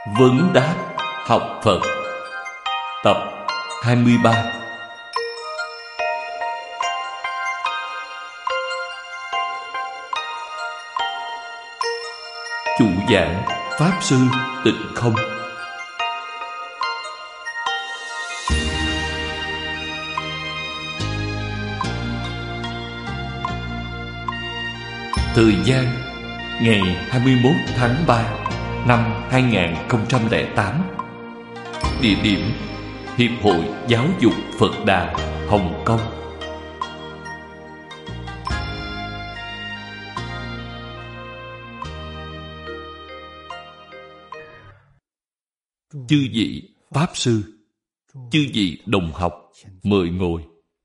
Vấn đáp học Phật tập 23. Chủ giảng Pháp Sư Tịnh Không. Thời gian ngày 21 tháng 3 năm 2008. Địa điểm Hiệp hội Giáo dục Phật Đà, Hồng Kông. Chư vị Pháp Sư, chư vị đồng học, mời ngồi.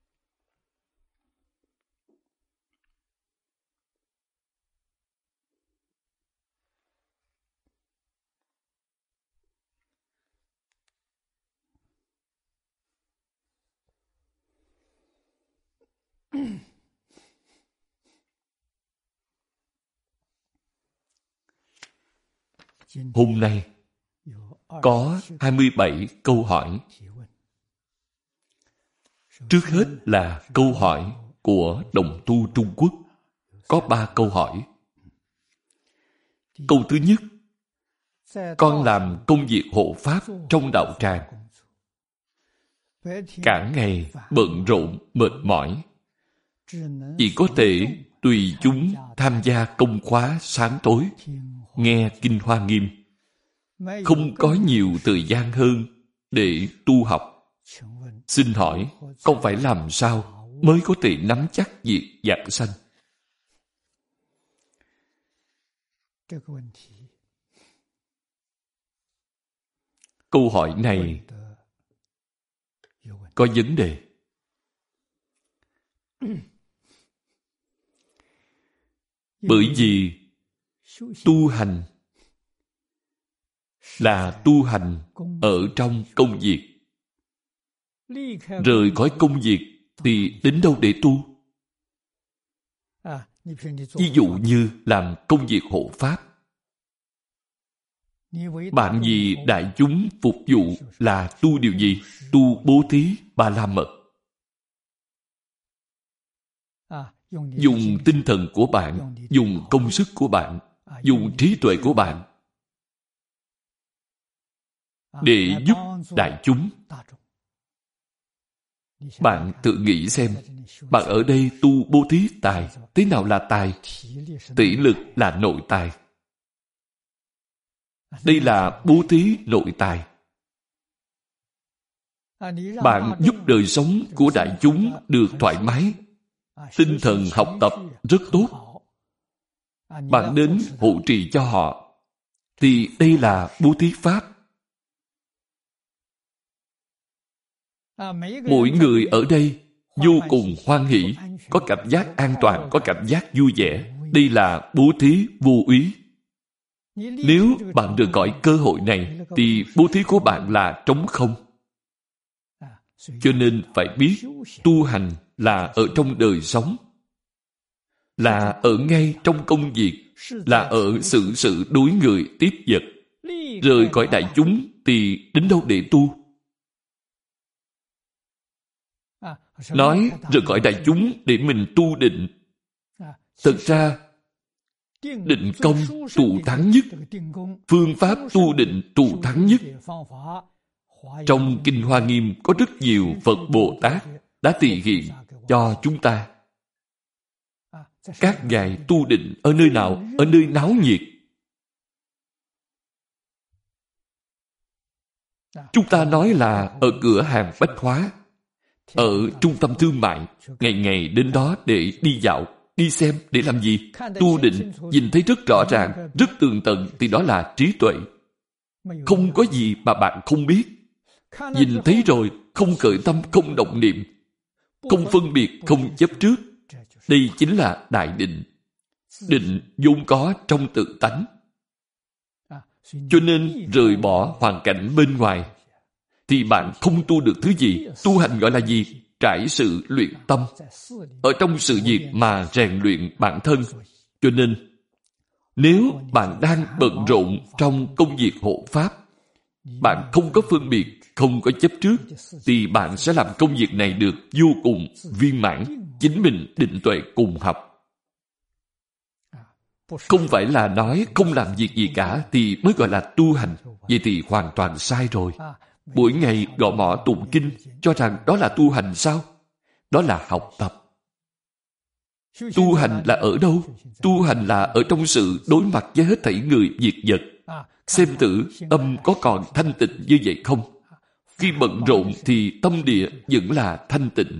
Hôm nay có 27 câu hỏi. Trước hết là câu hỏi của đồng tu Trung Quốc. Có 3 câu hỏi. Câu thứ nhất: con làm công việc hộ pháp trong đạo tràng, cả ngày bận rộn mệt mỏi, chỉ có thể tùy chúng tham gia công khóa sáng tối, nghe Kinh Hoa Nghiêm, không có nhiều thời gian hơn để tu học. Xin hỏi, con phải làm sao mới có thể nắm chắc việc giảng sanh? Câu hỏi này có vấn đề. Bởi vì tu hành là tu hành ở trong công việc. Rời khỏi công việc thì đến đâu để tu? Ví dụ như làm công việc hộ pháp. Bạn vì đại chúng phục vụ là tu điều gì? Tu bố thí Ba La Mật. Dùng tinh thần của bạn, dùng công sức của bạn, dùng trí tuệ của bạn để giúp đại chúng. Bạn tự nghĩ xem, bạn ở đây tu bố thí tài. Thế nào là tài? Tỷ lực là nội tài. Đây là bố thí nội tài. Bạn giúp đời sống của đại chúng được thoải mái, tinh thần học tập rất tốt. Bạn đến hộ trì cho họ, thì đây là bố thí pháp. Mỗi người ở đây vô cùng hoan hỷ, có cảm giác an toàn, có cảm giác vui vẻ. Đây là bố thí vô úy. Nếu bạn rời khỏi cơ hội này, thì bố thí của bạn là trống không. Cho nên phải biết, tu hành là ở trong đời sống, là ở ngay trong công việc, là ở sự đối người tiếp vật. Rời khỏi đại chúng thì đến đâu để tu? Nói rời khỏi đại chúng để mình tu định. Thực ra, định công trụ thắng nhất, phương pháp tu định trụ thắng nhất. Trong Kinh Hoa Nghiêm có rất nhiều Phật Bồ Tát đã thể hiện cho chúng ta. Các ngài tu định ở nơi nào? Ở nơi náo nhiệt. Chúng ta nói là ở cửa hàng bách hóa, ở trung tâm thương mại, ngày ngày đến đó để đi dạo, đi xem để làm gì? Tu định, nhìn thấy rất rõ ràng, rất tường tận thì đó là trí tuệ. Không có gì mà bạn không biết. Nhìn thấy rồi, không khởi tâm, không động niệm, không phân biệt, không chấp trước. Đây chính là đại định. Định vốn có trong tự tánh. Cho nên rời bỏ hoàn cảnh bên ngoài thì bạn không tu được thứ gì. Tu hành gọi là gì? Trải sự luyện tâm. Ở trong sự việc mà rèn luyện bản thân. Cho nên, nếu bạn đang bận rộn trong công việc hộ pháp, bạn không có phân biệt, không có chấp trước, thì bạn sẽ làm công việc này được vô cùng viên mãn, chính mình định tuệ cùng học. Không phải là nói không làm việc gì cả thì mới gọi là tu hành. Vậy thì hoàn toàn sai rồi. Mỗi ngày gõ mõ tụng kinh cho rằng đó là tu hành sao? Đó là học tập. Tu hành là ở đâu? Tu hành là ở trong sự đối mặt với hết thảy người việc vật. Xem thử tâm có còn thanh tịnh như vậy không? Khi bận rộn thì tâm địa vẫn là thanh tịnh.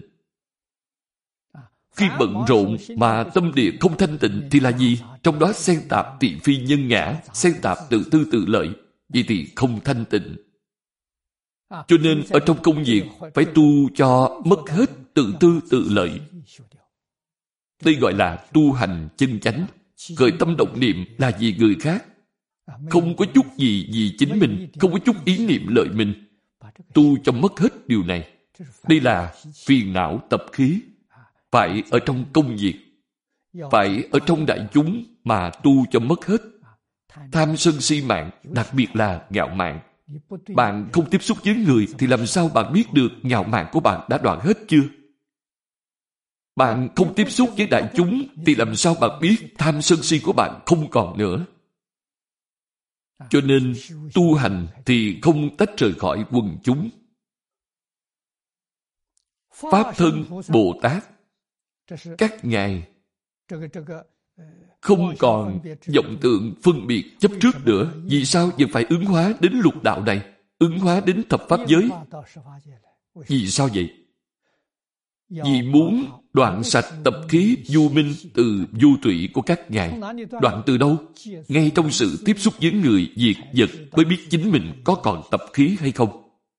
Khi bận rộn mà tâm địa không thanh tịnh thì là gì? Trong đó xen tạp thị phi nhân ngã, xen tạp tự tư tự lợi. Vậy thì không thanh tịnh. Cho nên ở trong công việc phải tu cho mất hết tự tư tự lợi. Đây gọi là tu hành chân chánh. Khởi tâm động niệm là vì người khác. Không có chút gì vì chính mình, không có chút ý niệm lợi mình. Tu cho mất hết điều này. Đây là phiền não tập khí. Phải ở trong công việc, phải ở trong đại chúng mà tu cho mất hết. Tham sân si mạng, đặc biệt là ngạo mạn. Bạn không tiếp xúc với người thì làm sao bạn biết được ngạo mạn của bạn đã đoạn hết chưa? Bạn không tiếp xúc với đại chúng thì làm sao bạn biết tham sân si của bạn không còn nữa? Cho nên tu hành thì không tách rời khỏi quần chúng. Pháp thân Bồ Tát, các ngài không còn vọng tượng phân biệt chấp trước nữa. Vì sao vẫn phải ứng hóa đến lục đạo này, ứng hóa đến thập pháp giới? Vì sao vậy? Vì muốn đoạn sạch tập khí vô minh từ vô tụy của các ngài. Đoạn từ đâu? Ngay trong sự tiếp xúc với người, việc, vật mới biết chính mình có còn tập khí hay không.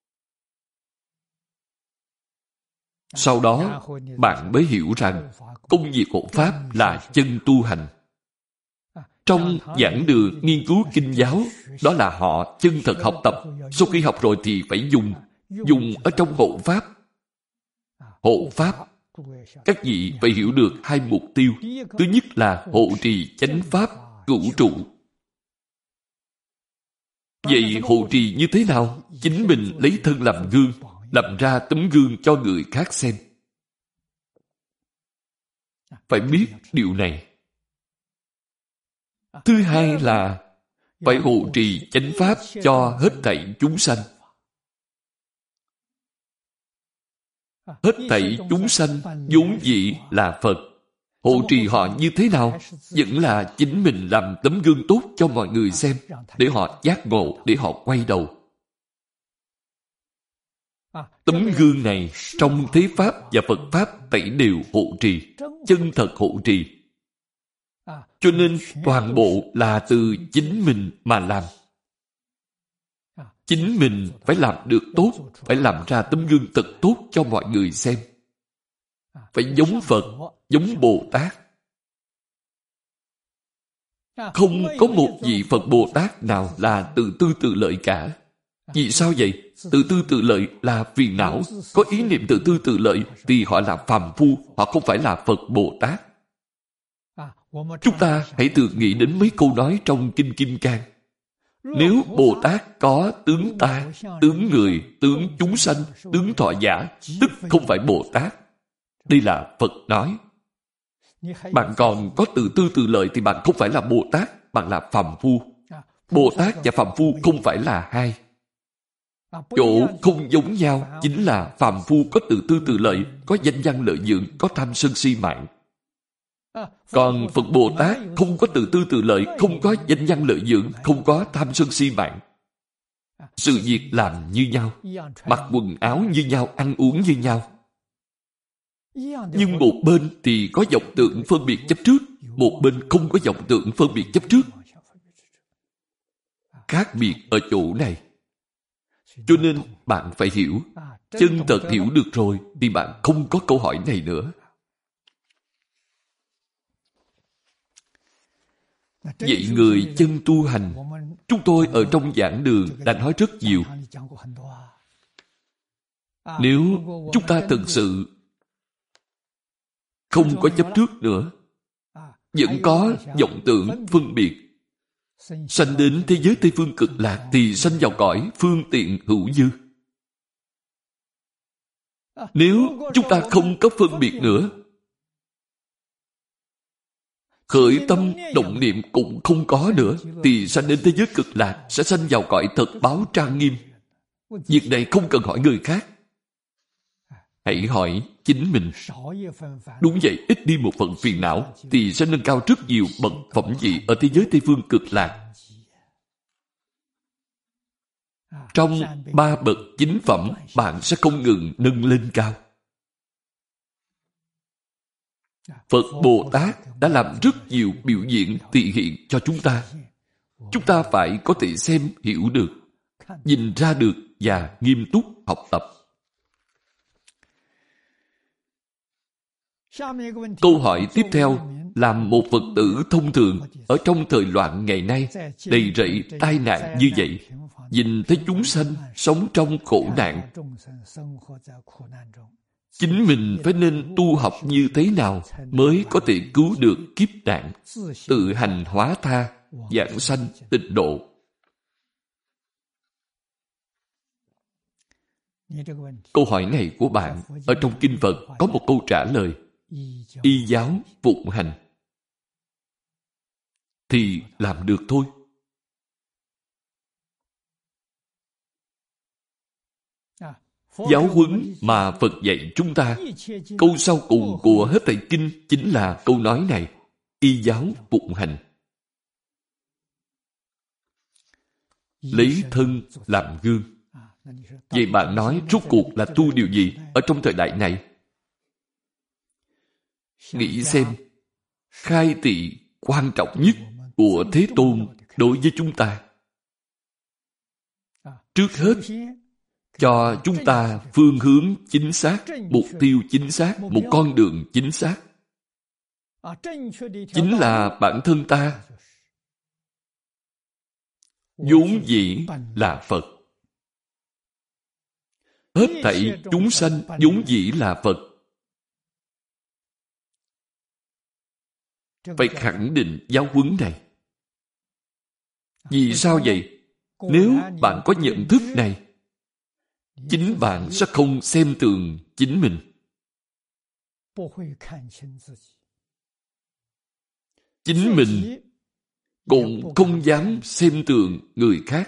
Sau đó, bạn mới hiểu rằng công việc hộ Pháp là chân tu hành. Trong giảng đường nghiên cứu kinh giáo, đó là họ chân thật học tập. Sau khi học rồi thì phải dùng ở trong hộ Pháp. Hộ Pháp, các vị phải hiểu được hai mục tiêu. Thứ nhất là hộ trì chánh Pháp, cửu trụ. Vậy hộ trì như thế nào? Chính mình lấy thân làm gương, làm ra tấm gương cho người khác xem. Phải biết điều này. Thứ hai là phải hộ trì chánh Pháp cho hết thảy chúng sanh. Hết thảy chúng sanh vốn dĩ là Phật. Hộ trì họ như thế nào? Vẫn là chính mình làm tấm gương tốt cho mọi người xem, để họ giác ngộ, để họ quay đầu. Tấm gương này trong thế Pháp và Phật Pháp tẩy đều hộ trì, chân thật hộ trì. Cho nên toàn bộ là từ chính mình mà làm. Chính mình phải làm được tốt, phải làm ra tấm gương thật tốt cho mọi người xem. Phải giống Phật, giống Bồ Tát. Không có một vị Phật Bồ Tát nào là tự tư tự lợi cả. Vì sao vậy? Tự tư tự lợi là phiền não. Có ý niệm tự tư tự lợi thì họ là phàm phu, họ không phải là Phật Bồ Tát. Chúng ta hãy tự nghĩ đến mấy câu nói trong Kinh Kim Cang. Nếu Bồ Tát có tướng ta, tướng người, tướng chúng sanh, tướng thọ giả, tức không phải Bồ Tát. Đây là Phật nói. Bạn còn có tự tư tự lợi thì bạn không phải là Bồ Tát, bạn là phàm phu. Bồ Tát và phàm phu không phải là hai. Chỗ không giống nhau chính là phàm phu có tự tư tự lợi, có danh văn lợi dưỡng, có tham sân si mạng. Còn Phật Bồ Tát không có tự tư tự lợi, không có danh văn lợi dưỡng, không có tham sân si mạng. Sự việc làm như nhau, mặc quần áo như nhau, ăn uống như nhau. Nhưng một bên thì có vọng tưởng phân biệt chấp trước, một bên không có vọng tưởng phân biệt chấp trước. Khác biệt ở chỗ này. Cho nên bạn phải hiểu, chân thật hiểu được rồi thì bạn không có câu hỏi này nữa. Vậy người chân tu hành, chúng tôi ở trong giảng đường đã nói rất nhiều. Nếu chúng ta thực sự không có chấp trước nữa, vẫn có vọng tưởng phân biệt, Sanh đến thế giới Tây Phương Cực Lạc thì sanh vào cõi phương tiện hữu dư. Nếu chúng ta không có phân biệt nữa, khởi tâm động niệm cũng không có nữa, thì sanh đến thế giới Cực Lạc sẽ sanh vào cõi thật báo trang nghiêm. Việc này không cần hỏi người khác, hãy hỏi chính mình. Đúng vậy, ít đi một phần phiền não thì sẽ nâng cao rất nhiều bậc phẩm vị ở thế giới Tây Phương Cực Lạc. Trong 3 bậc chính phẩm, bạn sẽ không ngừng nâng lên cao. Phật Bồ Tát đã làm rất nhiều biểu diễn thị hiện cho chúng ta. Chúng ta phải có thể xem hiểu được, nhìn ra được và nghiêm túc học tập. Câu hỏi tiếp theo, làm một Phật tử thông thường ở trong thời loạn ngày nay đầy rẫy tai nạn như vậy, nhìn thấy chúng sanh sống trong khổ nạn, chính mình phải nên tu học như thế nào mới có thể cứu được kiếp nạn, tự hành hóa tha, vãng sanh tịnh độ? Câu hỏi này của bạn ở trong Kinh Phật có một câu trả lời: y giáo phụng hành. Thì làm được thôi. Giáo huấn mà Phật dạy chúng ta, câu sau cùng của hết thảy kinh chính là câu nói này: y giáo phụng hành. Lấy thân làm gương. Vậy bạn nói rốt cuộc là tu điều gì ở trong thời đại này? Nghĩ xem, khai thị quan trọng nhất của Thế Tôn đối với chúng ta. Trước hết, cho chúng ta phương hướng chính xác, mục tiêu chính xác, một con đường chính xác. Chính là bản thân ta vốn dĩ là Phật. Hết thảy chúng sanh vốn dĩ là Phật. Phải khẳng định giáo huấn này. Vì sao vậy? Nếu bạn có nhận thức này, chính bạn sẽ không xem thường chính mình. Chính mình cũng không dám xem thường người khác.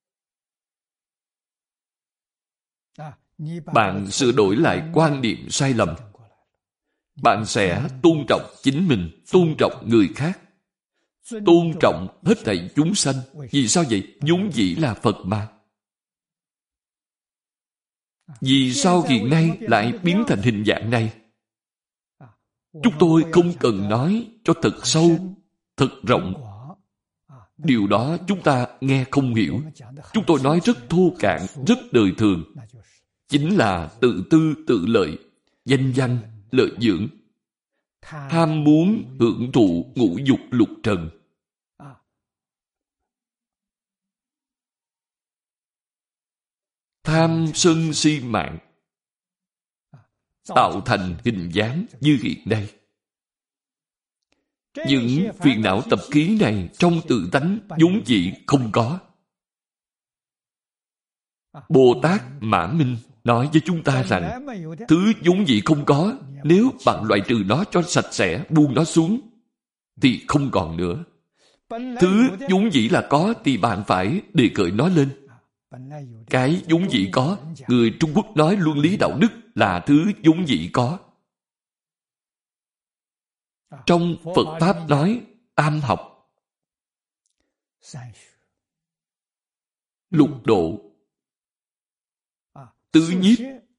Bạn sửa đổi lại quan niệm sai lầm. Bạn sẽ tôn trọng chính mình, tôn trọng người khác, tôn trọng hết thảy chúng sanh. Vì sao vậy? Vốn dĩ là Phật mà. Vì sao hiện nay lại biến thành hình dạng này? Chúng tôi không cần nói cho thật sâu, thật rộng. Điều đó chúng ta nghe không hiểu. Chúng tôi nói rất thô cạn, rất đời thường. Chính là tự tư tự lợi, danh văn, lợi dưỡng, tham muốn hưởng thụ ngũ dục lục trần. Tham sân si mạng tạo thành hình dáng như hiện nay. Những phiền não tập khí này trong tự tánh vốn dĩ không có. Bồ Tát Mã Minh nói với chúng ta rằng thứ vốn dĩ không có, nếu bạn loại trừ nó cho sạch sẽ, buông nó xuống, thì không còn nữa. Thứ vốn dĩ là có thì bạn phải đề cởi nó lên. Cái vốn dĩ có, người Trung Quốc nói luân lý đạo đức là thứ vốn dĩ có. Trong Phật Pháp nói tam học, lục độ, tứ nhiếp,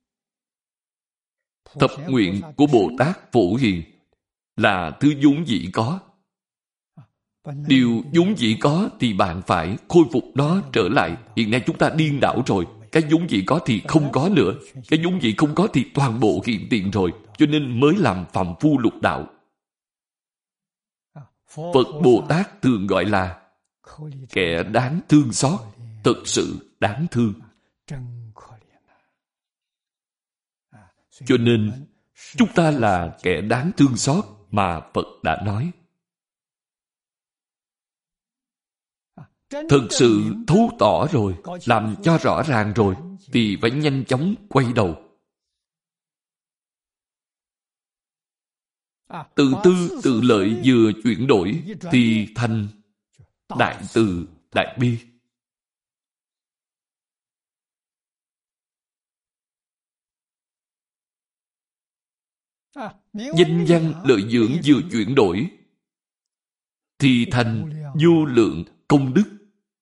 thập nguyện của Bồ Tát Phổ Hiền là thứ vốn dĩ có. Điều vốn dĩ có thì bạn phải khôi phục nó trở lại. Hiện nay chúng ta điên đảo rồi. Cái vốn dĩ có thì không có nữa. Cái vốn dĩ không có thì toàn bộ hiện tiền rồi. Cho nên mới làm phàm phu lục đạo. Phật Bồ Tát thường gọi là kẻ đáng thương xót, thực sự đáng thương. Cho nên chúng ta là kẻ đáng thương xót mà Phật đã nói. thực sự thấu tỏ rồi, làm cho rõ ràng rồi, thì phải nhanh chóng quay đầu. Tự tư tự lợi vừa chuyển đổi thì thành đại từ đại bi. Danh văn lợi dưỡng vừa chuyển đổi thì thành vô lượng công đức.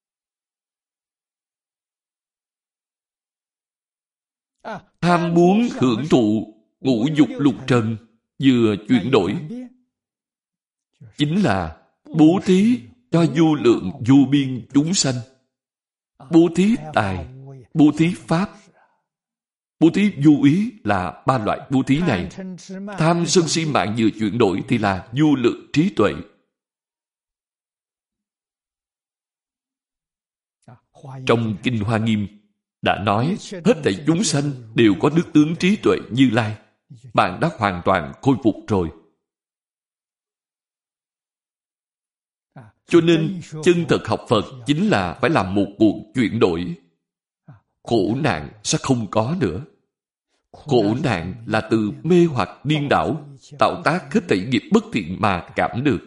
Tham muốn hưởng thụ ngũ dục lục trần vừa chuyển đổi, chính là bố thí cho vô lượng vô biên chúng sanh. Bố thí tài, bố thí pháp, bố thí vô ý là ba loại bố thí này. Tham sân si mạng vừa chuyển đổi thì là vô lượng trí tuệ. Trong Kinh Hoa Nghiêm đã nói hết thảy chúng sanh đều có đức tướng trí tuệ Như Lai. Bạn đã hoàn toàn khôi phục rồi. Cho nên chân thật học Phật chính là phải làm một cuộc chuyển đổi. Khổ nạn sẽ không có nữa. Khổ nạn là từ mê hoặc điên đảo, tạo tác hết thảy nghiệp bất thiện mà cảm được.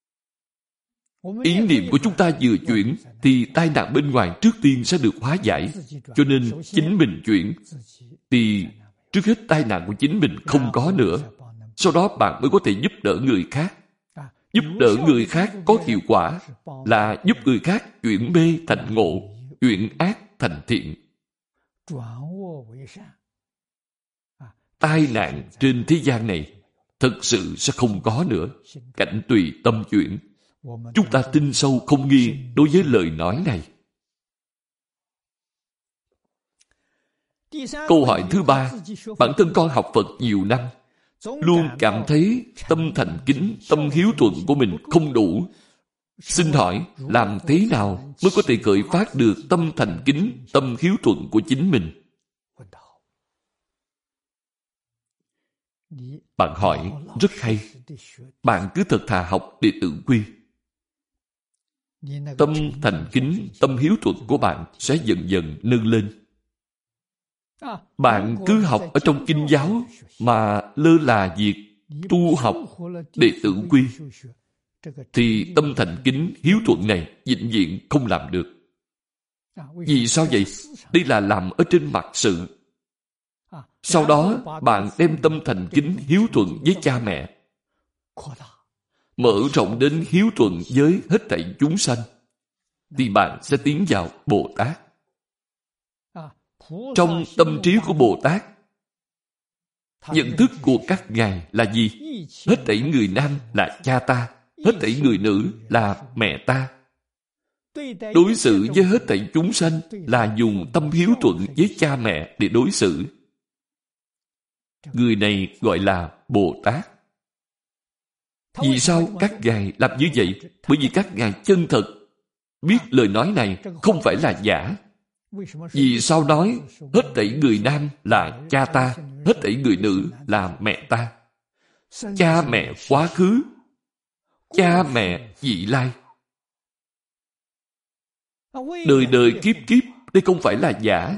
Ý niệm của chúng ta vừa chuyển thì tai nạn bên ngoài trước tiên sẽ được hóa giải. Cho nên chính mình chuyển thì trước hết tai nạn của chính mình không có nữa. Sau đó bạn mới có thể giúp đỡ người khác. Giúp đỡ người khác có hiệu quả là giúp người khác chuyển mê thành ngộ, chuyển ác thành thiện. Tai nạn trên thế gian này thực sự sẽ không có nữa. Cảnh tùy tâm chuyển. Chúng ta tin sâu không nghi đối với lời nói này. Câu hỏi thứ ba, bản thân con học Phật nhiều năm, luôn cảm thấy tâm thành kính, tâm hiếu thuận của mình không đủ. Xin hỏi, làm thế nào mới có thể khởi phát được tâm thành kính, tâm hiếu thuận của chính mình? Bạn hỏi rất hay. Bạn cứ thật thà học Đệ Tử Quy. Tâm thành kính, tâm hiếu thuận của bạn sẽ dần dần nâng lên. Bạn cứ học ở trong kinh giáo mà lơ là việc tu học Đệ Tử Quy thì tâm thành kính, hiếu thuận này vĩnh viễn không làm được. Vì sao vậy? Đây là làm ở trên mặt sự. Sau đó bạn đem tâm thành kính, hiếu thuận với cha mẹ mở rộng đến hiếu thuận với hết thảy chúng sanh, thì bạn sẽ tiến vào Bồ Tát. Trong tâm trí của Bồ Tát, nhận thức của các ngài là gì? Hết thảy người nam là cha ta, hết thảy người nữ là mẹ ta. Đối xử với hết thảy chúng sanh là dùng tâm hiếu thuận với cha mẹ để đối xử. Người này gọi là Bồ Tát. Vì sao các ngài làm như vậy? Bởi vì các ngài chân thật biết lời nói này không phải là giả. Vì sao nói hết thảy người nam là cha ta, hết thảy người nữ là mẹ ta? Cha mẹ quá khứ, cha mẹ vị lai, đời đời kiếp kiếp, đây không phải là giả.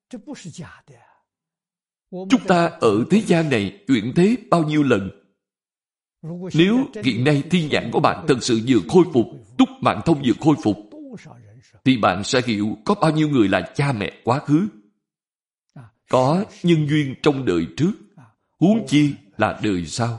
Chúng ta ở thế gian này chuyển thế bao nhiêu lần? Nếu hiện nay thiên nhãn của bạn thật sự vừa khôi phục, túc mạng thông vừa khôi phục, thì bạn sẽ hiểu có bao nhiêu người là cha mẹ quá khứ. Có nhân duyên trong đời trước, huống chi là đời sau.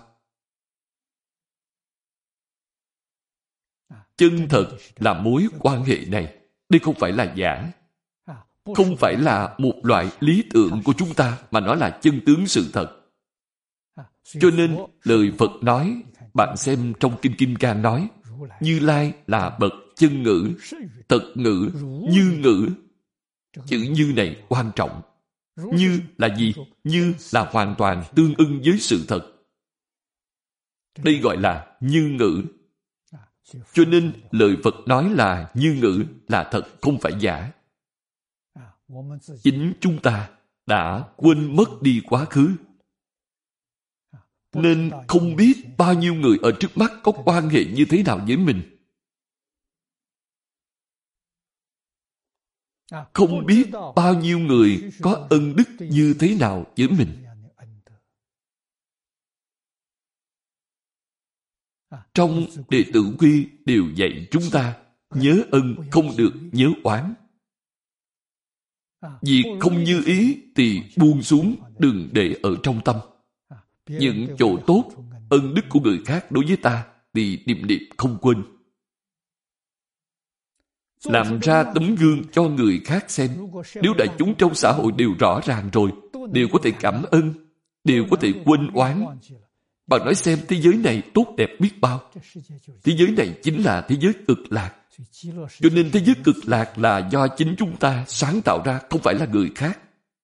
Chân thật là mối quan hệ này. Đây không phải là giả. Không phải là một loại lý tưởng của chúng ta, mà nó là chân tướng sự thật. Cho nên lời Phật nói, bạn xem trong Kinh Kim Cang nói, Như Lai là bậc chân ngữ, thật ngữ, như ngữ. Chữ như này quan trọng. Như là gì? Như là hoàn toàn tương ưng với sự thật. Đây gọi là như ngữ. Cho nên lời Phật nói là như ngữ là thật, không phải giả. Chính chúng ta đã quên mất đi quá khứ, nên không biết bao nhiêu người ở trước mắt có quan hệ như thế nào với mình. Không biết bao nhiêu người có ân đức như thế nào với mình. Trong Đệ Tử Quy đều dạy chúng ta nhớ ân không được nhớ oán. Việc không như ý thì buông xuống, đừng để ở trong tâm. Những chỗ tốt, ân đức của người khác đối với ta thì niệm niệm không quên. Làm ra tấm gương cho người khác xem. Nếu đại chúng trong xã hội đều rõ ràng rồi, đều có thể cảm ơn, đều có thể quên oán. Bạn nói xem thế giới này tốt đẹp biết bao. Thế giới này chính là thế giới cực lạc. Cho nên thế giới cực lạc là do chính chúng ta sáng tạo ra, không phải là người khác.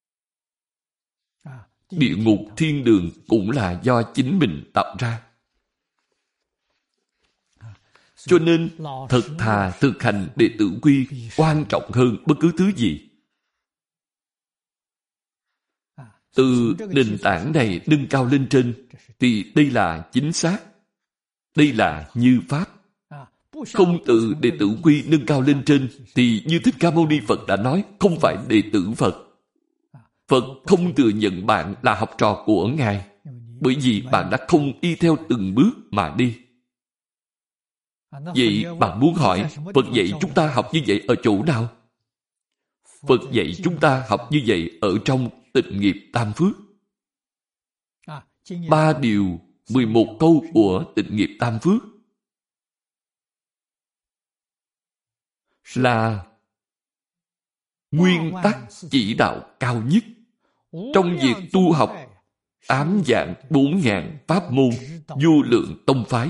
Địa ngục, thiên đường cũng là do chính mình tạo ra. Cho nên, thật thà thực hành Đệ Tử Quy quan trọng hơn bất cứ thứ gì. Từ nền tảng này nâng cao lên trên, thì đây là chính xác. Đây là như Pháp. Không từ Đệ Tử Quy nâng cao lên trên, thì như Thích Ca Mâu Ni Phật đã nói, không phải đệ tử Phật. Phật không thừa nhận bạn là học trò của Ngài, bởi vì bạn đã không y theo từng bước mà đi. Vậy bạn muốn hỏi, Phật dạy chúng ta học như vậy ở chỗ nào? Phật dạy chúng ta học như vậy ở trong Tịnh Nghiệp Tam Phước. 3 điều, 11 câu của Tịnh Nghiệp Tam Phước là nguyên tắc chỉ đạo cao nhất trong việc tu học ám dạng 4.000 pháp môn vô lượng tông phái.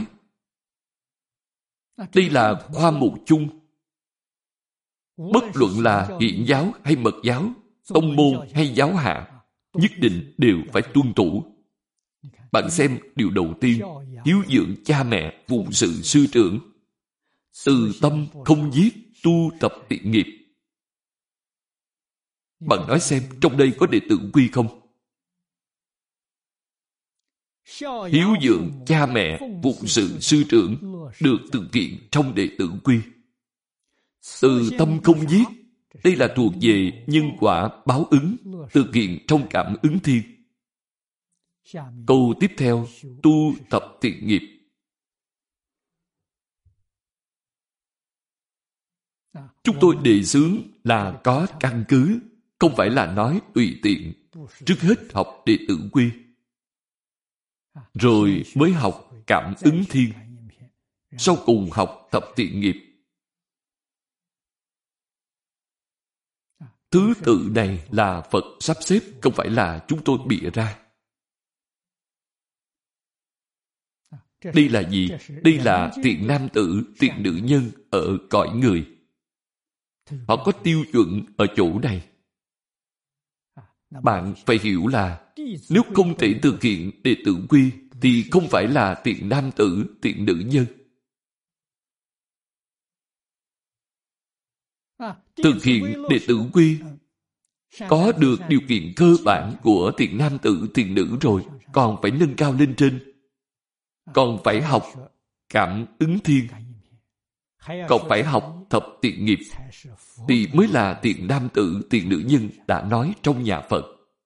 Đây là khoa mục chung. Bất luận là Hiển giáo hay Mật giáo, tông môn hay giáo hạ, nhất định đều phải tuân thủ. Bạn xem điều đầu tiên, hiếu dưỡng cha mẹ, phụng sự sư trưởng, từ tâm không giết, tu tập thiện nghiệp. Bạn nói xem trong đây có Đệ Tử Quy không? Hiếu dưỡng cha mẹ, phụng sự sư trưởng được thực hiện trong Đệ Tử Quy. Từ tâm không giết, đây là thuộc về nhân quả báo ứng, thực hiện trong Cảm Ứng Thiên. Câu tiếp theo, tu tập thiện nghiệp. Chúng tôi đề xướng là có căn cứ, không phải là nói tùy tiện. Trước hết học Đệ Tử Quy, rồi mới học Cảm Ứng Thiên, sau cùng học tập thiện nghiệp. Thứ tự này là Phật sắp xếp, không phải là chúng tôi bịa ra. Đây là gì? Đây là thiện nam tử, thiện nữ nhân ở cõi người. Họ có tiêu chuẩn ở chỗ này. Bạn phải hiểu là nếu không thể thực hiện Đệ Tử Quy thì không phải là thiện nam tử, thiện nữ nhân. Thực hiện Đệ Tử Quy có được điều kiện cơ bản của thiện nam tử, thiện nữ rồi, còn phải nâng cao lên trên. Còn phải học Cảm Ứng Thiên, còn phải học thập thiện nghiệp, thì mới là thiện nam tử, thiện nữ nhân đã nói trong nhà Phật.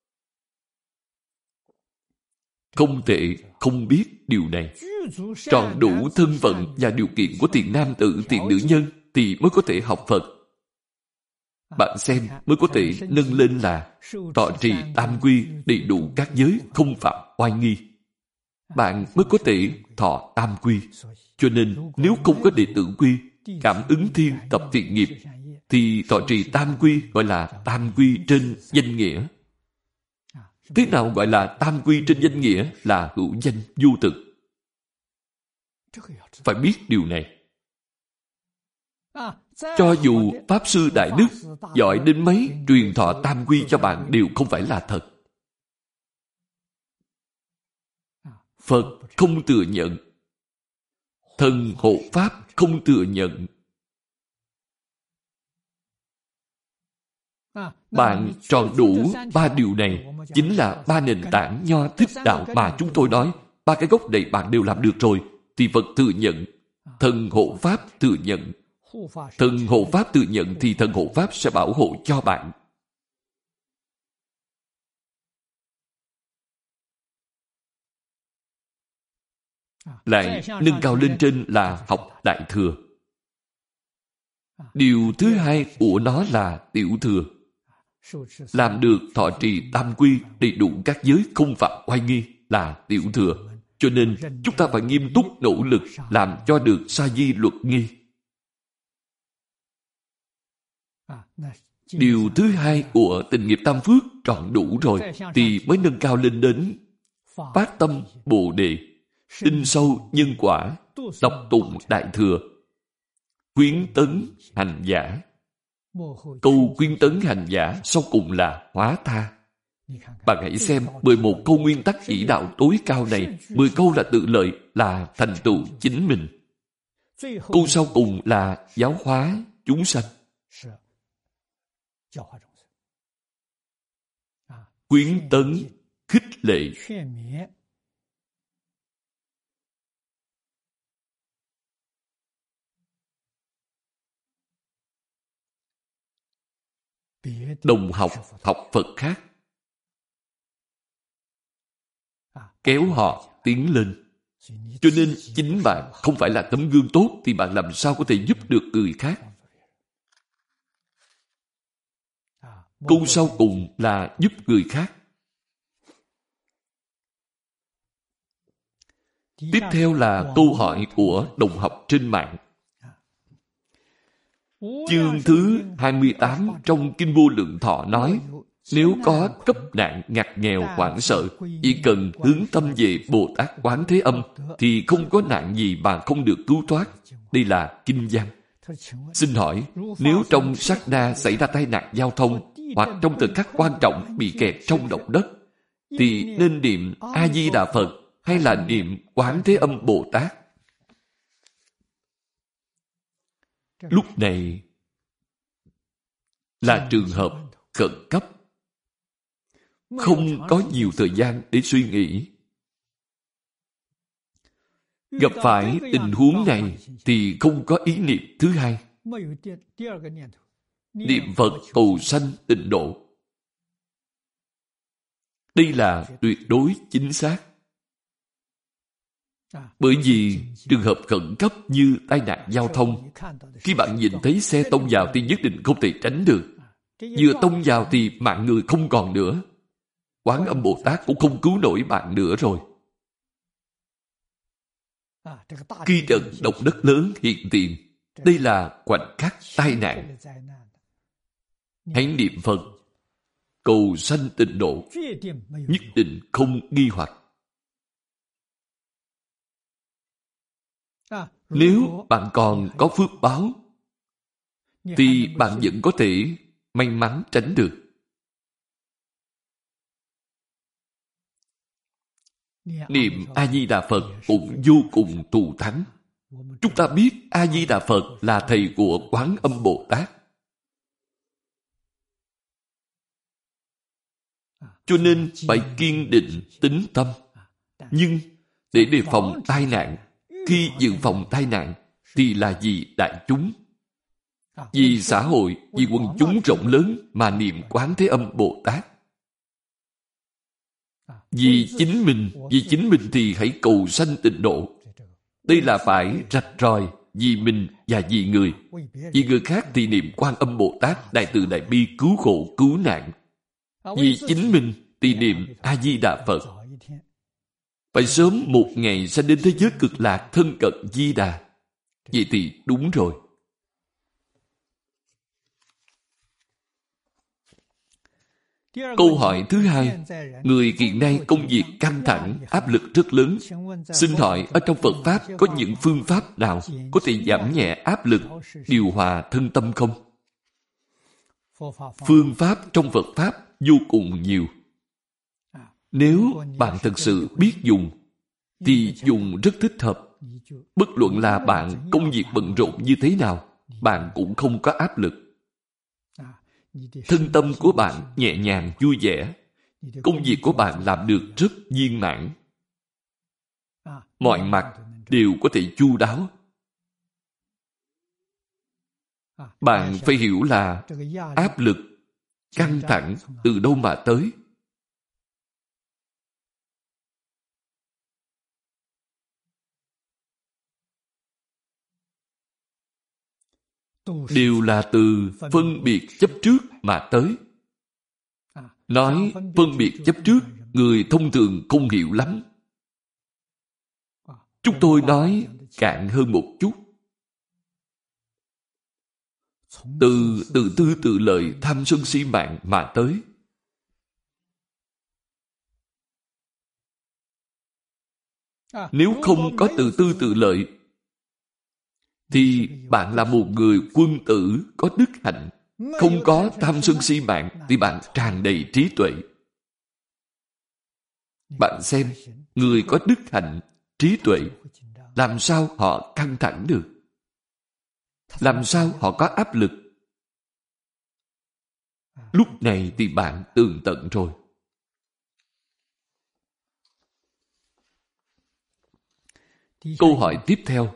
Không thể không biết điều này. Tròn đủ thân phận và điều kiện của thiện nam tử, thiện nữ nhân thì mới có thể học Phật. Bạn xem mới có thể nâng lên là thọ trì tam quy, đầy đủ các giới, không phạm oai nghi. Bạn mới có thể thọ tam quy. Cho nên nếu không có Đệ Tử Quy, Cảm Ứng Thiên, tập thiện nghiệp, thì thọ trì tam quy gọi là tam quy trên danh nghĩa. Thế nào gọi là tam quy trên danh nghĩa? Là hữu danh vô thực. Phải biết điều này. Cho dù Pháp Sư Đại Đức giỏi đến mấy, truyền thọ tam quy cho bạn đều không phải là thật. Phật không thừa nhận. Thần hộ Pháp không thừa nhận. Bạn tròn đủ 3 điều này, chính là 3 nền tảng nho thích đạo mà chúng tôi nói. 3 cái gốc này bạn đều làm được rồi, thì Phật thừa nhận. Thần hộ Pháp thừa nhận. Thần hộ pháp thừa nhận thì thần hộ pháp sẽ bảo hộ cho bạn. Lại nâng cao lên trên là học Đại Thừa. Điều thứ hai của nó là Tiểu Thừa. Làm được thọ trì tam quy đầy đủ các giới không phạm oai nghi là Tiểu Thừa. Cho nên chúng ta phải nghiêm túc nỗ lực làm cho được sa di luật nghi. Điều thứ hai của tình nghiệp tam phước trọn đủ rồi thì mới nâng cao lên đến phát tâm Bồ Đề, tin sâu nhân quả, đọc tụng Đại Thừa, khuyến tấn hành giả. Câu khuyến tấn hành giả sau cùng là hóa tha. Bạn hãy xem 11 câu nguyên tắc chỉ đạo tối cao này, 10 câu là tự lợi, là thành tựu chính mình. Câu sau cùng là giáo hóa chúng sanh. Khuyến tấn, khích lệ. Đồng học, học Phật khác, kéo họ tiến lên. Cho nên chính bạn không phải là tấm gương tốt thì bạn làm sao có thể giúp được người khác. Câu sau cùng là giúp người khác. Tiếp theo là câu hỏi của đồng học trên mạng. Chương thứ 28 trong Kinh Vô Lượng Thọ nói, nếu có cấp nạn ngặt nghèo hoảng sợ, chỉ cần hướng tâm về Bồ Tát Quán Thế Âm, thì không có nạn gì mà không được cứu thoát. Đây là kinh văn. Xin hỏi, nếu trong sát na xảy ra tai nạn giao thông, hoặc trong thời khắc quan trọng bị kẹt trong động đất, thì nên niệm A-di-đà Phật hay là niệm Quán Thế Âm Bồ Tát? Lúc này là trường hợp khẩn cấp, không có nhiều thời gian để suy nghĩ. Gặp phải tình huống này thì không có ý niệm thứ hai. Niệm Phật cầu sanh tịnh độ. Đây là tuyệt đối chính xác. Bởi vì trường hợp khẩn cấp như tai nạn giao thông, khi bạn nhìn thấy xe tông vào thì nhất định không thể tránh được. Vừa tông vào thì mạng người không còn nữa. Quán Âm Bồ Tát cũng không cứu nổi bạn nữa rồi. Khi trận động đất lớn hiện tiền, đây là khoảnh khắc tai nạn. Hãy niệm Phật, cầu sanh tịnh độ, nhất định không nghi hoặc. Nếu bạn còn có phước báo, thì bạn vẫn có thể may mắn tránh được. Niệm A-di-đà Phật cũng vô cùng thù thắng. Chúng ta biết A-di-đà Phật là thầy của Quán Âm Bồ Tát. Cho nên phải kiên định tín tâm. Nhưng để đề phòng tai nạn, khi dự phòng tai nạn thì là vì đại chúng, vì xã hội, vì quần chúng rộng lớn mà niệm Quán Thế Âm Bồ Tát. Vì chính mình thì hãy cầu sanh tịnh độ. Đây là phải rạch ròi vì mình và vì người. Vì người khác thì niệm Quan Âm Bồ Tát Đại Từ Đại Bi cứu khổ cứu nạn. Vì chính mình thì niệm A-di-đà Phật. Phải sớm một ngày sanh đến thế giới cực lạc thân cận Di Đà. Vậy thì đúng rồi. Câu hỏi thứ hai, người hiện nay công việc căng thẳng, áp lực rất lớn. Xin hỏi, ở trong Phật Pháp có những phương pháp nào có thể giảm nhẹ áp lực, điều hòa thân tâm không? Phương pháp trong Phật Pháp vô cùng nhiều. Nếu bạn thật sự biết dùng, thì dùng rất thích hợp. Bất luận là bạn công việc bận rộn như thế nào, bạn cũng không có áp lực. Thân tâm của bạn nhẹ nhàng vui vẻ. Công việc của bạn làm được rất viên mãn. Mọi mặt đều có thể chu đáo. Bạn phải hiểu là áp lực, căng thẳng từ đâu mà tới. Đều là từ phân biệt chấp trước mà tới. Nói phân biệt chấp trước, người thông thường không hiểu lắm. Chúng tôi nói cạn hơn một chút. Từ tự tư tự lợi tham sân si mạng mà tới. Nếu không có tự tư tự lợi, thì bạn là một người quân tử có đức hạnh. Không có tham sân si mạng thì bạn tràn đầy trí tuệ. Bạn xem, người có đức hạnh, trí tuệ, làm sao họ căng thẳng được? Làm sao họ có áp lực? Lúc này thì bạn tường tận rồi. Câu hỏi tiếp theo.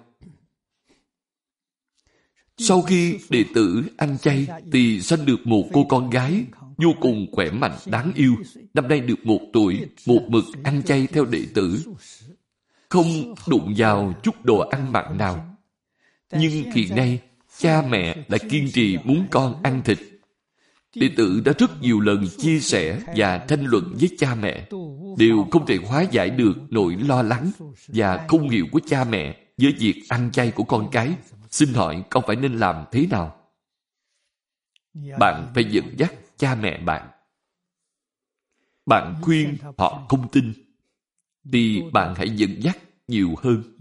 Sau khi đệ tử ăn chay thì sanh được một cô con gái vô cùng khỏe mạnh đáng yêu. Năm nay được 1 tuổi, một mực ăn chay theo đệ tử. Không đụng vào chút đồ ăn mặn nào. Nhưng hiện nay, cha mẹ đã kiên trì muốn con ăn thịt. Đệ tử đã rất nhiều lần chia sẻ và tranh luận với cha mẹ, đều không thể hóa giải được nỗi lo lắng và không hiểu của cha mẹ với việc ăn chay của con cái. Xin hỏi con phải nên làm thế nào? Bạn phải dẫn dắt cha mẹ bạn. Bạn khuyên họ không tin, thì bạn hãy dẫn dắt nhiều hơn.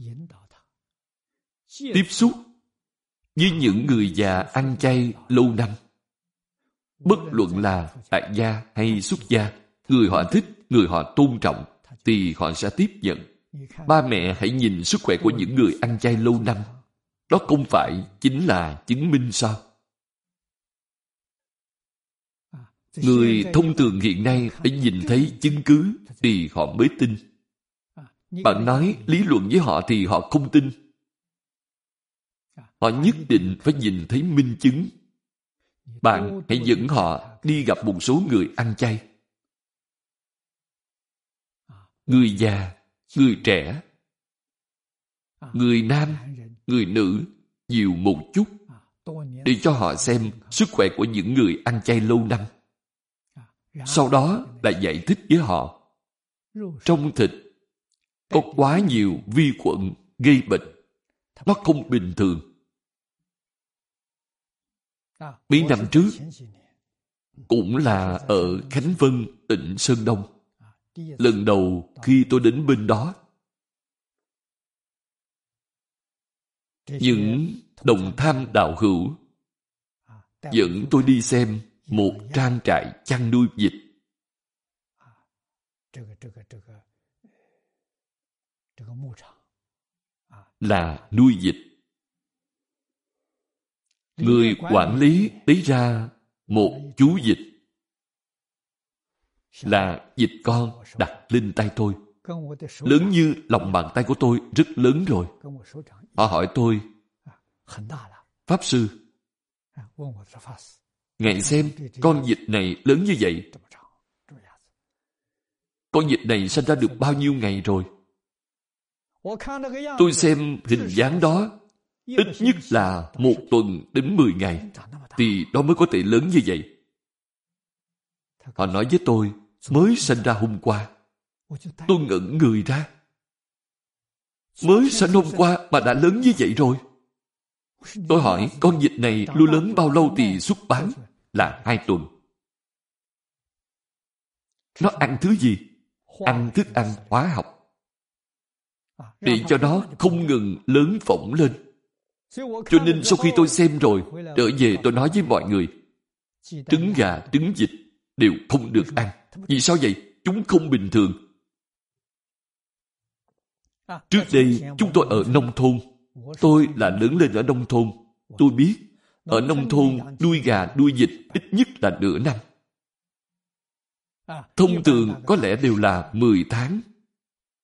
Tiếp xúc với những người già ăn chay lâu năm, bất luận là tại gia hay xuất gia, người họ thích, người họ tôn trọng, thì họ sẽ tiếp nhận. Ba mẹ hãy nhìn sức khỏe của những người ăn chay lâu năm. Đó không phải chính là chứng minh sao? Người thông thường hiện nay phải nhìn thấy chứng cứ thì họ mới tin. Bạn nói lý luận với họ thì họ không tin. Họ nhất định phải nhìn thấy minh chứng. Bạn hãy dẫn họ đi gặp một số người ăn chay. Người già, người trẻ, người nam, người nữ, nhiều một chút, để cho họ xem sức khỏe của những người ăn chay lâu năm. Sau đó là giải thích với họ, trong thịt có quá nhiều vi khuẩn gây bệnh, nó không bình thường. Mấy năm trước, cũng là ở Khánh Vân, tỉnh Sơn Đông. Lần đầu khi tôi đến bên đó, những đồng tham đạo hữu dẫn tôi đi xem một trang trại chăn nuôi vịt. Là nuôi vịt. Người quản lý lấy ra một chú vịt, là vịt con, đặt lên tay tôi. Lớn như lòng bàn tay của tôi, rất lớn rồi. Họ hỏi tôi, Pháp Sư, Ngài xem con vịt này lớn như vậy, con vịt này sinh ra được bao nhiêu ngày rồi? Tôi xem hình dáng đó, ít nhất là 1 tuần đến 10 ngày, thì nó mới có thể lớn như vậy. Họ nói với tôi, mới sinh ra hôm qua. Tôi ngẩn người ra. Mới sinh hôm qua mà đã lớn như vậy rồi. Tôi hỏi, con vịt này nuôi lớn bao lâu thì xuất bán? Là 2 tuần. Nó ăn thứ gì? Ăn thức ăn hóa học, để cho nó không ngừng lớn phỏng lên. Cho nên sau khi tôi xem rồi, trở về tôi nói với mọi người, trứng gà, trứng vịt đều không được ăn. Vì sao vậy? Chúng không bình thường. Trước đây, chúng tôi ở nông thôn. Tôi là lớn lên ở nông thôn. Tôi biết, ở nông thôn nuôi gà, nuôi vịt ít nhất là nửa năm. Thông thường có lẽ đều là 10 tháng.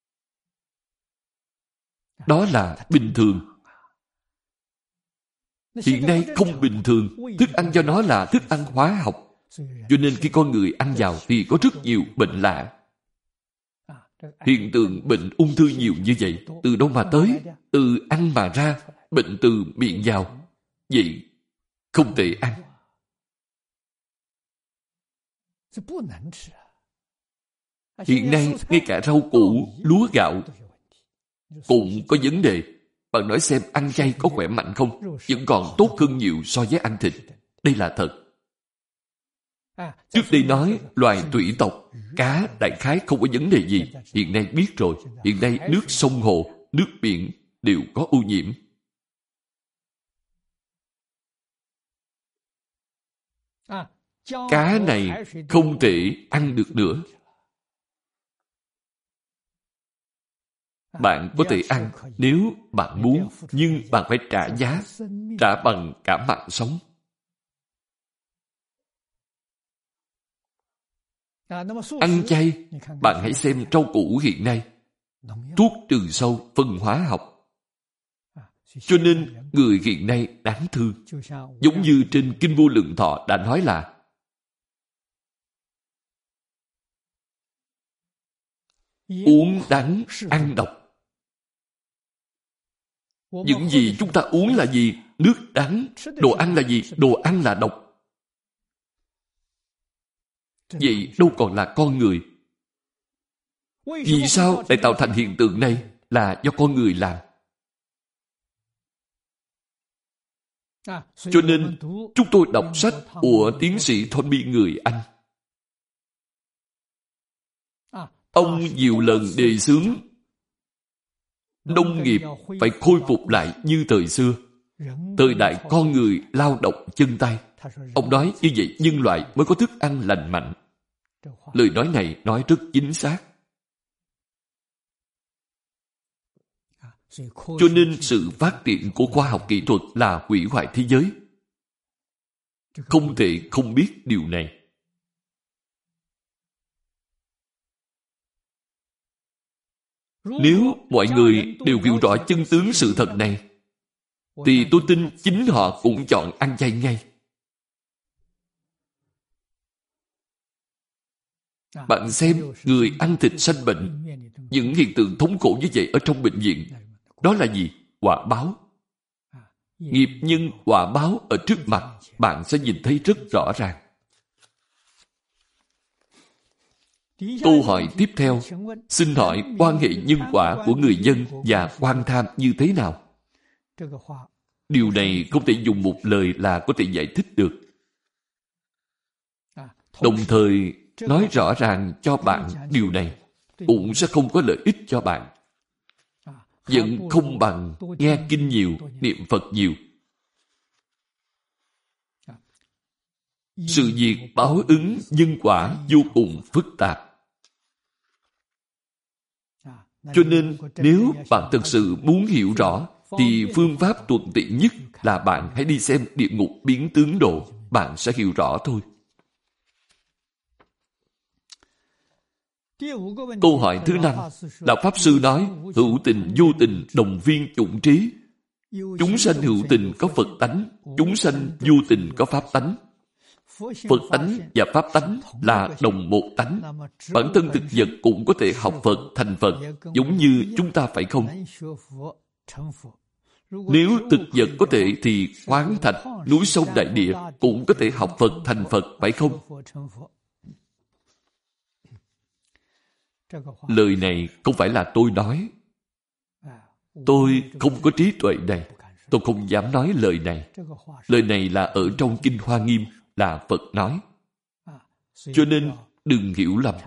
Đó là bình thường. Hiện nay không bình thường, thức ăn cho nó là thức ăn hóa học. Cho nên khi con người ăn vào thì có rất nhiều bệnh lạ. Hiện tượng bệnh ung thư nhiều như vậy, từ đâu mà tới? Từ ăn mà ra, bệnh từ miệng vào. Vậy không thể ăn. Hiện nay, ngay cả rau củ, lúa gạo cũng có vấn đề. Bạn nói xem ăn chay có khỏe mạnh không? Vẫn còn tốt hơn nhiều so với ăn thịt. Đây là thật. Trước đây nói loài thủy tộc, cá đại khái không có vấn đề gì. Hiện nay biết rồi. Hiện nay nước sông hồ, nước biển đều có ô nhiễm. Cá này không thể ăn được nữa. Bạn có thể ăn nếu bạn muốn, nhưng bạn phải trả giá, trả bằng cả mạng sống. Ăn chay, bạn hãy xem rau củ hiện nay, thuốc trừ sâu, phân hóa học. Cho nên người hiện nay đáng thương. Giống như trên Kinh Vô Lượng Thọ đã nói là uống đắng, ăn độc. Những gì chúng ta uống là gì? Nước đắng. Đồ ăn là gì? Đồ ăn là độc. Vậy đâu còn là con người. Vì sao lại tạo thành hiện tượng này? Là do con người làm. Cho nên chúng tôi đọc sách của tiến sĩ Tommy người Anh. Ông nhiều lần đề xướng nông nghiệp phải khôi phục lại như thời xưa. Thời đại con người lao động chân tay. Ông nói như vậy nhân loại mới có thức ăn lành mạnh. Lời nói này nói rất chính xác. Cho nên sự phát triển của khoa học kỹ thuật là hủy hoại thế giới. Không thể không biết điều này. Nếu mọi người đều hiểu rõ chân tướng sự thật này, thì tôi tin chính họ cũng chọn ăn chay ngay. Bạn xem, người ăn thịt sanh bệnh, những hiện tượng thống khổ như vậy ở trong bệnh viện, đó là gì? Quả báo. Nghiệp nhân quả báo ở trước mặt, bạn sẽ nhìn thấy rất rõ ràng. Câu hỏi tiếp theo, xin hỏi quan hệ nhân quả của người dân và quan tham như thế nào? Điều này không thể dùng một lời là có thể giải thích được. Đồng thời, nói rõ ràng cho bạn điều này cũng sẽ không có lợi ích cho bạn. Vẫn không bằng nghe kinh nhiều, niệm Phật nhiều. Sự việc báo ứng nhân quả vô cùng phức tạp. Cho nên nếu bạn thực sự muốn hiểu rõ, thì phương pháp thuận tiện nhất là bạn hãy đi xem Địa ngục biến tướng độ. Bạn sẽ hiểu rõ thôi. Câu hỏi thứ 5, Đạo Pháp Sư nói, hữu tình vô tình đồng viên chủng trí. Chúng sanh hữu tình có Phật tánh, chúng sanh vô tình có Pháp tánh. Phật tánh và Pháp tánh là đồng một tánh. Bản thân thực vật cũng có thể học Phật thành Phật, giống như chúng ta phải không? Nếu thực vật có thể thì khoáng thạch, núi sông đại địa cũng có thể học Phật thành Phật, phải không? Lời này không phải là tôi nói. Tôi không có trí tuệ này. Tôi không dám nói lời này. Lời này là ở trong Kinh Hoa Nghiêm, là Phật nói. Cho nên đừng hiểu lầm.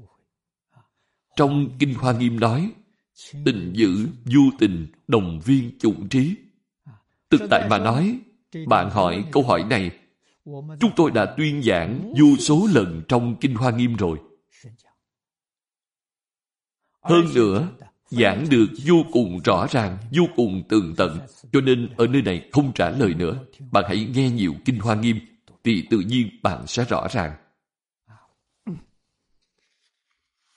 Trong Kinh Hoa Nghiêm nói, tình dữ, vô tình, đồng viên chủng trí. Thực tại mà nói, bạn hỏi câu hỏi này, chúng tôi đã tuyên giảng vô số lần trong Kinh Hoa Nghiêm rồi. Hơn nữa, giảng được vô cùng rõ ràng, vô cùng tường tận, cho nên ở nơi này không trả lời nữa. Bạn hãy nghe nhiều Kinh Hoa Nghiêm, thì tự nhiên bạn sẽ rõ ràng.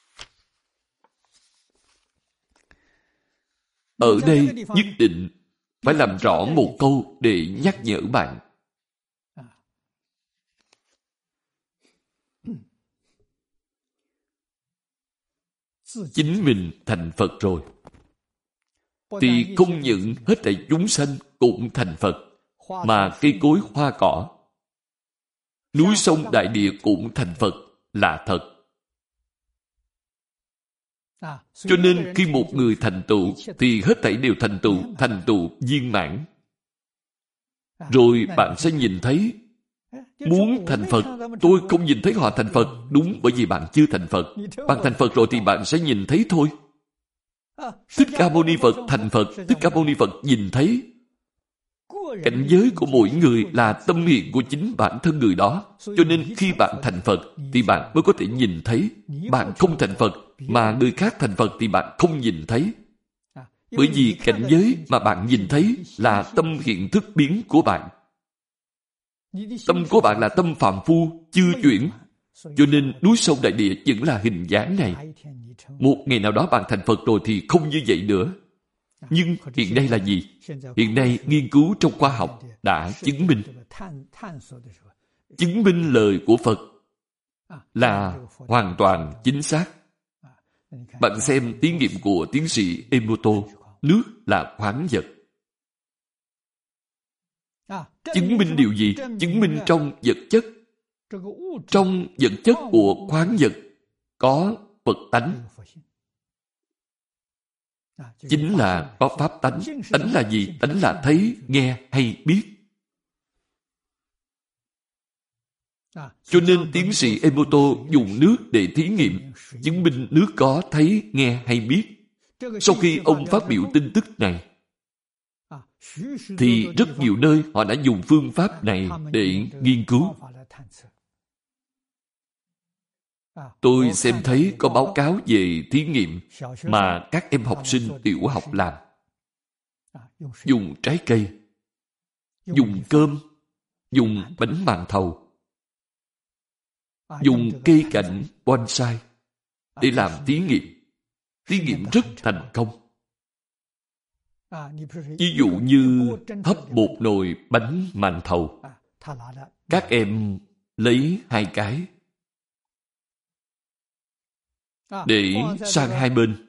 Ở đây nhất định phải làm rõ một câu để nhắc nhở bạn. Chính mình thành Phật rồi, thì không những hết thảy chúng sanh cũng thành Phật, mà cây cối hoa cỏ, núi sông đại địa cũng thành Phật là thật. Cho nên khi một người thành tựu thì hết thảy đều thành tựu viên mãn. Rồi bạn sẽ nhìn thấy, muốn thành Phật, tôi không nhìn thấy họ thành Phật. Đúng, bởi vì bạn chưa thành Phật. Bạn thành Phật rồi thì bạn sẽ nhìn thấy thôi. Thích Ca Mâu Ni Phật thành Phật, Thích Ca Mâu Ni Phật nhìn thấy. Cảnh giới của mỗi người là tâm hiện của chính bản thân người đó. Cho nên khi bạn thành Phật thì bạn mới có thể nhìn thấy. Bạn không thành Phật mà người khác thành Phật thì bạn không nhìn thấy. Bởi vì cảnh giới mà bạn nhìn thấy là tâm hiện thức biến của bạn. Tâm của bạn là tâm phàm phu, chưa chuyển. Cho nên núi sông đại địa vẫn là hình dáng này. Một ngày nào đó bạn thành Phật rồi thì không như vậy nữa. Nhưng hiện nay là gì? Hiện nay nghiên cứu trong khoa học đã chứng minh. Chứng minh lời của Phật là hoàn toàn chính xác. Bạn xem thí nghiệm của tiến sĩ Emoto, nước là khoáng vật. Chứng minh điều gì? Chứng minh trong vật chất. Trong vật chất của khoáng vật có Phật tánh. Chính là có pháp tánh. Tánh là gì? Tánh là thấy, nghe hay biết. Cho nên tiến sĩ Emoto dùng nước để thí nghiệm, chứng minh nước có thấy, nghe hay biết. Sau khi ông phát biểu tin tức này, thì rất nhiều nơi họ đã dùng phương pháp này để nghiên cứu. Tôi xem thấy có báo cáo về thí nghiệm mà các em học sinh tiểu học làm. Dùng trái cây, dùng cơm, dùng bánh màn thầu, dùng cây cảnh bonsai để làm thí nghiệm. Thí nghiệm rất thành công. Ví dụ như hấp một nồi bánh màn thầu. Các em lấy 2 cái để sang hai bên,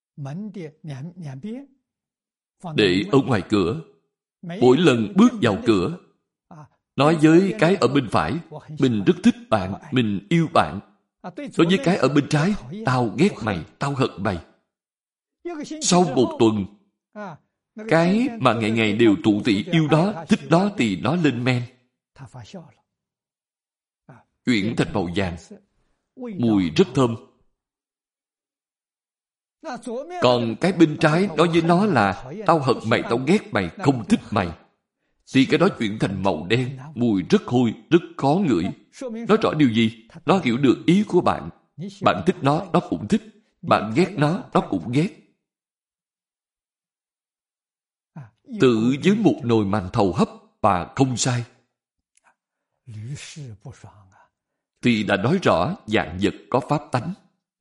để ở ngoài cửa. Mỗi lần bước vào cửa, nói với cái ở bên phải, mình rất thích bạn, mình yêu bạn. Nói với cái ở bên trái, tao ghét mày, tao hận mày. Sau một tuần, cái mà ngày ngày đều tụ tị yêu đó, thích đó thì nó lên men, chuyển thành màu vàng, mùi rất thơm. Còn cái bên trái nói với nó là tao hận mày, tao ghét mày, không thích mày, thì cái đó chuyển thành màu đen, mùi rất hôi, rất khó ngửi. Nói rõ điều gì? Nó hiểu được ý của bạn. Bạn thích nó cũng thích. Bạn ghét nó cũng ghét. Tự với một nồi màn thầu hấp và không sai, thì đã nói rõ vạn vật có pháp tánh.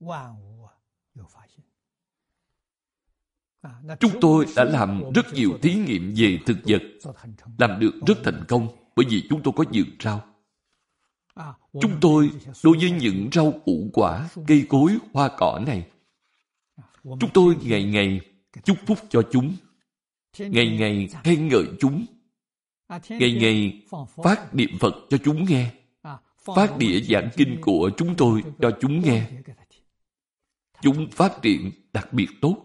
Chúng tôi đã làm rất nhiều thí nghiệm về thực vật, làm được rất thành công bởi vì chúng tôi có vườn rau. Chúng tôi đối với những rau củ quả, cây cối, hoa cỏ này, chúng tôi ngày ngày chúc phúc cho chúng, ngày ngày khen ngợi chúng, ngày ngày phát niệm Phật cho chúng nghe, phát đĩa giảng kinh của chúng tôi cho chúng nghe. Chúng phát triển đặc biệt tốt.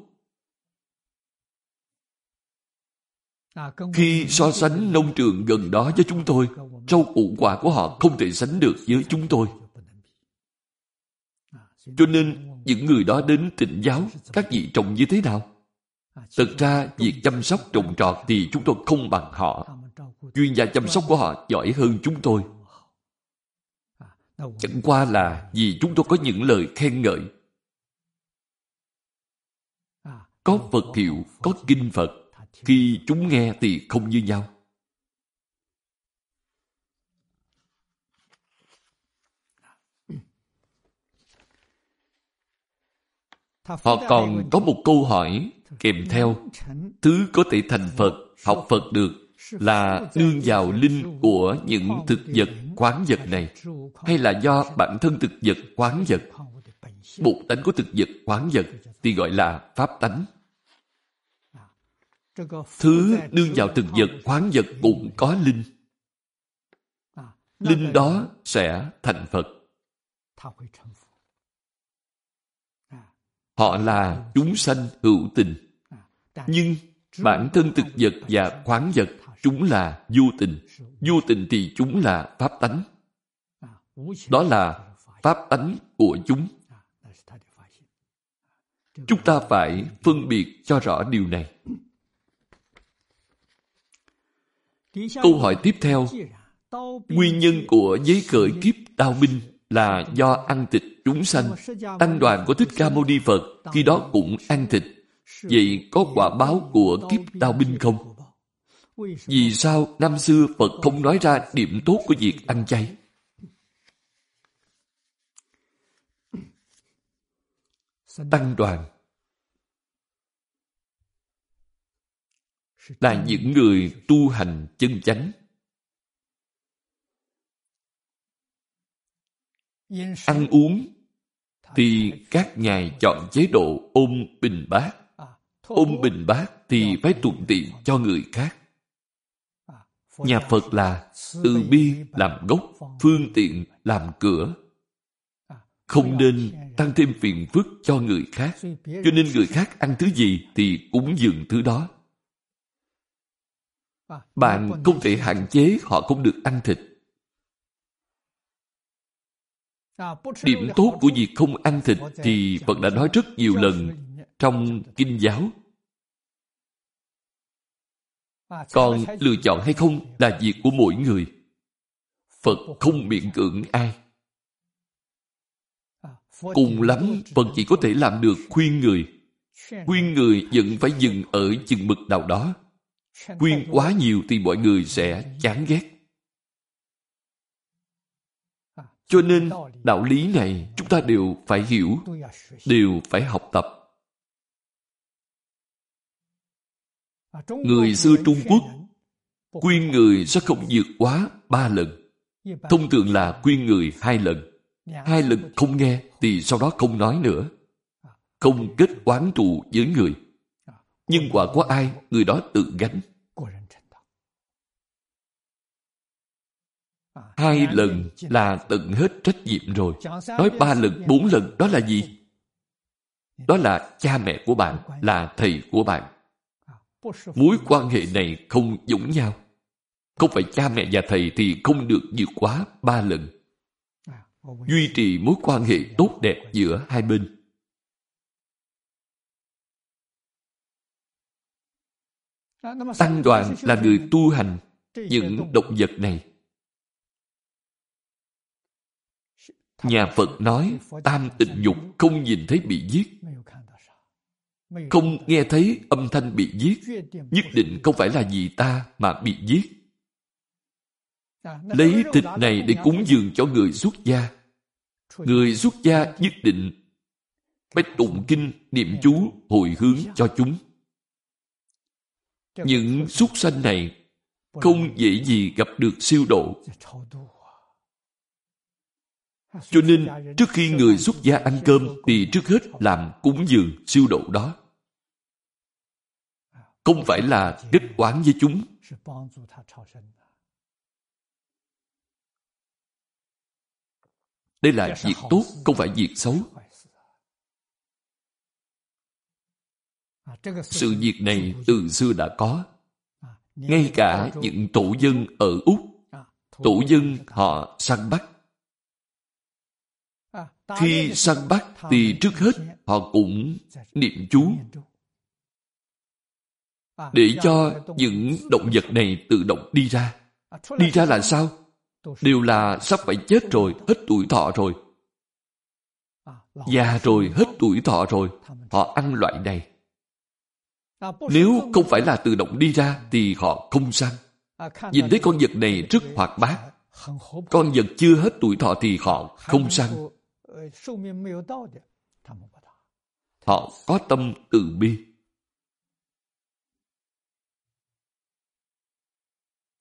Khi so sánh nông trường gần đó với chúng tôi, rau củ quả của họ không thể sánh được với chúng tôi. Cho nên, những người đó đến Tịnh giáo, các vị trồng như thế nào? Thực ra, việc chăm sóc trồng trọt thì chúng tôi không bằng họ. Chuyên gia chăm sóc của họ giỏi hơn chúng tôi. Chẳng qua là vì chúng tôi có những lời khen ngợi. Có Phật hiệu, có kinh Phật. Khi chúng nghe thì không như nhau. Họ còn có một câu hỏi kèm theo: thứ có thể thành Phật học Phật được là nương vào linh của những thực vật, khoáng vật này, hay là do bản thân thực vật, khoáng vật, bổn tánh của thực vật, khoáng vật thì gọi là pháp tánh. Thứ nương vào thực vật, khoáng vật cũng có linh. Linh đó sẽ thành Phật. Họ là chúng sanh hữu tình. Nhưng bản thân thực vật và khoáng vật, chúng là vô tình. Vô tình thì chúng là pháp tánh. Đó là pháp tánh của chúng. Chúng ta phải phân biệt cho rõ điều này. Câu hỏi tiếp theo, nguyên nhân của giấy khởi kiếp đao binh là do ăn thịt chúng sanh. Tăng đoàn của Thích Ca Mâu Ni Phật khi đó cũng ăn thịt. Vậy có quả báo của kiếp đao binh không? Vì sao năm xưa Phật không nói ra điểm tốt của việc ăn chay? Tăng đoàn là những người tu hành chân chánh. Ăn uống thì các ngài chọn chế độ ôm bình bát. Ôm bình bát thì phải thuận tiện cho người khác. Nhà Phật là từ bi làm gốc, phương tiện làm cửa. Không nên tăng thêm phiền phức cho người khác. Cho nên người khác ăn thứ gì thì cúng dường thứ đó. Bạn không thể hạn chế họ không được ăn thịt. Điểm tốt của việc không ăn thịt thì Phật đã nói rất nhiều lần trong Kinh giáo. Còn lựa chọn hay không là việc của mỗi người. Phật không miễn cưỡng ai. Cùng lắm, Phật chỉ có thể làm được khuyên người. Khuyên người vẫn phải dừng ở chừng mực nào đó. Khuyên quá nhiều thì mọi người sẽ chán ghét. Cho nên, đạo lý này chúng ta đều phải hiểu, đều phải học tập. Người xưa Trung Quốc, khuyên người sẽ không vượt quá 3 lần. Thông thường là khuyên người 2 lần. 2 lần không nghe thì sau đó không nói nữa. Không kết oán thù với người. Nhưng quả của ai, người đó tự gánh. 2 lần là tận hết trách nhiệm rồi. Nói 3 lần, 4 lần, đó là gì? Đó là cha mẹ của bạn, là thầy của bạn. Mối quan hệ này không giống nhau. Không phải cha mẹ và thầy thì không được vượt quá 3 lần. Duy trì mối quan hệ tốt đẹp giữa hai bên. Tăng đoàn là người tu hành những động vật này. Nhà Phật nói tam tịnh nhục không nhìn thấy bị giết. Không nghe thấy âm thanh bị giết, nhất định không phải là vì ta mà bị giết. Lấy thịt này để cúng dường cho người xuất gia. Người xuất gia nhất định phải tụng kinh, niệm chú, hồi hướng cho chúng. Những súc sanh này không dễ gì gặp được siêu độ. Cho nên, trước khi người xuất gia ăn cơm thì trước hết làm cúng dường siêu độ đó. Không phải là kết oán với chúng. Đây là việc tốt, không phải việc xấu. Sự việc này từ xưa đã có. Ngay cả những tổ dân ở Úc, tổ dân họ săn bắt. Khi săn bắt thì trước hết họ cũng niệm chú để cho những động vật này tự động đi ra. Đi ra là sao? Đều là sắp phải chết rồi, hết tuổi thọ rồi. Già rồi, hết tuổi thọ rồi. Họ ăn loại này. Nếu không phải là tự động đi ra thì họ không săn. Nhìn thấy con vật này rất hoạt bát. Con vật chưa hết tuổi thọ thì họ không săn. Họ có tâm từ bi.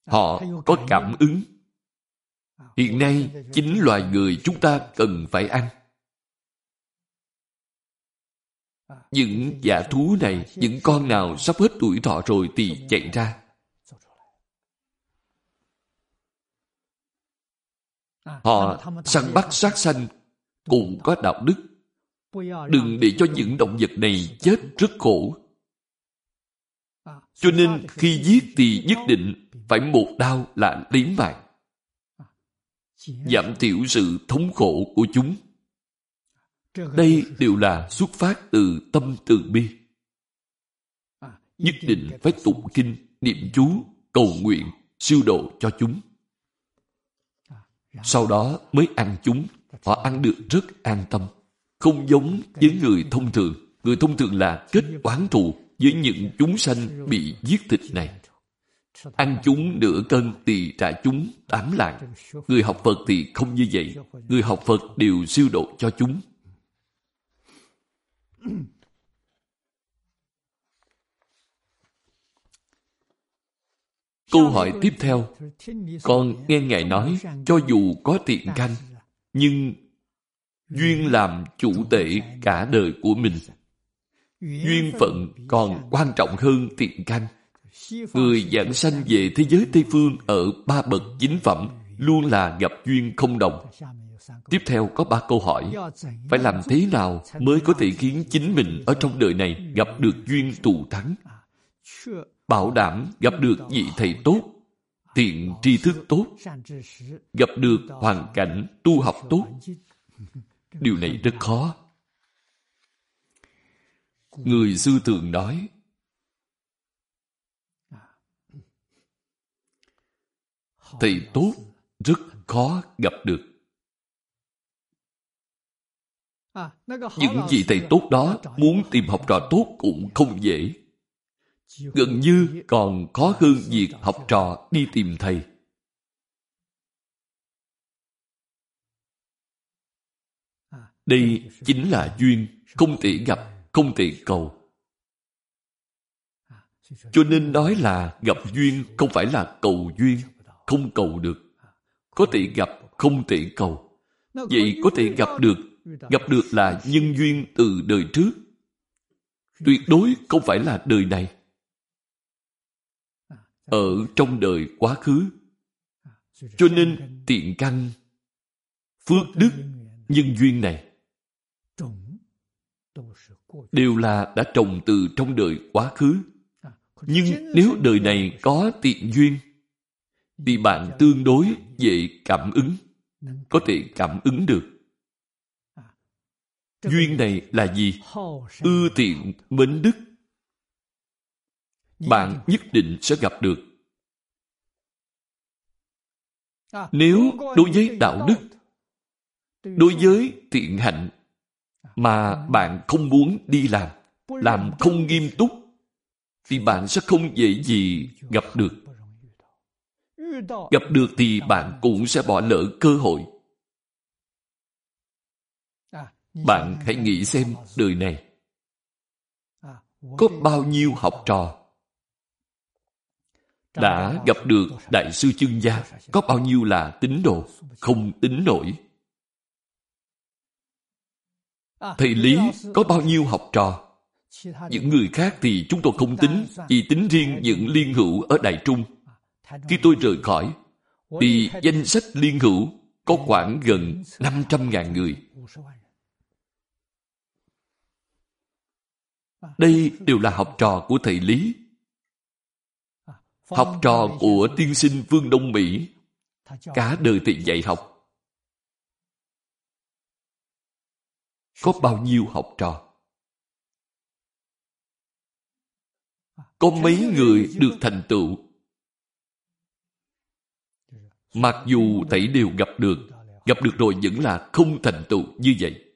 Họ có cảm ứng. Hiện nay, chính loài người chúng ta cần phải ăn. Những dã thú này, những con nào sắp hết tuổi thọ rồi thì chạy ra. Họ săn bắt sát sanh cũng có đạo đức. Đừng để cho những động vật này chết rất khổ. Cho nên khi giết thì nhất định phải một đao là lấy mạng, giảm thiểu sự thống khổ của chúng. Đây đều là xuất phát từ tâm từ bi. Nhất định phải tụng kinh, niệm chú, cầu nguyện, siêu độ cho chúng. Sau đó mới ăn chúng. Họ ăn được rất an tâm. Không giống với người thông thường. Người thông thường là kết oán thù với những chúng sanh bị giết thịt này. Ăn chúng nửa cân thì trả chúng 8 lạng. Người học Phật thì không như vậy. Người học Phật đều siêu độ cho chúng. Câu hỏi tiếp theo. Con nghe Ngài nói, cho dù có thiện căn, nhưng duyên làm chủ tể cả đời của mình. Duyên phận còn quan trọng hơn thiện căn. Người giảng sanh về thế giới Tây Phương ở 3 bậc chính phẩm luôn là gặp duyên không đồng. Tiếp theo có 3 câu hỏi. Phải làm thế nào mới có thể khiến chính mình ở trong đời này gặp được duyên thù thắng? Bảo đảm gặp được vị thầy tốt, thiện tri thức tốt, gặp được hoàn cảnh tu học tốt. Điều này rất khó. Người xưa thường nói, thầy tốt rất khó gặp được. Những vị thầy tốt đó muốn tìm học trò tốt cũng không dễ. Gần như còn khó hơn việc học trò đi tìm thầy. Đây chính là duyên, không thể gặp, không thể cầu. Cho nên nói là gặp duyên không phải là cầu duyên, không cầu được. Có thể gặp, không thể cầu. Vậy có thể gặp được là nhân duyên từ đời trước. Tuyệt đối không phải là đời này. Ở trong đời quá khứ. Cho nên thiện căn, phước đức, nhân duyên này đều là đã trồng từ trong đời quá khứ. Nhưng nếu đời này có thiện duyên thì bạn tương đối dễ cảm ứng, có thể cảm ứng được. Duyên này là gì? Ưa thiện mến đức. Bạn nhất định sẽ gặp được. Nếu đối với đạo đức, đối với thiện hạnh mà bạn không muốn đi làm không nghiêm túc, thì bạn sẽ không dễ gì gặp được. Gặp được thì bạn cũng sẽ bỏ lỡ cơ hội. Bạn hãy nghĩ xem đời này có bao nhiêu học trò đã gặp được Đại sư Chương Gia, có bao nhiêu là tín đồ, không tính nổi. Thầy Lý có bao nhiêu học trò. Những người khác thì chúng tôi không tính, chỉ tính riêng những liên hữu ở Đại Trung. Khi tôi rời khỏi, thì danh sách liên hữu có khoảng gần 500.000 người. Đây đều là học trò của thầy Lý. Học trò của tiên sinh Vương Đông Mỹ, cả đời thầy dạy học. Có bao nhiêu học trò? Có mấy người được thành tựu? Mặc dù thầy đều gặp được rồi vẫn là không thành tựu như vậy.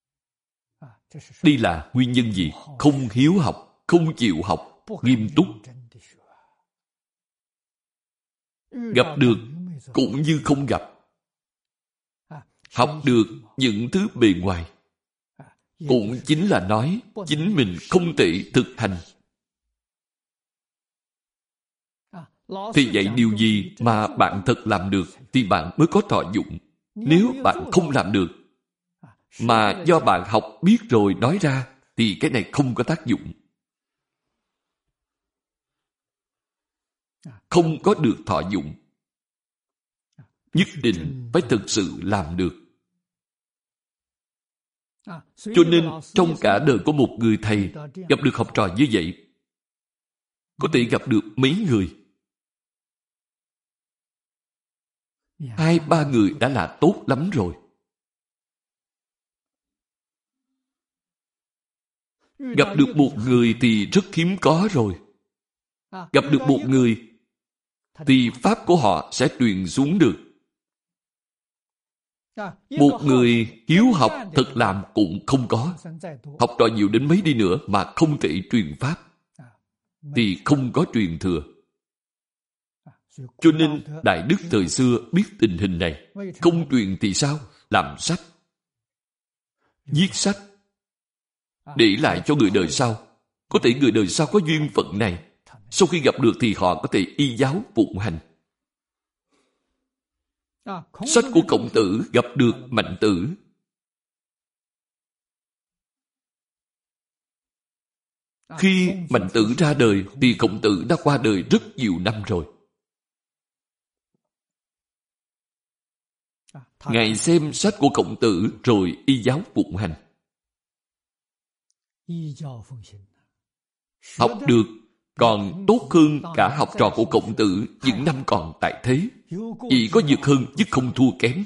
Đây là nguyên nhân gì? Không hiếu học, không chịu học, nghiêm túc. Gặp được cũng như không gặp. Học được những thứ bề ngoài cũng chính là nói chính mình không thể thực hành. Thì vậy điều gì mà bạn thật làm được thì bạn mới có thọ dụng. Nếu bạn không làm được, mà do bạn học biết rồi nói ra, thì cái này không có tác dụng. Không có được thọ dụng. Nhất định phải thực sự làm được. Cho nên trong cả đời của một người thầy gặp được học trò như vậy, có thể gặp được mấy người. 2-3 người đã là tốt lắm rồi. Gặp được một người thì rất hiếm có rồi. Gặp được một người thì pháp của họ sẽ truyền xuống được. Một người hiếu học thật làm cũng không có. Học trò nhiều đến mấy đi nữa mà không thể truyền pháp, thì không có truyền thừa. Cho nên Đại Đức thời xưa biết tình hình này. Không truyền thì sao? Làm sách, viết sách, để lại cho người đời sau. Có thể người đời sau có duyên phận này, sau khi gặp được thì họ có thể y giáo phụng hành. Sách của Khổng Tử gặp được Mạnh Tử. Khi Mạnh Tử ra đời thì Khổng Tử đã qua đời rất nhiều năm rồi. Ngài xem sách của Khổng Tử rồi y giáo phụng hành. Học được còn tốt hơn cả học trò của Khổng Tử những năm còn tại thế. Chỉ có vượt hơn chứ không thua kém.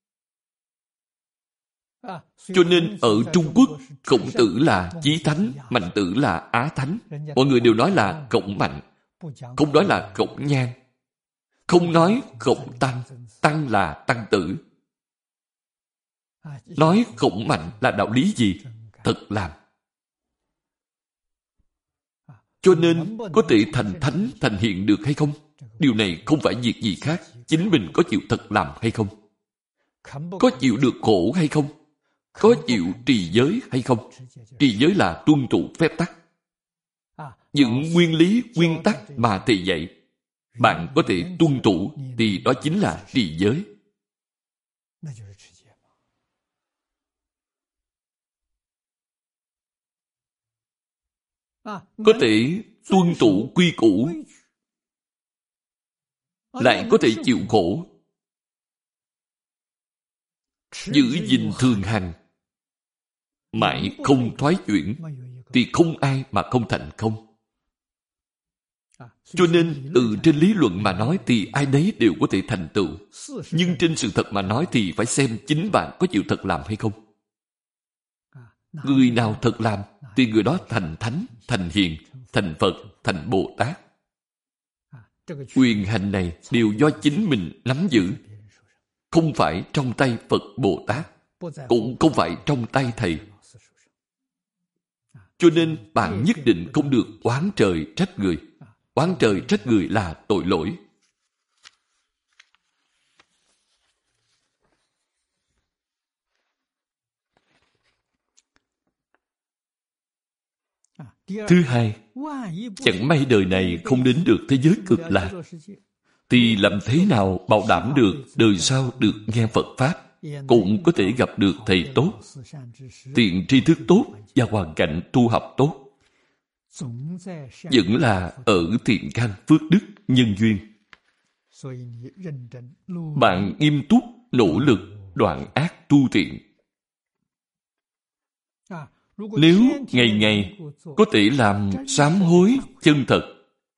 Cho nên ở Trung Quốc, Khổng Tử là Chí Thánh, Mạnh Tử là Á Thánh. Mọi người đều nói là Khổng Mạnh, không nói là Khổng Nhan, không nói Khổng Tăng, Tăng là Tăng Tử. Nói Khổng Mạnh là đạo lý gì? Thật làm. Cho nên có thể thành thánh, thành hiện được hay không? Điều này không phải việc gì khác. Chính mình có chịu thật làm hay không? Có chịu được khổ hay không? Có chịu trì giới hay không? Trì giới là tuân thủ phép tắc. Những nguyên lý, nguyên tắc mà thầy dạy, bạn có thể tuân thủ thì đó chính là trì giới. Có thể tuân thủ quy củ, lại có thể chịu khổ, giữ gìn thường hằng, mãi không thoái chuyển, thì không ai mà không thành công. Cho nên từ trên lý luận mà nói thì ai nấy đều có thể thành tựu. Nhưng trên sự thật mà nói thì phải xem chính bạn có chịu thật làm hay không. Người nào thật làm thì người đó thành thánh, thành hiền, thành Phật, thành Bồ Tát. Quyền hành này đều do chính mình nắm giữ, không phải trong tay Phật Bồ Tát, cũng không phải trong tay Thầy. Cho nên bạn nhất định không được oán trời trách người. Oán trời trách người là tội lỗi. Thứ hai, chẳng may đời này không đến được thế giới cực lạc, thì làm thế nào bảo đảm được đời sau được nghe Phật Pháp, cũng có thể gặp được thầy tốt, tiện tri thức tốt và hoàn cảnh tu học tốt. Vẫn là ở thiện căn phước đức nhân duyên. Bạn nghiêm túc nỗ lực đoạn ác tu thiện. Nếu ngày ngày có thể làm sám hối chân thật,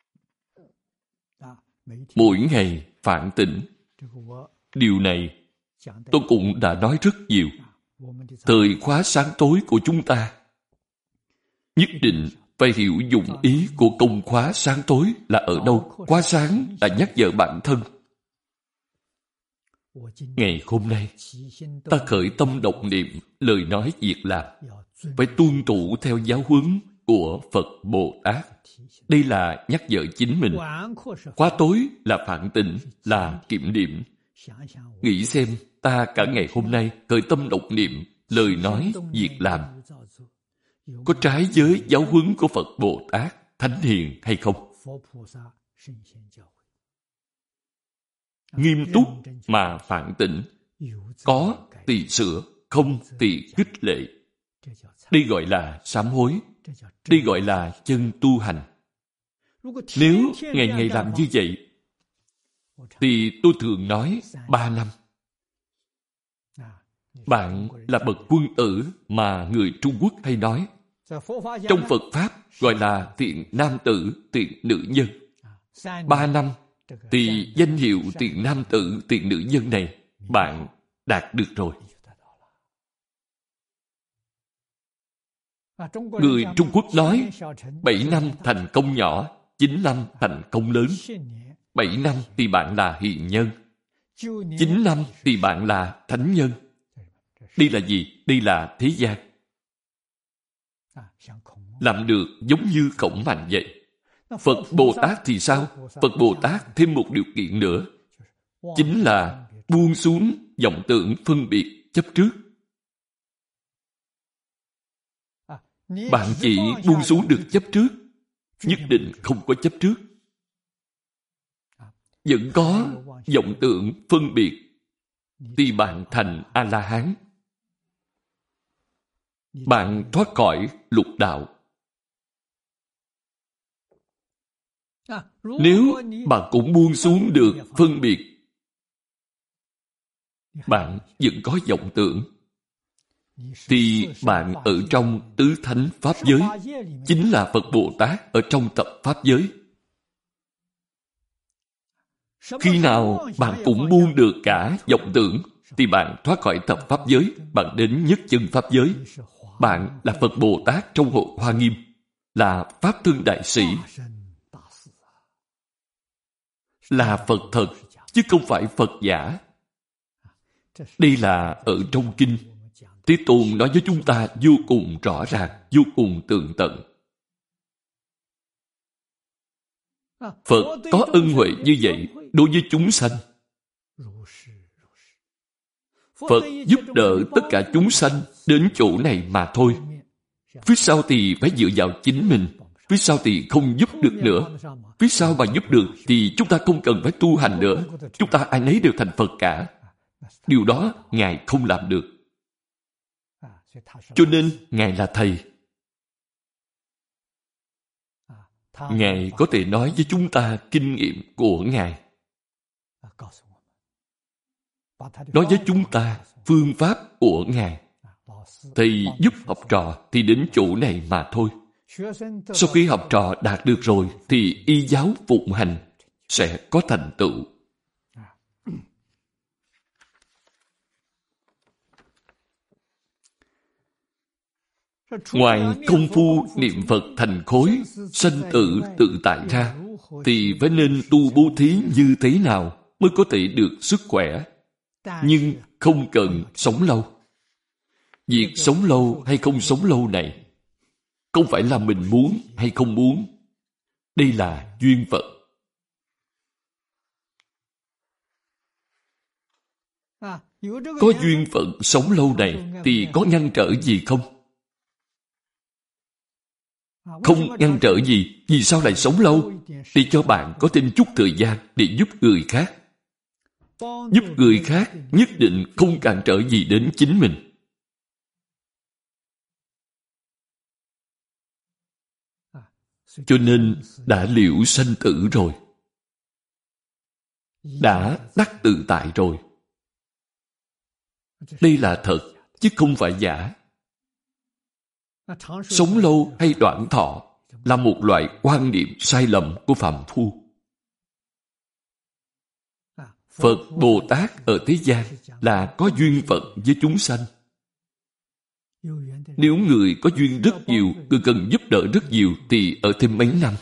mỗi ngày phản tỉnh, điều này tôi cũng đã nói rất nhiều. Thời khóa sáng tối của chúng ta nhất định phải hiểu dụng ý của công khóa sáng tối là ở đâu. Khóa sáng là nhắc nhở bản thân. Ngày hôm nay, ta khởi tâm động niệm, lời nói việc làm, phải tuân thủ theo giáo huấn của Phật Bồ Tát. Đây là nhắc nhở chính mình. Khóa tối là phản tỉnh, là kiểm điểm. Nghĩ xem, ta cả ngày hôm nay khởi tâm động niệm, lời nói, việc làm, có trái với giáo huấn của Phật Bồ Tát, Thánh Hiền hay không? Nghiêm túc mà phản tỉnh, có thì sửa, không thì khích lệ. Đây gọi là sám hối. Đây gọi là chân tu hành. Nếu ngày ngày làm như vậy, thì tôi thường nói 3 năm. Bạn là bậc quân tử mà người Trung Quốc hay nói. Trong Phật Pháp gọi là thiện nam tử, thiện nữ nhân. 3 năm thì danh hiệu thiện nam tử, thiện nữ nhân này bạn đạt được rồi. Người Trung Quốc nói 7 năm thành công nhỏ, 9 năm thành công lớn. 7 năm thì bạn là hiền nhân, 9 năm thì bạn là thánh nhân. Đây là gì? Đây là thế gian. Làm được giống như Khổng Mạnh vậy. Phật Bồ Tát thì sao? Phật Bồ Tát thêm một điều kiện nữa, chính là buông xuống vọng tưởng phân biệt chấp trước. Bạn chỉ buông xuống được chấp trước, nhất định không có chấp trước. Vẫn có vọng tưởng phân biệt, thì bạn thành A-la-hán. Bạn thoát khỏi lục đạo. Nếu bạn cũng buông xuống được phân biệt, bạn vẫn có vọng tưởng, thì bạn ở trong tứ thánh Pháp giới, chính là Phật Bồ Tát ở trong tập Pháp giới. Khi nào bạn cũng buông được cả vọng tưởng, thì bạn thoát khỏi tập Pháp giới, bạn đến nhất chân Pháp giới. Bạn là Phật Bồ Tát trong Hội Hoa Nghiêm, là Pháp Thân Đại Sĩ, là Phật thật, chứ không phải Phật giả. Đây là ở trong kinh. Thế Tôn nói với chúng ta vô cùng rõ ràng, vô cùng tường tận. Phật có ân huệ như vậy đối với chúng sanh. Phật giúp đỡ tất cả chúng sanh đến chỗ này mà thôi. Phía sau thì phải dựa vào chính mình. Phía sau thì không giúp được nữa. Phía sau mà giúp được thì chúng ta không cần phải tu hành nữa. Chúng ta ai nấy đều thành Phật cả. Điều đó Ngài không làm được. Cho nên Ngài là Thầy. Ngài có thể nói với chúng ta kinh nghiệm của Ngài. Nói với chúng ta phương pháp của Ngài. Thầy giúp học trò thì đến chỗ này mà thôi. Sau khi học trò đạt được rồi thì y giáo phụng hành sẽ có thành tựu. Ngoài công phu niệm Phật thành khối, sanh tử tự tại ra, thì phải nên tu bố thí như thế nào mới có thể được sức khỏe, nhưng không cần sống lâu. Việc sống lâu hay không sống lâu này, không phải là mình muốn hay không muốn. Đây là duyên phận. Có duyên phận sống lâu này thì có ngăn trở gì không? Không ngăn trở gì. Vì sao lại sống lâu? Để cho bạn có thêm chút thời gian để giúp người khác. Giúp người khác nhất định không cản trở gì đến chính mình. Cho nên đã liễu sanh tử rồi. Đã đắc tự tại rồi. Đây là thật, chứ không phải giả. Sống lâu hay đoạn thọ là một loại quan niệm sai lầm của phàm phu. Phật Bồ Tát ở thế gian là có duyên phận với chúng sanh. Nếu người có duyên rất nhiều, người cần giúp đỡ rất nhiều thì ở thêm mấy năm.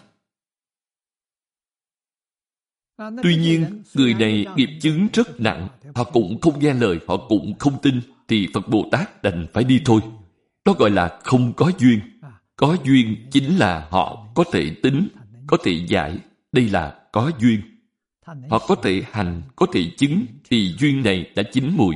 Tuy nhiên, người này nghiệp chướng rất nặng, họ cũng không nghe lời, họ cũng không tin, thì Phật Bồ Tát đành phải đi thôi. Đó gọi là không có duyên. Có duyên chính là họ có thể tính, có thể giải. Đây là có duyên. Họ có thể hành, có thể chứng, thì duyên này đã chín mùi.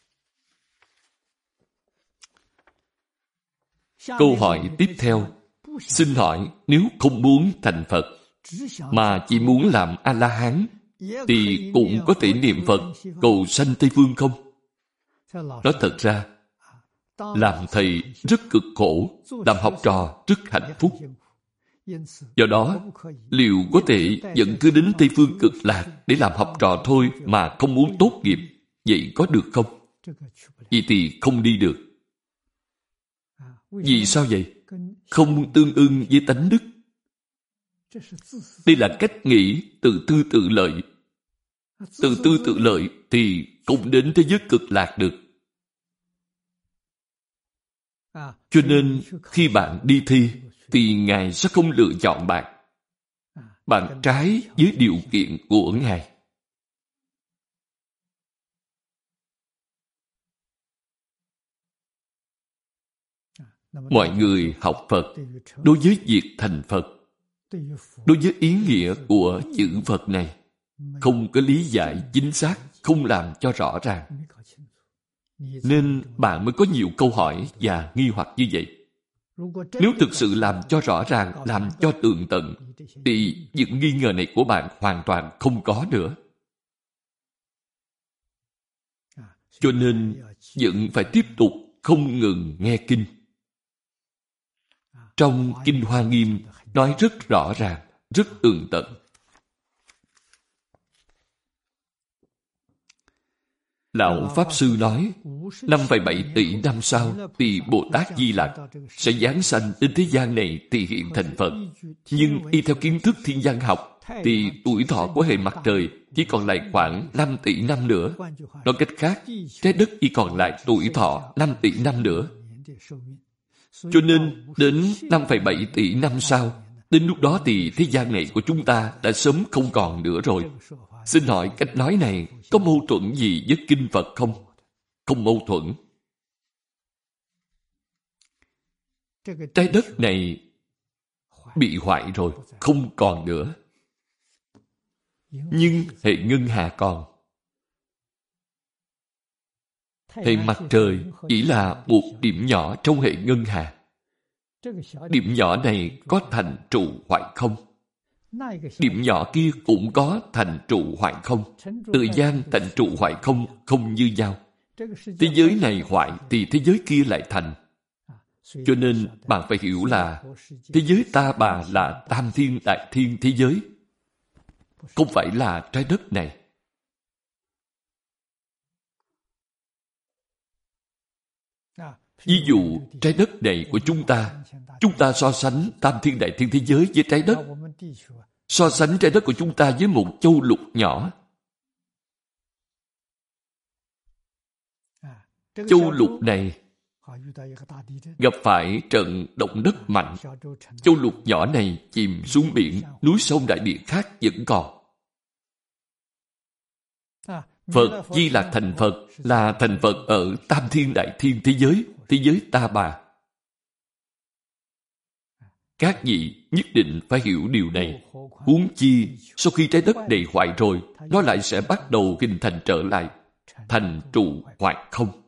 Câu hỏi tiếp theo. Xin hỏi, nếu không muốn thành Phật, mà chỉ muốn làm A-la-hán, thì cũng có thể niệm Phật cầu sanh Tây Phương không? Nói thật ra, làm thầy rất cực khổ, làm học trò rất hạnh phúc. Do đó, liệu có thể vẫn cứ đến Tây Phương Cực Lạc để làm học trò thôi mà không muốn tốt nghiệp, vậy có được không? Vậy thì không đi được. Vì sao vậy? Không tương ưng với tánh đức. Đây là cách nghĩ tự tư tự lợi. Tự tư tự lợi thì không đến thế giới cực lạc được. Cho nên khi bạn đi thi thì Ngài sẽ không lựa chọn bạn. Bạn trái với điều kiện của Ngài. Mọi người học Phật, đối với việc thành Phật, đối với ý nghĩa của chữ Phật này, không có lý giải chính xác, không làm cho rõ ràng. Nên bạn mới có nhiều câu hỏi và nghi hoặc như vậy. Nếu thực sự làm cho rõ ràng, làm cho tường tận, thì những nghi ngờ này của bạn hoàn toàn không có nữa. Cho nên, vẫn phải tiếp tục không ngừng nghe kinh. Trong Kinh Hoa Nghiêm nói rất rõ ràng, rất tường tận. Lão Pháp Sư nói, 5,7 tỷ năm sau thì Bồ Tát Di Lặc sẽ giáng sanh đến thế gian này thì hiện thành Phật. Nhưng y theo kiến thức thiên văn học thì tuổi thọ của hệ mặt trời chỉ còn lại khoảng 5 tỷ năm nữa. Nói cách khác, trái đất chỉ còn lại tuổi thọ 5 tỷ năm nữa. Cho nên đến 5,7 tỷ năm sau, đến lúc đó thì thế gian này của chúng ta đã sớm không còn nữa rồi. Xin hỏi cách nói này có mâu thuẫn gì với Kinh Phật không? Không mâu thuẫn. Trái đất này bị hoại rồi, không còn nữa. Nhưng hệ ngân hà còn. Hệ mặt trời chỉ là một điểm nhỏ trong hệ ngân hà. Điểm nhỏ này có thành trụ hoại không? Điểm nhỏ kia cũng có thành trụ hoại không? Thời gian thành trụ hoại không, không như nhau. Thế giới này hoại thì thế giới kia lại thành. Cho nên bạn phải hiểu là thế giới ta bà là tam thiên đại thiên thế giới, không phải là trái đất này. Ví dụ trái đất này của chúng ta so sánh tam thiên đại thiên thế giới với trái đất, so sánh trái đất của chúng ta với một châu lục nhỏ. Châu lục này gặp phải trận động đất mạnh, châu lục nhỏ này chìm xuống biển, núi sông đại địa khác vẫn còn. Phật Di Lặc thành Phật là thành Phật ở tam thiên đại thiên thế giới ta bà. Các vị nhất định phải hiểu điều này. Huống chi, sau khi trái đất này hoại rồi, nó lại sẽ bắt đầu hình thành trở lại, thành trụ hoại không.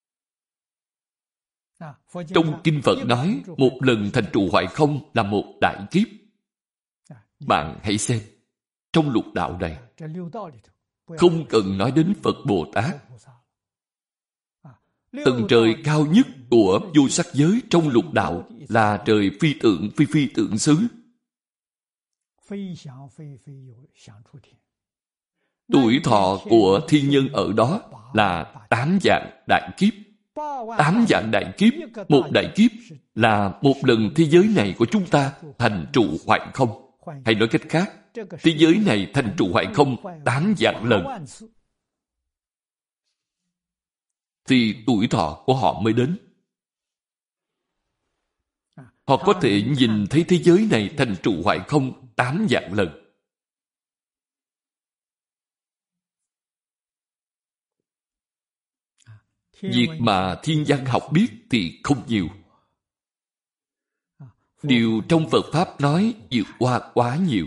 Trong Kinh Phật nói, một lần thành trụ hoại không là một đại kiếp. Bạn hãy xem, trong lục đạo này, không cần nói đến Phật Bồ Tát. Tầng trời cao nhất của vô sắc giới trong lục đạo là trời phi tượng phi tượng xứ. Tuổi thọ của thiên nhân ở đó là 8 vạn đại kiếp. 8 vạn đại kiếp, một đại kiếp là một lần thế giới này của chúng ta thành trụ hoại không. Hay nói cách khác, thế giới này thành trụ hoại không 8 vạn lần. Thì tuổi thọ của họ mới đến. Họ có thể nhìn thấy thế giới này thành trụ hoại không 8 vạn lần. Việc mà thiên văn học biết thì không nhiều. Điều trong Phật Pháp nói vượt qua quá nhiều.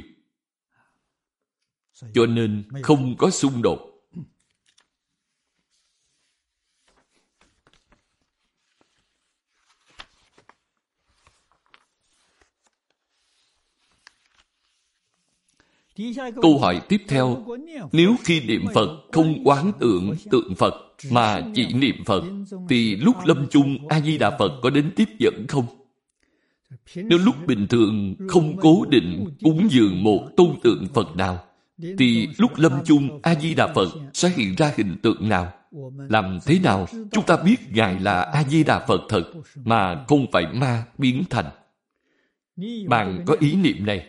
Cho nên không có xung đột. Câu hỏi tiếp theo, nếu khi niệm Phật không quán tượng tượng Phật mà chỉ niệm Phật, thì lúc lâm chung A-di-đà Phật có đến tiếp dẫn không? Nếu lúc bình thường không cố định cúng dường một tôn tượng Phật nào, thì lúc lâm chung A-di-đà Phật sẽ hiện ra hình tượng nào? Làm thế nào chúng ta biết Ngài là A-di-đà Phật thật mà không phải ma biến thành? Bạn có ý niệm này,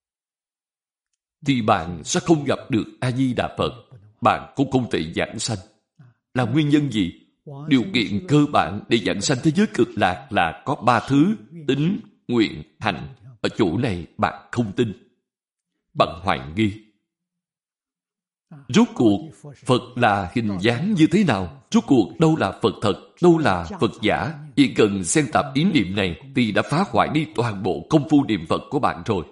thì bạn sẽ không gặp được A-di-đà Phật. Bạn cũng không thể giảng sanh. Là nguyên nhân gì? Điều kiện cơ bản để giảng sanh thế giới cực lạc là có 3 thứ: tín, nguyện, hành. Ở chỗ này bạn không tin. Bạn hoài nghi. Rốt cuộc, Phật là hình dáng như thế nào? Rốt cuộc đâu là Phật thật, đâu là Phật giả? Chỉ cần xen tạp ý niệm này thì đã phá hoại đi toàn bộ công phu niệm Phật của bạn rồi.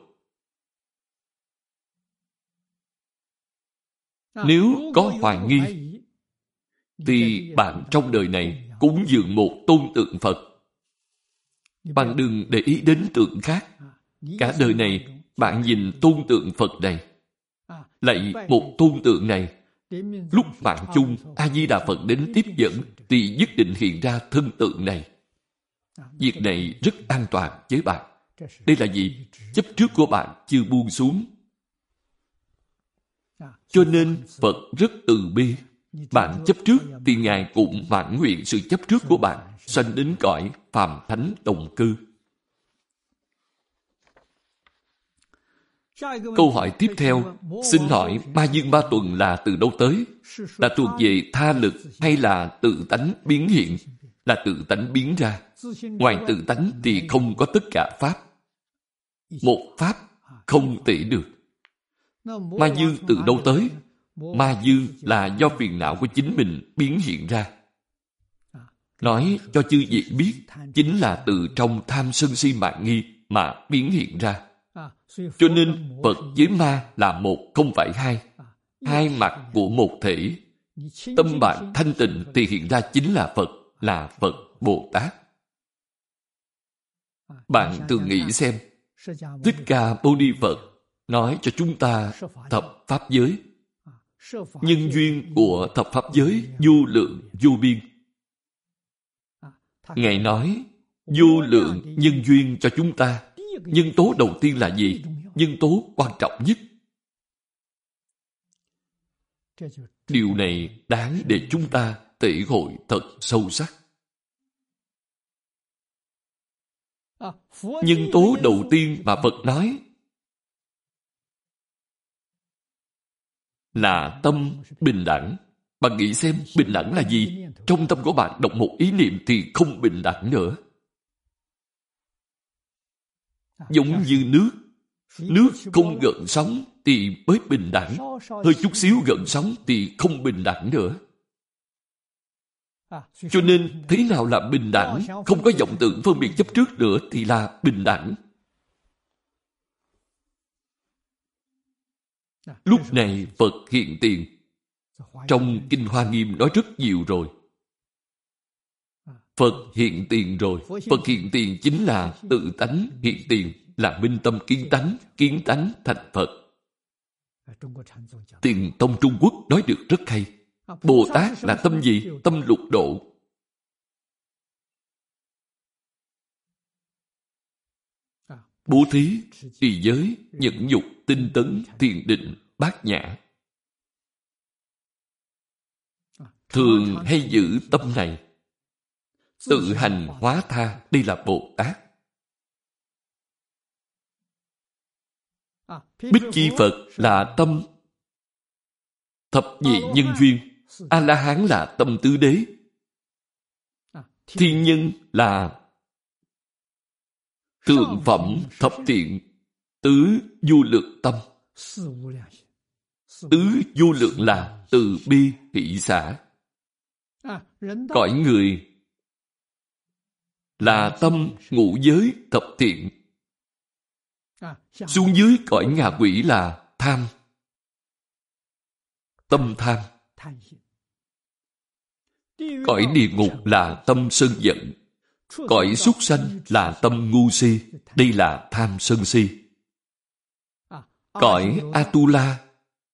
Nếu có hoài nghi, thì bạn trong đời này cúng dường một tôn tượng Phật. Bạn đừng để ý đến tượng khác. Cả đời này, bạn nhìn tôn tượng Phật này, lạy một tôn tượng này, lúc bạn chung A-di-đà Phật đến tiếp dẫn, thì nhất định hiện ra thân tượng này. Việc này rất an toàn với bạn. Đây là gì? Chấp trước của bạn chưa buông xuống. Cho nên Phật rất từ bi. Bạn chấp trước thì Ngài cũng mãn nguyện sự chấp trước của bạn, sanh đến cõi phàm thánh đồng cư. Câu hỏi tiếp theo, xin hỏi ma dương ba tuần là từ đâu tới? Là thuộc về tha lực hay là tự tánh biến hiện? Là tự tánh biến ra. Ngoài tự tánh thì không có tất cả pháp. Một pháp không thể được. Ma dương từ đâu tới? Ma dương là do phiền não của chính mình biến hiện ra. Nói cho chư vị biết, chính là từ trong tham sân si mạn nghi mà biến hiện ra. Cho nên Phật với ma là một, không phải hai. Hai mặt của một thể. Tâm bạn thanh tịnh thì hiện ra chính là Phật, là Phật Bồ Tát. Bạn thường nghĩ xem, Thích Ca Mâu Ni Phật nói cho chúng ta thập pháp giới. Nhân duyên của thập pháp giới vô lượng vô biên. Ngài nói vô lượng nhân duyên cho chúng ta. Nhân tố đầu tiên là gì? Nhân tố quan trọng nhất. Điều này đáng để chúng ta thể hội thật sâu sắc. Nhân tố đầu tiên mà Phật nói là tâm bình đẳng. Bạn nghĩ xem, bình đẳng là gì? Trong tâm của bạn động một ý niệm thì không bình đẳng nữa. Giống như nước. Nước không gợn sóng thì mới bình đẳng. Hơi chút xíu gợn sóng thì không bình đẳng nữa. Cho nên, thế nào là bình đẳng? Không có vọng tưởng phân biệt chấp trước nữa thì là bình đẳng. Lúc này Phật hiện tiền. Trong Kinh Hoa Nghiêm nói rất nhiều rồi. Phật hiện tiền rồi. Phật hiện tiền chính là tự tánh hiện tiền, là minh tâm kiến tánh thành Phật. Tiền tông Trung Quốc nói được rất hay. Bồ Tát là tâm gì? Tâm lục độ. Bố thí, trì giới, nhẫn nhục, tinh tấn, thiền định, bát nhã. Thường hay giữ tâm này. Tự hành hóa tha, đây là Bồ Tát. Bích Chi Phật là tâm thập nhị nhân duyên. A-la-hán là tâm tứ đế. Thiên nhân là thượng phẩm thập thiện tứ vô lượng tâm. Tứ vô lượng là từ bi hỷ xả. Cõi người là tâm ngũ giới thập thiện. Xuống dưới cõi ngạ quỷ là tham. Tâm tham. Cõi địa ngục là tâm sân giận. Cõi súc sanh là tâm ngu si. Đây là tham sân si. Cõi Atula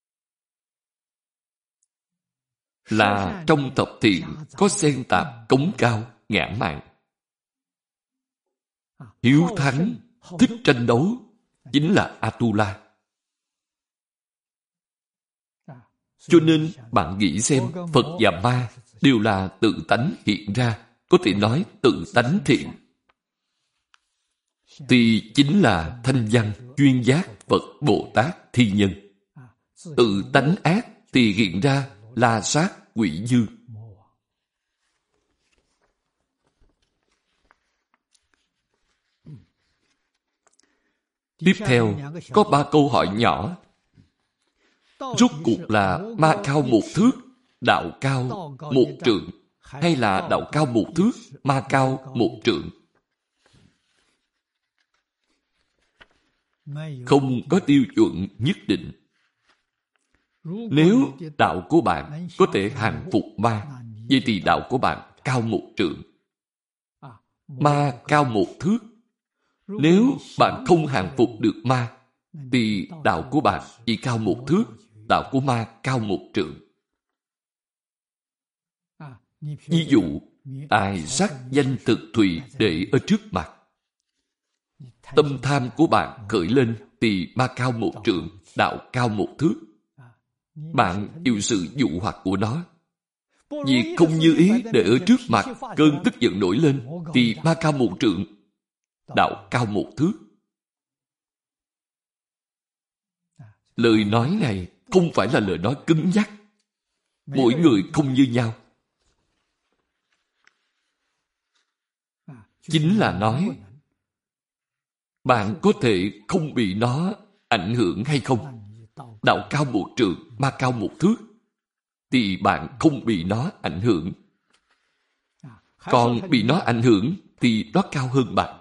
là trong tập thiện có xen tạp cống cao ngã mạn. Hiếu thắng, thích tranh đấu chính là Atula. Cho nên bạn nghĩ xem, Phật và ma đều là tự tánh hiện ra, có thể nói tự tánh thiện, thì chính là thanh văn, chuyên giác, Phật, Bồ Tát, thi nhân. Tự tánh ác thì hiện ra la sát, quỷ dư. Tiếp theo, có 3 câu hỏi nhỏ. Rốt cuộc là ma cao 1 thước, đạo cao 1 trượng, hay là đạo cao 1 thước, ma cao 1 trượng? Không có tiêu chuẩn nhất định. Nếu đạo của bạn có thể hàng phục ma, vậy thì đạo của bạn cao 1 trượng. Ma cao 1 thước. Nếu bạn không hàng phục được ma, thì đạo của bạn chỉ cao 1 thước, đạo của ma cao 1 trượng. Ví dụ, tài sắc danh thực thùy để ở trước mặt. Tâm tham của bạn khởi lên thì ma cao 1 trượng, đạo cao 1 thước. Bạn chịu sự dụ hoặc của nó. Việc không như ý để ở trước mặt, cơn tức giận nổi lên thì ma cao 1 trượng, đạo cao 1 thước. Lời nói này không phải là lời nói cứng nhắc. Mỗi người không như nhau. Chính là nói bạn có thể không bị nó ảnh hưởng hay không. Đạo cao 1 trượng, ma cao 1 thước, thì bạn không bị nó ảnh hưởng. Còn bị nó ảnh hưởng thì nó cao hơn bạn.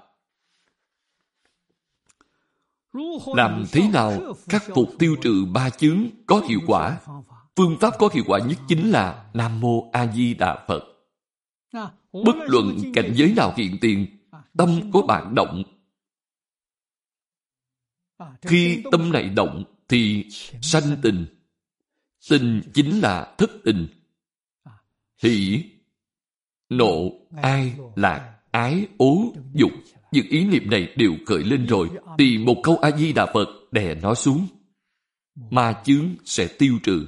Làm thế nào khắc phục tiêu trừ 3 chướng có hiệu quả? Phương pháp có hiệu quả nhất chính là Nam Mô A Di Đà Phật. Bất luận cảnh giới nào hiện tiền, tâm của bạn động. Khi tâm này động thì sanh tình. Tình chính là thất tình. Hỷ, nộ, ai, lạc, ái, ố, dục. Những ý niệm này đều khởi lên rồi, thì một câu A-di-đà Phật đè nó xuống. Ma chướng sẽ tiêu trừ.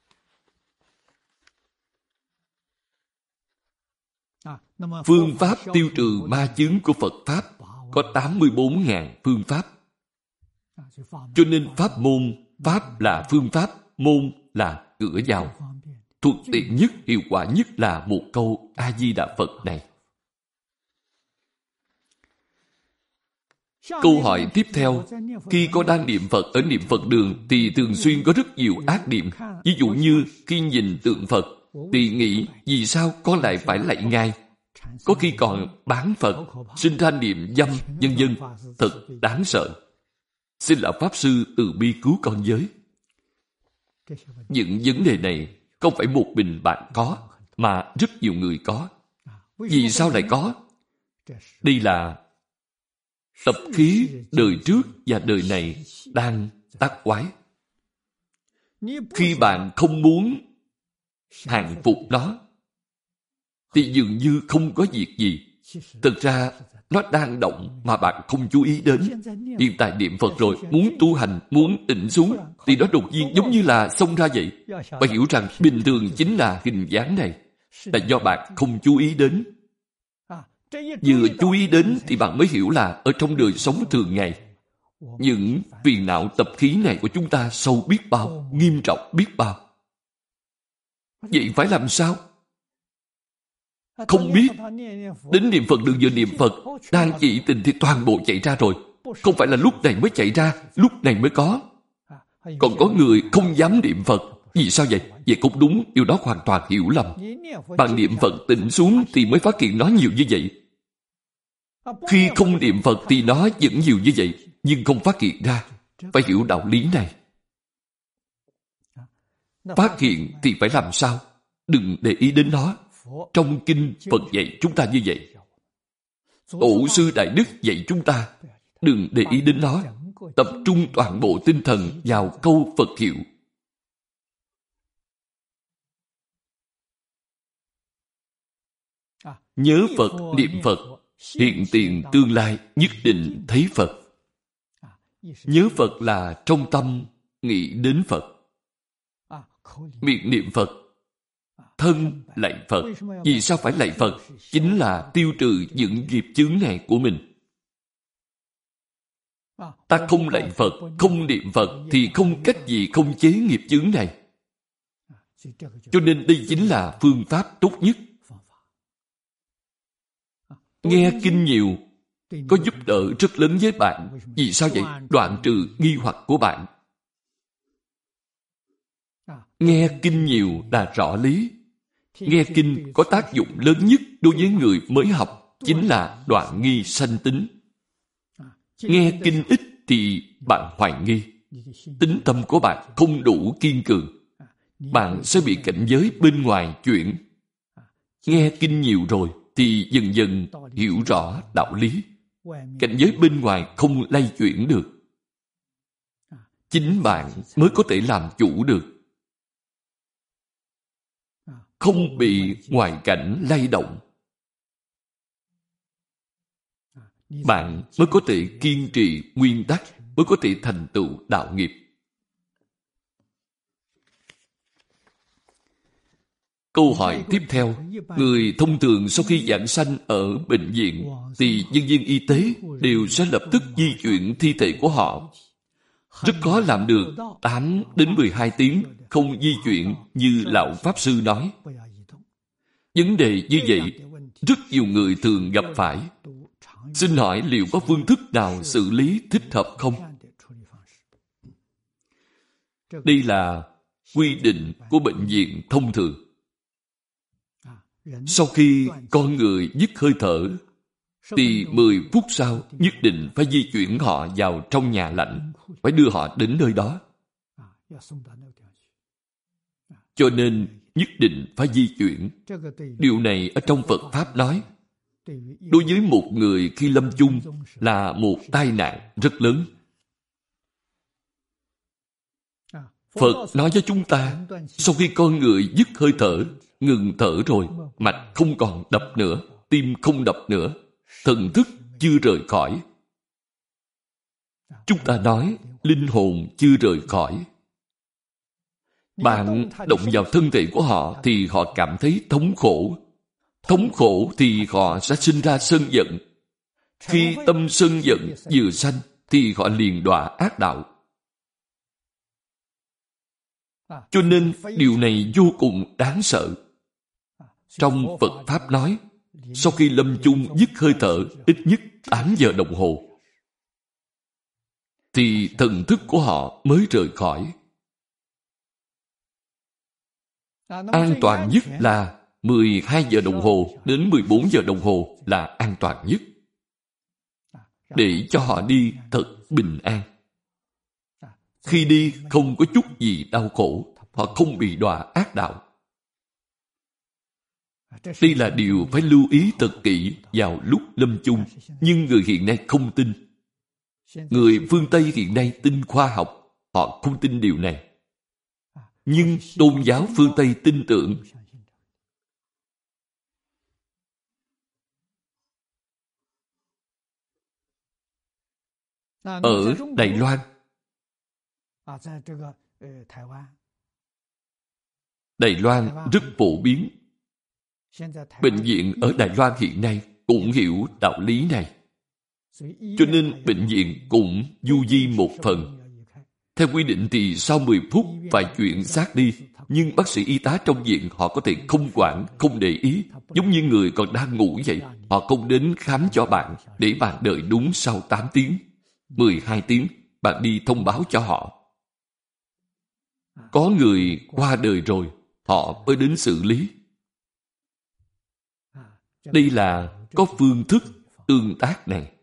Phương pháp tiêu trừ ma chướng của Phật Pháp có 84.000 phương pháp. Cho nên pháp môn, pháp là phương pháp, môn là cửa vào. Thuận tiện nhất, hiệu quả nhất là một câu A-di-đà Phật này. Câu hỏi tiếp theo, khi có đang niệm Phật ở niệm Phật đường thì thường xuyên có rất nhiều ác niệm. Ví dụ như khi nhìn tượng Phật thì nghĩ vì sao con lại phải lạy Ngài? Có khi còn bán Phật, sinh ra niệm dâm, vân vân, thật đáng sợ. Xin lão Pháp Sư từ bi cứu con với. Những vấn đề này không phải một mình bạn có, mà rất nhiều người có. Vì sao lại có? Đây là tập khí đời trước và đời này đang tác quái. Khi bạn không muốn hàng phục nó, thì dường như không có việc gì. Thực ra, nó đang động mà bạn không chú ý đến. Hiện tại niệm Phật rồi, muốn tu hành, muốn tịnh xuống, thì nó đột nhiên giống như là xông ra vậy. Bạn hiểu rằng bình thường chính là hình dáng này, là do bạn không chú ý đến. Vừa chú ý đến thì bạn mới hiểu là ở trong đời sống thường ngày, những phiền não tập khí này của chúng ta sâu biết bao, nghiêm trọng biết bao. Vậy phải làm sao? Không biết. Đến niệm Phật đừng vừa niệm Phật, đang chỉ tình thì toàn bộ chạy ra rồi. Không phải là lúc này mới chạy ra, lúc này mới có. Còn có người không dám niệm Phật. Vì sao vậy? Vậy cũng đúng, điều đó hoàn toàn hiểu lầm. Bạn niệm Phật tịnh xuống thì mới phát hiện nó nhiều như vậy. Khi không niệm Phật thì nó vẫn nhiều như vậy, nhưng không phát hiện ra. Phải hiểu đạo lý này. Phát hiện thì phải làm sao? Đừng để ý đến nó. Trong kinh Phật dạy chúng ta như vậy. Tổ sư Đại Đức dạy chúng ta, đừng để ý đến nó. tập trung toàn bộ tinh thần vào câu Phật hiệu. Nhớ Phật, niệm Phật, hiện tiền tương lai nhất định thấy Phật. Nhớ Phật là trong tâm nghĩ đến Phật. Miệng niệm Phật, thân lạy Phật. Vì sao phải lạy Phật? Chính là tiêu trừ những nghiệp chướng này của mình. Ta không lạy Phật, không niệm Phật thì không cách gì không chế nghiệp chướng này. Cho nên đây chính là phương pháp tốt nhất. Nghe kinh nhiều có giúp đỡ rất lớn với bạn. Vì sao vậy? Đoạn trừ nghi hoặc của bạn. Nghe kinh nhiều là rõ lý. Nghe kinh có tác dụng lớn nhất đối với người mới học, chính là đoạn nghi sanh tính. Nghe kinh ít thì bạn hoài nghi. Tính tâm của bạn không đủ kiên cường. Bạn sẽ bị cảnh giới bên ngoài chuyển. Nghe kinh nhiều rồi thì dần dần hiểu rõ đạo lý. Cảnh giới bên ngoài không lay chuyển được. Chính bạn mới có thể làm chủ được. Không bị ngoại cảnh lay động. Bạn mới có thể kiên trì nguyên tắc, mới có thể thành tựu đạo nghiệp. Câu hỏi tiếp theo, người thông thường sau khi giảng sanh ở bệnh viện thì nhân viên y tế đều sẽ lập tức di chuyển thi thể của họ. Rất khó làm được 8 đến 12 tiếng không di chuyển như Lão Pháp Sư nói. Vấn đề như vậy, rất nhiều người thường gặp phải. Xin hỏi liệu có phương thức nào xử lý thích hợp không? Đây là quy định của bệnh viện thông thường. Sau khi con người dứt hơi thở, thì 10 phút sau nhất định phải di chuyển họ vào trong nhà lạnh, phải đưa họ đến nơi đó. Cho nên nhất định phải di chuyển. Điều này ở trong Phật Pháp nói, đối với một người khi lâm chung là một tai nạn rất lớn. Phật nói cho chúng ta, sau khi con người dứt hơi thở, ngừng thở rồi, mạch không còn đập nữa, tim không đập nữa, thần thức chưa rời khỏi. Chúng ta nói, linh hồn chưa rời khỏi. Bạn động vào thân thể của họ thì họ cảm thấy thống khổ. Thống khổ thì họ sẽ sinh ra sân giận. Khi tâm sân giận vừa sanh thì họ liền đọa ác đạo. Cho nên điều này vô cùng đáng sợ. Trong Phật Pháp nói, sau khi lâm chung dứt hơi thở ít nhất 8 giờ đồng hồ, thì thần thức của họ mới rời khỏi. An toàn nhất là 12 giờ đồng hồ đến 14 giờ đồng hồ là an toàn nhất. Để cho họ đi thật bình an. Khi đi không có chút gì đau khổ, họ không bị đọa ác đạo. Đây là điều phải lưu ý thật kỹ vào lúc lâm chung, nhưng người hiện nay không tin. Người phương Tây hiện nay tin khoa học, họ không tin điều này. Nhưng tôn giáo phương Tây tin tưởng. Ở Đài Loan, Đài Loan rất phổ biến. Bệnh viện ở Đài Loan hiện nay cũng hiểu đạo lý này. Cho nên bệnh viện cũng du di một phần. Theo quy định thì sau 10 phút phải chuyển xác đi. Nhưng bác sĩ y tá trong viện họ có thể không quản, không để ý. Giống như người còn đang ngủ vậy. Họ không đến khám cho bạn để bạn đợi đúng sau 8 tiếng, 12 tiếng. Bạn đi thông báo cho họ. Có người qua đời rồi, họ mới đến xử lý. Đây là có phương thức tương tác này.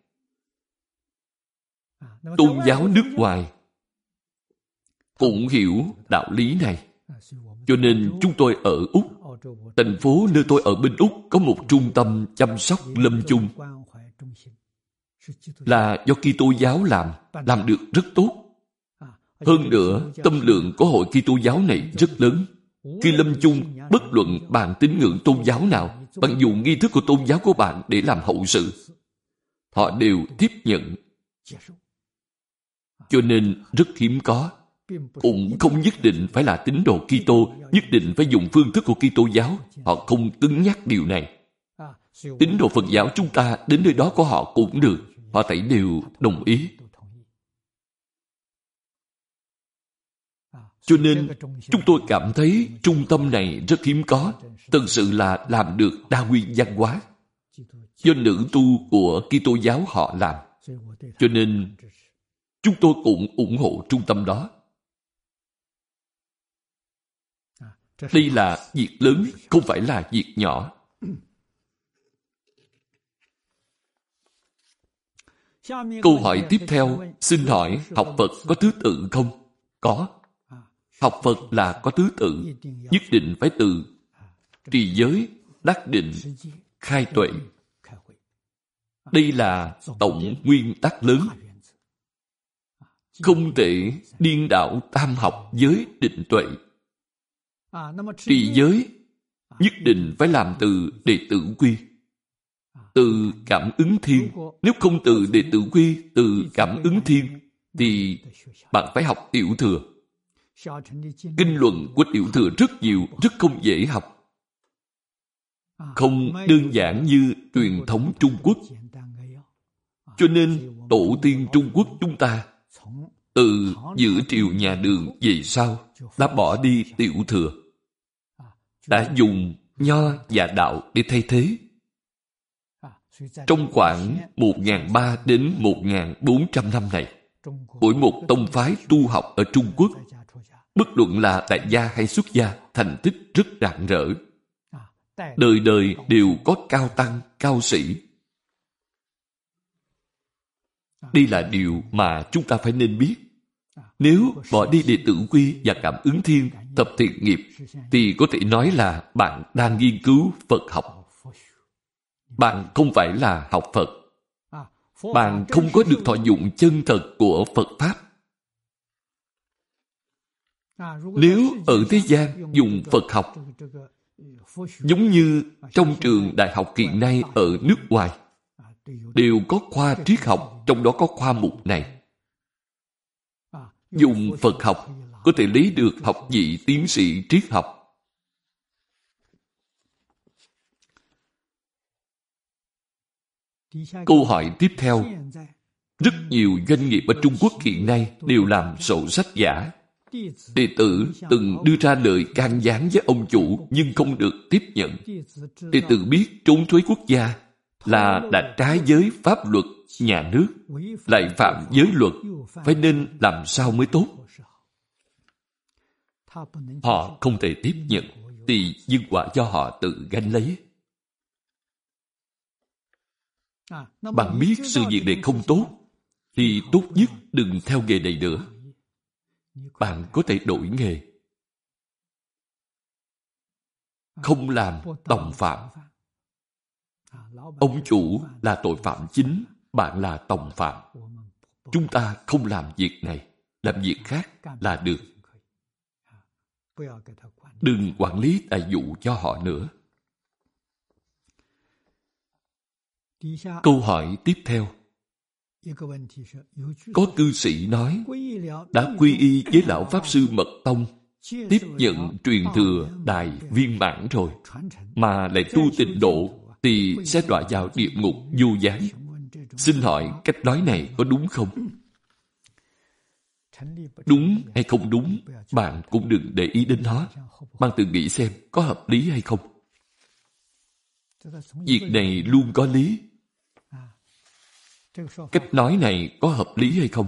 Tôn giáo nước ngoài cũng hiểu đạo lý này. Cho nên chúng tôi ở Úc, thành phố nơi tôi ở bên Úc có một trung tâm chăm sóc lâm chung. là do Kitô giáo làm được rất tốt. Hơn nữa, tâm lượng của hội Kitô giáo này rất lớn. Khi lâm chung, bất luận bạn tín ngưỡng tôn giáo nào, bạn dùng nghi thức của tôn giáo của bạn để làm hậu sự, họ đều tiếp nhận. Cho nên rất hiếm có. Cũng không nhất định phải là tín đồ Kitô, nhất định phải dùng phương thức của Kitô giáo. Họ không cứng nhắc điều này. Tín đồ Phật giáo chúng ta đến nơi đó của họ cũng được. Họ thảy đều đồng ý. Cho nên, chúng tôi cảm thấy trung tâm này rất hiếm có. Thật sự là làm được đa nguyên văn hóa. Do nữ tu của Kitô giáo họ làm. Cho nên, chúng tôi cũng ủng hộ trung tâm đó. Đây là việc lớn, không phải là việc nhỏ. Câu hỏi tiếp theo, xin hỏi học Phật có thứ tự không? Có. Học Phật là có thứ tự, nhất định phải từ trì giới, đắc định, khai tuệ. Đây là tổng nguyên tắc lớn. Không thể điên đảo tam học giới định tuệ. Trì giới nhất định phải làm từ đệ tử quy, từ cảm ứng thiên. Nếu không từ đệ tử quy, từ cảm ứng thiên, thì bạn phải học tiểu thừa. Kinh luận của tiểu thừa rất nhiều, rất không dễ học. Không đơn giản như truyền thống Trung Quốc. Cho nên, tổ tiên Trung Quốc chúng ta, từ giữa triều nhà Đường về sau, đã bỏ đi tiểu thừa. Đã dùng nho và đạo để thay thế. Trong khoảng 1.300 đến 1.400 năm này, mỗi một tông phái tu học ở Trung Quốc, bất luận là tại gia hay xuất gia, thành tích rất rạng rỡ. Đời đời đều có cao tăng, cao sĩ. Đây là điều mà chúng ta phải nên biết. Nếu bỏ đi đệ tử quy và cảm ứng thiên, tập thiện nghiệp, thì có thể nói là bạn đang nghiên cứu Phật học. Bạn không phải là học Phật. Bạn không có được thọ dụng chân thật của Phật Pháp. Nếu ở thế gian dùng Phật học, giống như trong trường đại học hiện nay ở nước ngoài, đều có khoa triết học, trong đó có khoa mục này. Dùng Phật học có thể lấy được học vị tiến sĩ triết học. Câu hỏi tiếp theo. Rất nhiều doanh nghiệp ở Trung Quốc hiện nay đều làm sổ sách giả. Đệ tử từng đưa ra lời can gián với ông chủ nhưng không được tiếp nhận. Đệ tử biết trốn thuế quốc gia là đã trái với pháp luật nhà nước, lại phạm giới luật, phải nên làm sao mới tốt. Họ không thể tiếp nhận, thì nhân quả do họ tự gánh lấy. Bạn biết sự việc này không tốt, thì tốt nhất đừng theo nghề này nữa. Bạn có thể đổi nghề. Không làm tòng phạm. Ông chủ là tội phạm chính, bạn là tòng phạm. Chúng ta không làm việc này, làm việc khác là được. Đừng quản lý tài vụ cho họ nữa. Câu hỏi tiếp theo. Có cư sĩ nói, đã quy y với Lão Pháp Sư Mật Tông, tiếp nhận truyền thừa Đại Viên Mãn rồi, mà lại tu tịnh độ, thì sẽ đọa vào địa ngục vô gián. Xin hỏi cách nói này có đúng không? Đúng hay không đúng, bạn cũng đừng để ý đến nó. Bạn tự nghĩ xem có hợp lý hay không. Việc này luôn có lý. Cách nói này có hợp lý hay không?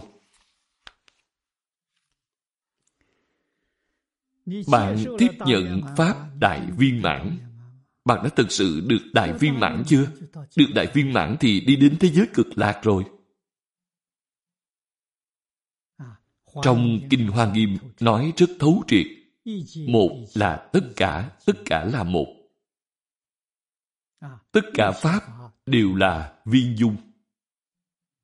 Bạn tiếp nhận Pháp Đại Viên Mãn. Bạn đã thực sự được Đại Viên Mãn chưa? Được Đại Viên Mãn thì đi đến thế giới cực lạc rồi. Trong Kinh Hoa Nghiêm nói rất thấu triệt. Một là tất cả là một. Tất cả Pháp đều là viên dung.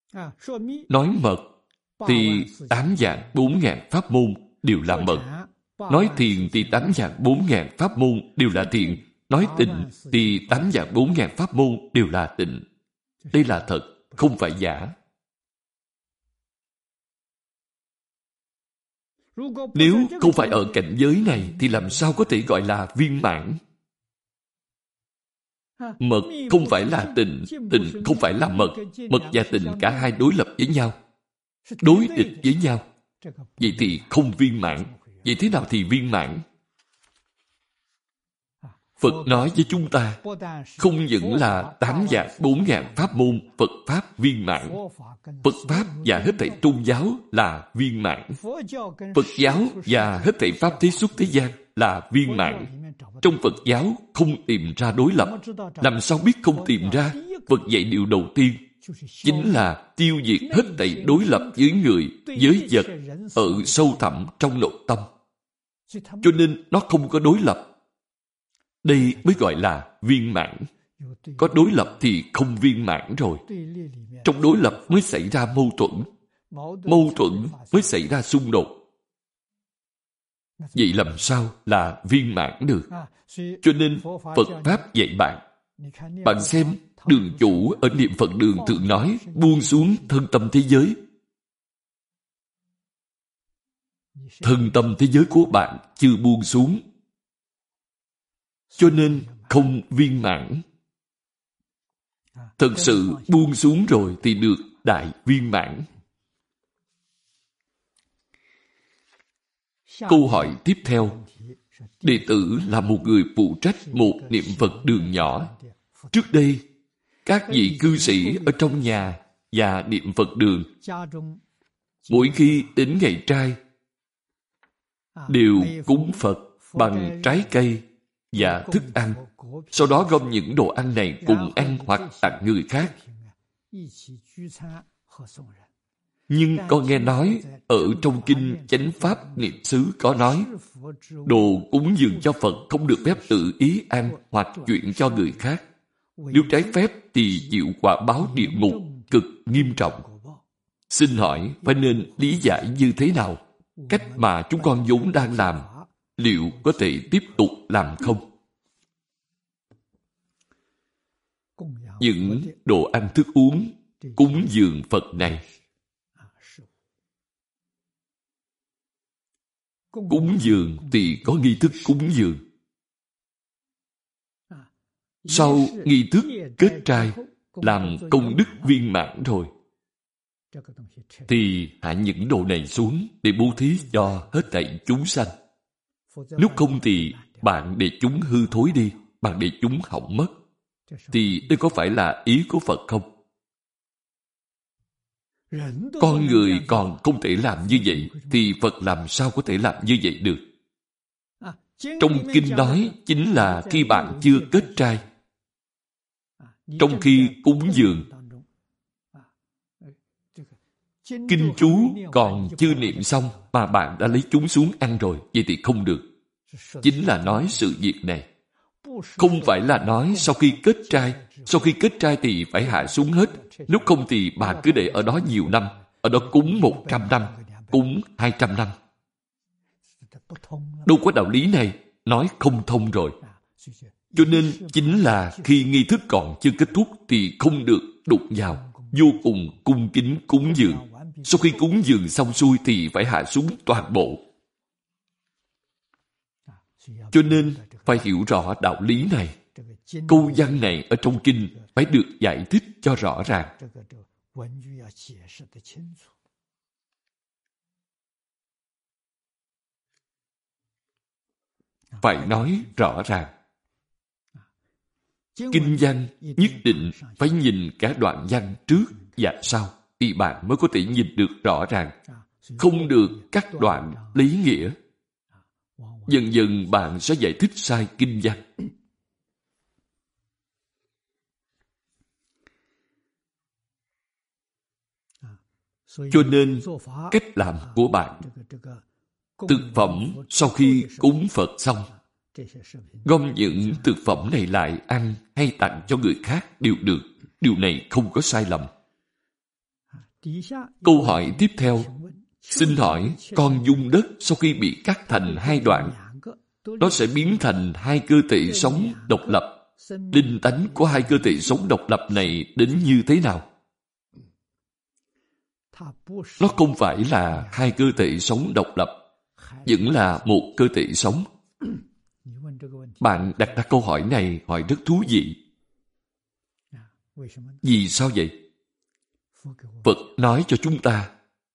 Nói mật thì 8.400.000 pháp môn đều là mật. Nói thiền thì 8.400.000 pháp môn đều là thiền. Nói tịnh thì 8.400.000 pháp môn đều là tịnh. Đây là thật, không phải giả. Nếu không phải ở cảnh giới này thì làm sao có thể gọi là viên mãn? Mật không phải là tịnh, tịnh không phải là mật. Mật và tịnh cả hai đối lập với nhau, đối địch với nhau. Vậy thì không viên mãn. Vậy thế nào thì viên mãn? Phật nói với chúng ta, không những là 8.400.000 pháp môn Phật Pháp viên mãn. Phật Pháp và hết thảy tôn giáo là viên mãn. Phật giáo và hết thảy Pháp thế xuất thế gian là viên mãn. Trong Phật giáo không tìm ra đối lập. Làm sao biết không tìm ra? Phật dạy điều đầu tiên chính là tiêu diệt hết thảy đối lập với người, với vật ở sâu thẳm trong nội tâm. Cho nên nó không có đối lập. Đây mới gọi là viên mãn. Có đối lập thì không viên mãn rồi. Trong đối lập mới xảy ra mâu thuẫn. Mâu thuẫn mới xảy ra xung đột. Vậy làm sao là viên mãn được? Cho nên Phật Pháp dạy bạn. Bạn xem, đường chủ ở Niệm Phật đường thường nói buông xuống thân tâm thế giới. Thân tâm thế giới của bạn chưa buông xuống. Cho nên không viên mãn. Thật sự buông xuống rồi thì được đại viên mãn. Câu hỏi tiếp theo. Đệ tử là một người phụ trách một niệm Phật đường nhỏ. Trước đây, các vị cư sĩ ở trong nhà và niệm Phật đường, mỗi khi đến ngày trai, đều cúng Phật bằng trái cây và thức ăn. Sau đó gom những đồ ăn này cùng ăn hoặc tặng người khác. Nhưng con nghe nói, ở trong kinh Chánh Pháp Niệm xứ có nói, đồ cúng dường cho Phật không được phép tự ý ăn hoặc chuyển cho người khác. Nếu trái phép thì chịu quả báo địa ngục cực nghiêm trọng. Xin hỏi, phải nên lý giải như thế nào? Cách mà chúng con vốn đang làm, liệu có thể tiếp tục làm không? Những đồ ăn thức uống cúng dường Phật này, cúng dường thì có nghi thức cúng dường. Sau nghi thức kết trai, làm công đức viên mãn rồi, thì hạ những đồ này xuống để bố thí cho hết thảy chúng sanh. Nếu không thì bạn để chúng hư thối đi, bạn để chúng hỏng mất. Thì đây có phải là ý của Phật không? Con người còn không thể làm như vậy, thì Phật làm sao có thể làm như vậy được? Trong kinh nói chính là khi bạn chưa kết trai, trong khi cúng dường, kinh chú còn chưa niệm xong mà bạn đã lấy chúng xuống ăn rồi, vậy thì không được. Chính là nói sự việc này. Không phải là nói sau khi kết trai. Sau khi kết trai thì phải hạ xuống hết. Nếu không thì bà cứ để ở đó nhiều năm. Ở đó cúng 100 năm, cúng 200 năm. Đâu có đạo lý này. Nói không thông rồi. Cho nên chính là khi nghi thức còn chưa kết thúc thì không được đụng vào. Vô cùng cung kính cúng dường. Sau khi cúng dường xong xuôi thì phải hạ xuống toàn bộ. Cho nên phải hiểu rõ đạo lý này. Câu văn này ở trong kinh phải được giải thích cho rõ ràng. Phải nói rõ ràng. Kinh văn nhất định phải nhìn cả đoạn văn trước và sau thì bạn mới có thể nhìn được rõ ràng. Không được cắt đoạn lý nghĩa. Dần dần bạn sẽ giải thích sai kinh văn. Cho nên, cách làm của bạn, thực phẩm sau khi cúng Phật xong, gom những thực phẩm này lại ăn hay tặng cho người khác đều được. Điều này không có sai lầm. Câu hỏi tiếp theo, xin hỏi, con dung đất sau khi bị cắt thành hai đoạn, nó sẽ biến thành hai cơ thể sống độc lập. Linh tánh của hai cơ thể sống độc lập này đến như thế nào? Nó không phải là hai cơ thể sống độc lập, vẫn là một cơ thể sống. Bạn đặt ra câu hỏi này hỏi rất thú vị. Vì sao vậy? Phật nói cho chúng ta,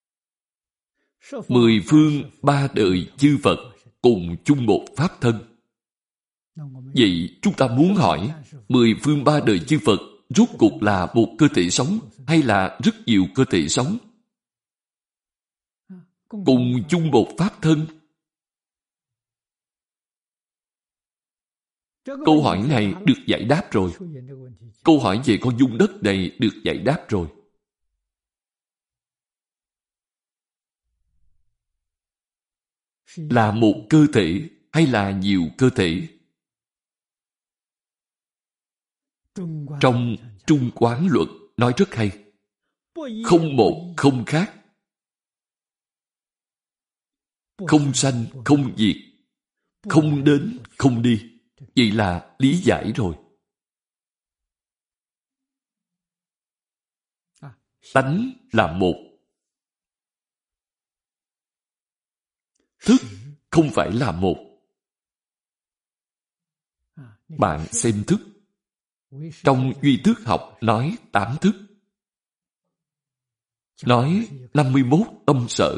10 phương 3 đời chư Phật cùng chung một Pháp thân. Vậy chúng ta muốn hỏi, 10 phương 3 đời chư Phật rốt cuộc là một cơ thể sống hay là rất nhiều cơ thể sống? Cùng chung một Pháp thân. Câu hỏi này được giải đáp rồi. Câu hỏi về con dung đất này được giải đáp rồi. Là một cơ thể hay là nhiều cơ thể? Trong Trung Quán Luật nói rất hay. Không một không khác. Không sanh không diệt. Không đến không đi. Vậy là lý giải rồi. Tánh là một. Thức không phải là một. Bạn xem thức. Trong duy thức học nói 8 thức. Nói 51 tâm sở.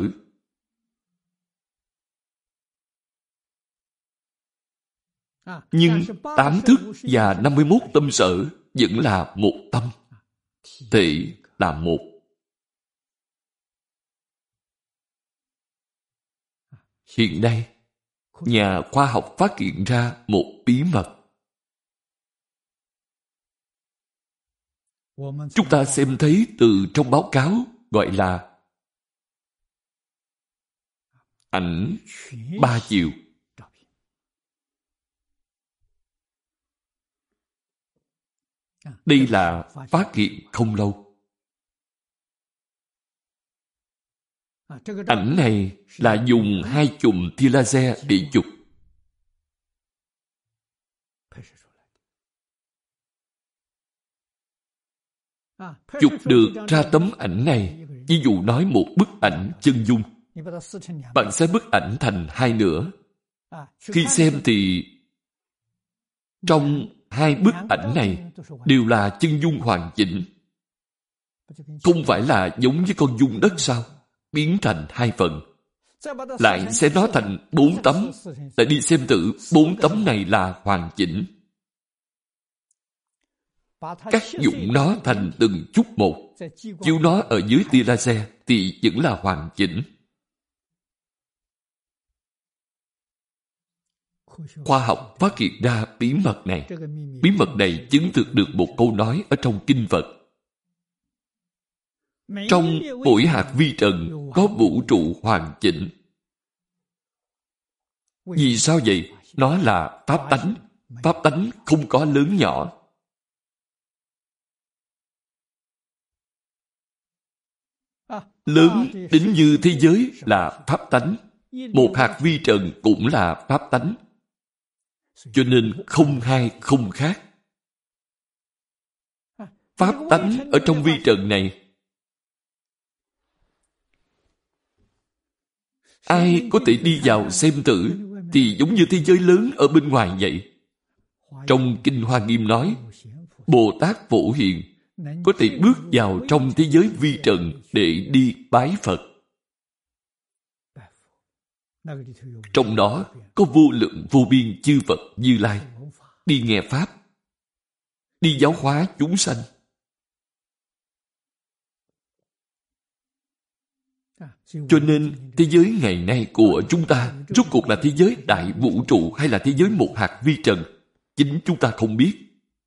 Nhưng 8 thức và 51 tâm sở vẫn là một tâm. Thể là một. Hiện nay, nhà khoa học phát hiện ra một bí mật. Chúng ta xem thấy từ trong báo cáo gọi là ảnh 3 chiều. Đây là phát hiện không lâu. Ảnh này là dùng 2 chùm tia laser để chụp. Chụp được ra tấm ảnh này, ví dụ nói một bức ảnh chân dung. Bạn xé bức ảnh thành 2 nửa. Khi xem thì trong 2 bức ảnh này đều là chân dung hoàn chỉnh. Không phải là giống với con dung đất sao? Biến thành 2 phần. Lại sẽ nó thành 4 tấm. Lại đi xem thử 4 tấm này là hoàn chỉnh. Cắt dụng nó thành từng chút một. Chiếu nó ở dưới tia laser thì vẫn là hoàn chỉnh. Khoa học phát hiện ra bí mật này. Bí mật này chứng thực được một câu nói ở trong Kinh Phật. Trong mỗi hạt vi trần có vũ trụ hoàn chỉnh. Vì sao vậy? Nó là pháp tánh. Pháp tánh không có lớn nhỏ. Lớn đến như thế giới là pháp tánh. Một hạt vi trần cũng là pháp tánh. Cho nên không hai không khác. Pháp tánh ở trong vi trần này, ai có thể đi vào xem thử thì giống như thế giới lớn ở bên ngoài vậy. Trong Kinh Hoa Nghiêm nói, Bồ Tát Phổ Hiền có thể bước vào trong thế giới vi trần để đi bái Phật. Trong đó có vô lượng vô biên chư Phật Như Lai đi nghe Pháp, đi giáo hóa chúng sanh. Cho nên thế giới ngày nay của chúng ta rốt cuộc là thế giới đại vũ trụ hay là thế giới một hạt vi trần, chính chúng ta không biết.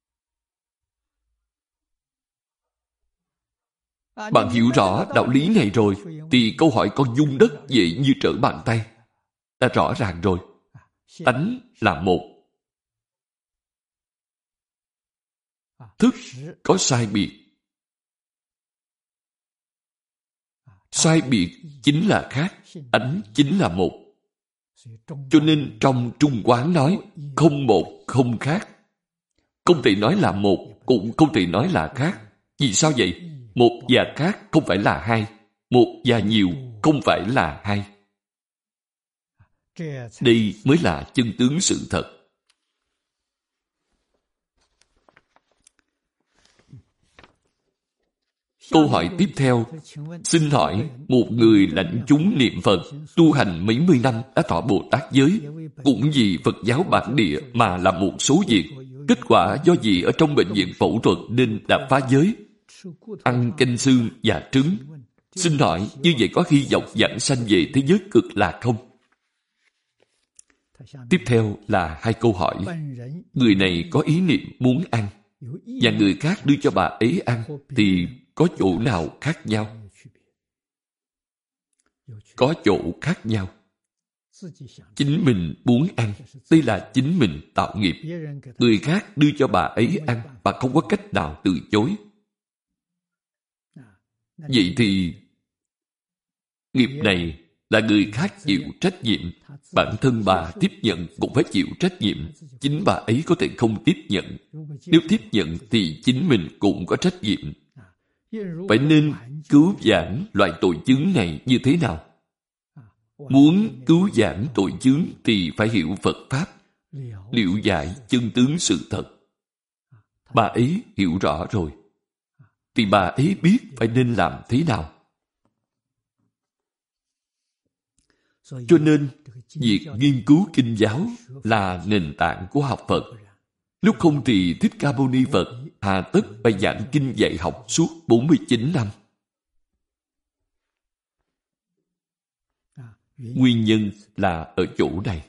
Bạn hiểu rõ đạo lý này rồi thì câu hỏi con dung đất dễ như trở bàn tay. Đã rõ ràng rồi. Tánh là một. Thức có sai biệt. Sai biệt chính là khác, ánh chính là một. Cho nên trong Trung Quán nói không một không khác. Không thể nói là một, cũng không thể nói là khác. Vì sao vậy? Một và khác không phải là hai. Một và nhiều không phải là hai. Đây mới là chân tướng sự thật. Câu hỏi tiếp theo, xin hỏi, một người lãnh chúng niệm Phật, tu hành mấy mươi năm đã thọ Bồ Tát giới, cũng vì Phật giáo bản địa mà làm một số việc. Kết quả do vì ở trong bệnh viện phẫu thuật nên đã phá giới, ăn canh xương và trứng. Xin hỏi, như vậy có hy vọng vãng sanh về thế giới cực lạc không? Tiếp theo là hai câu hỏi. Người này có ý niệm muốn ăn, và người khác đưa cho bà ấy ăn, thì có chỗ nào khác nhau? Có chỗ khác nhau. Chính mình muốn ăn, đây là chính mình tạo nghiệp. Người khác đưa cho bà ấy ăn, bà không có cách nào từ chối. Vậy thì nghiệp này là người khác chịu trách nhiệm. Bản thân bà tiếp nhận cũng phải chịu trách nhiệm. Chính bà ấy có thể không tiếp nhận. Nếu tiếp nhận thì chính mình cũng có trách nhiệm. Vậy nên cứu vãn loại tội chướng này như thế nào? Muốn cứu vãn tội chướng thì phải hiểu Phật Pháp, liệu giải chân tướng sự thật. Bà ấy hiểu rõ rồi, thì bà ấy biết phải nên làm thế nào. Cho nên, việc nghiên cứu kinh giáo là nền tảng của học Phật. Nếu không thì Thích Ca Mâu Ni Phật hà tất phải giảng kinh dạy học suốt 49 năm. Nguyên nhân là ở chỗ này.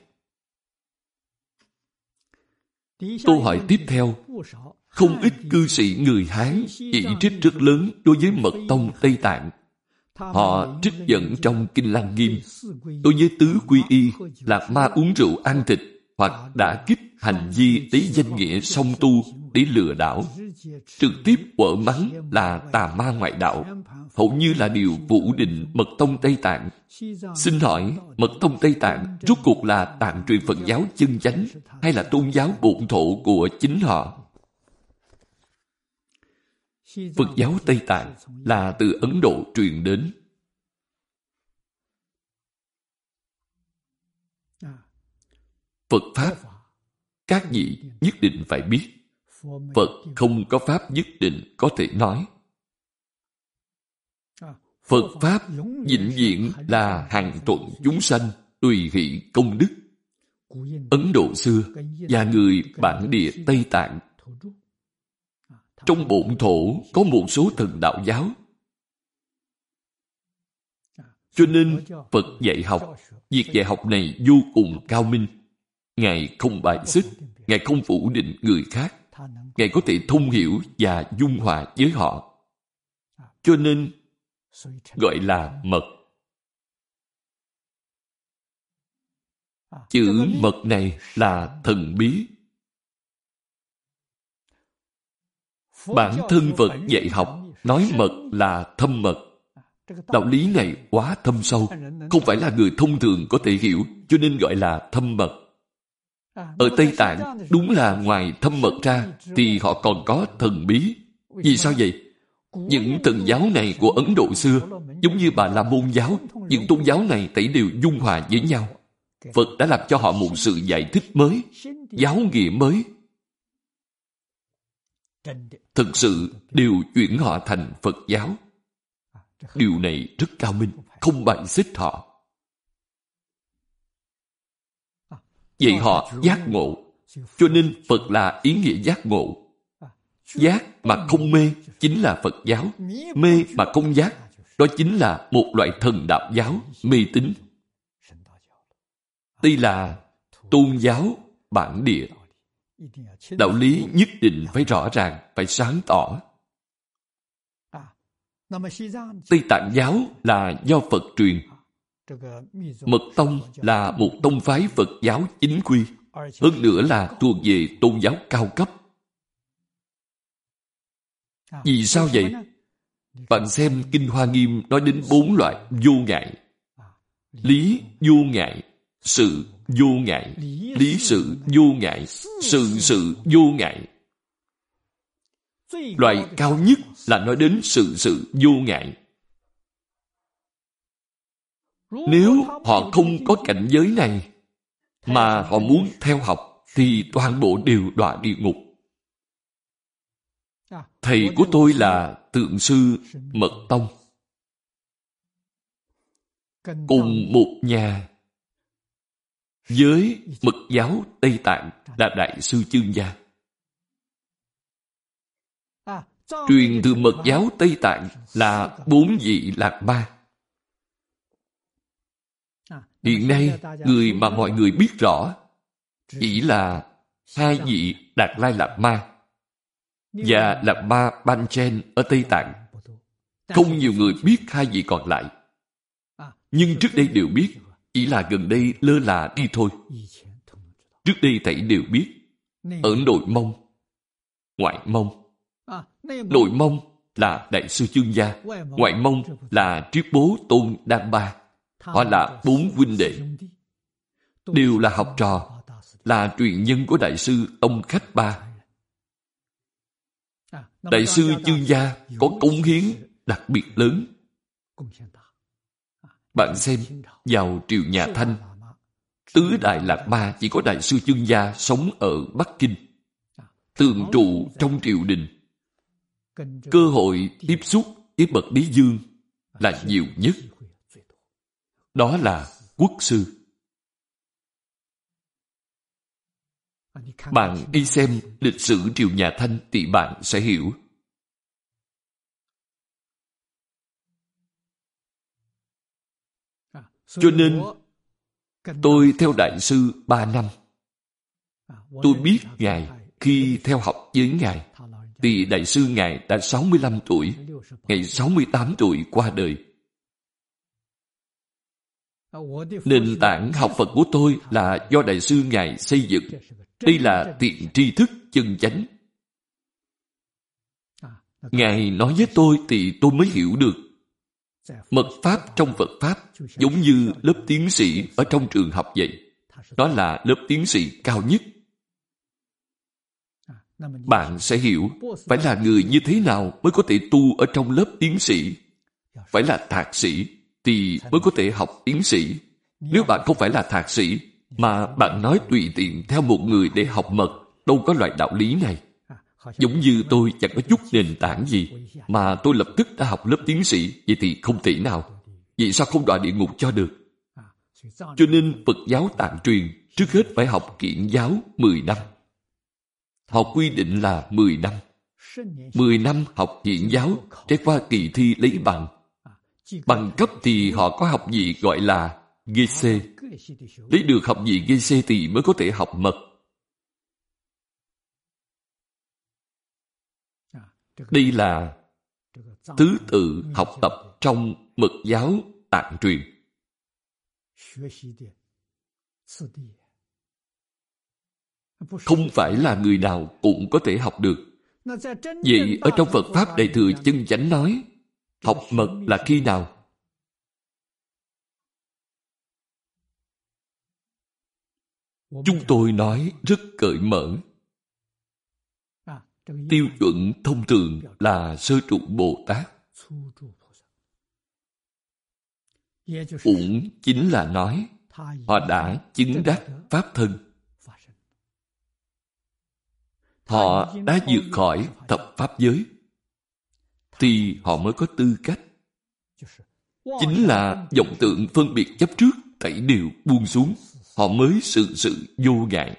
Câu hỏi tiếp theo, không ít cư sĩ người Hán chỉ trích rất lớn đối với mật tông Tây Tạng. Họ trích dẫn trong Kinh Lăng Nghiêm đối với tứ quy y là ma uống rượu ăn thịt hoặc đả kích hành vi lấy danh nghĩa song tu để lừa đảo, trực tiếp quở mắng là tà ma ngoại đạo, hầu như là điều phủ định mật tông Tây Tạng. Xin hỏi, mật tông Tây Tạng rốt cuộc là tạng truyền Phật giáo chân chánh hay là tôn giáo bổn thổ của chính họ? Phật giáo Tây Tạng là từ Ấn Độ truyền đến. Phật Pháp, các vị nhất định phải biết. Phật không có Pháp nhất định có thể nói. Phật Pháp vĩnh viễn là hằng thuận chúng sanh, tùy hỷ công đức. Ấn Độ xưa và người bản địa Tây Tạng, trong bổn thổ có một số thần đạo giáo. Cho nên Phật dạy học, việc dạy học này vô cùng cao minh. Ngài không bài xích, Ngài không phủ định người khác. Ngài có thể thông hiểu và dung hòa với họ. Cho nên gọi là mật. Chữ mật này là thần bí. Bản thân Phật dạy học nói mật là thâm mật. Đạo lý này quá thâm sâu, không phải là người thông thường có thể hiểu, cho nên gọi là thâm mật. Ở Tây Tạng, đúng là ngoài thâm mật ra, thì họ còn có thần bí. Vì sao vậy? Những thần giáo này của Ấn Độ xưa, giống như Bà La Môn giáo, những tôn giáo này tẩy đều dung hòa với nhau. Phật đã làm cho họ một sự giải thích mới, giáo nghĩa mới. Thực sự đều chuyển họ thành Phật giáo. Điều này rất cao minh, không bài xích họ. Vậy họ giác ngộ. Cho nên Phật là ý nghĩa giác ngộ. Giác mà không mê chính là Phật giáo. Mê mà không giác, đó chính là một loại thần đạo giáo, mê tín. Đây là tôn giáo bản địa. Đạo lý nhất định phải rõ ràng, phải sáng tỏ. Tây Tạng giáo là do Phật truyền. Mật tông là một tông phái Phật giáo chính quy, hơn nữa là thuộc về tôn giáo cao cấp. Vì sao vậy? Bạn xem Kinh Hoa Nghiêm nói đến 4 loại vô ngại. Lý vô ngại, sự vô ngại, lý sự vô ngại, sự sự vô ngại. Loại cao nhất là nói đến sự vô ngại. Nếu họ không có cảnh giới này mà họ muốn theo học thì toàn bộ đều đọa địa ngục. Thầy của tôi là Tượng sư Mật Tông, cùng một nhà với Mật giáo Tây Tạng là Đại sư Chương Gia. Truyền từ Mật giáo Tây Tạng là 4 vị Lạc Ma. Hiện nay, người mà mọi người biết rõ chỉ là 2 vị Đạt Lai Lạt Ma và Lạt Ma Panchen ở Tây Tạng. Không nhiều người biết 2 vị còn lại. Nhưng trước đây đều biết, chỉ là gần đây lơ là đi thôi. Trước đây thầy đều biết. Ở Nội Mông, Ngoại Mông. Nội Mông là Đại sư Chương Gia, Ngoại Mông là Triết Bố Tôn Đam Ba. Họ là 4 huynh đệ, đều là học trò, là truyền nhân của Đại sư Tông Khách Ba. Đại sư Chương Gia có cống hiến đặc biệt lớn. Bạn xem, vào triều nhà Thanh, tứ đại Lạt Ma chỉ có Đại sư Chương Gia sống ở Bắc Kinh, tường trụ trong triều đình. Cơ hội tiếp xúc với bậc đế dương là nhiều nhất. Đó là quốc sư. Bạn đi xem lịch sử triều nhà Thanh thì bạn sẽ hiểu. Cho nên, tôi theo Đại sư 3 năm. Tôi biết Ngài khi theo học với Ngài, thì Đại sư Ngài đã 65 tuổi, ngày 68 tuổi qua đời. Nền tảng học Phật của tôi là do Đại sư Ngài xây dựng. Đây là tiện tri thức chân chánh. Ngài nói với tôi thì tôi mới hiểu được. Mật Pháp trong Phật Pháp giống như lớp tiến sĩ ở trong trường học vậy. Đó là lớp tiến sĩ cao nhất. Bạn sẽ hiểu phải là người như thế nào mới có thể tu ở trong lớp tiến sĩ. Phải là thạc sĩ thì mới có thể học tiến sĩ. Nếu bạn không phải là thạc sĩ mà bạn nói tùy tiện theo một người để học mật, đâu có loại đạo lý này. Giống như tôi chẳng có chút nền tảng gì mà tôi lập tức đã học lớp tiến sĩ, vậy thì không thể nào. Vậy sao không đọa địa ngục cho được? Cho nên Phật giáo Tạng truyền trước hết phải học Kiển giáo 10 năm. Họ quy định là 10 năm. 10 năm học Kiển giáo, trải qua kỳ thi lấy bằng. Bằng cấp thì họ có học vị gọi là GC. Lấy được học vị GC thì mới có thể học mật. Đây là thứ tự học tập trong Mật giáo Tạng truyền. Không phải là người nào cũng có thể học được. Vậy ở trong Phật Pháp Đại Thừa Chân Chánh nói, học mật là khi nào? Chúng tôi nói rất cởi mở. Tiêu chuẩn thông thường là sơ trụ Bồ Tát. Cũng chính là nói họ đã chứng đắc Pháp thân. Họ đã vượt khỏi thập Pháp giới. Thì họ mới có tư cách. Chính là vọng tượng phân biệt chấp trước thảy đều buông xuống. Họ mới sự vô ngại.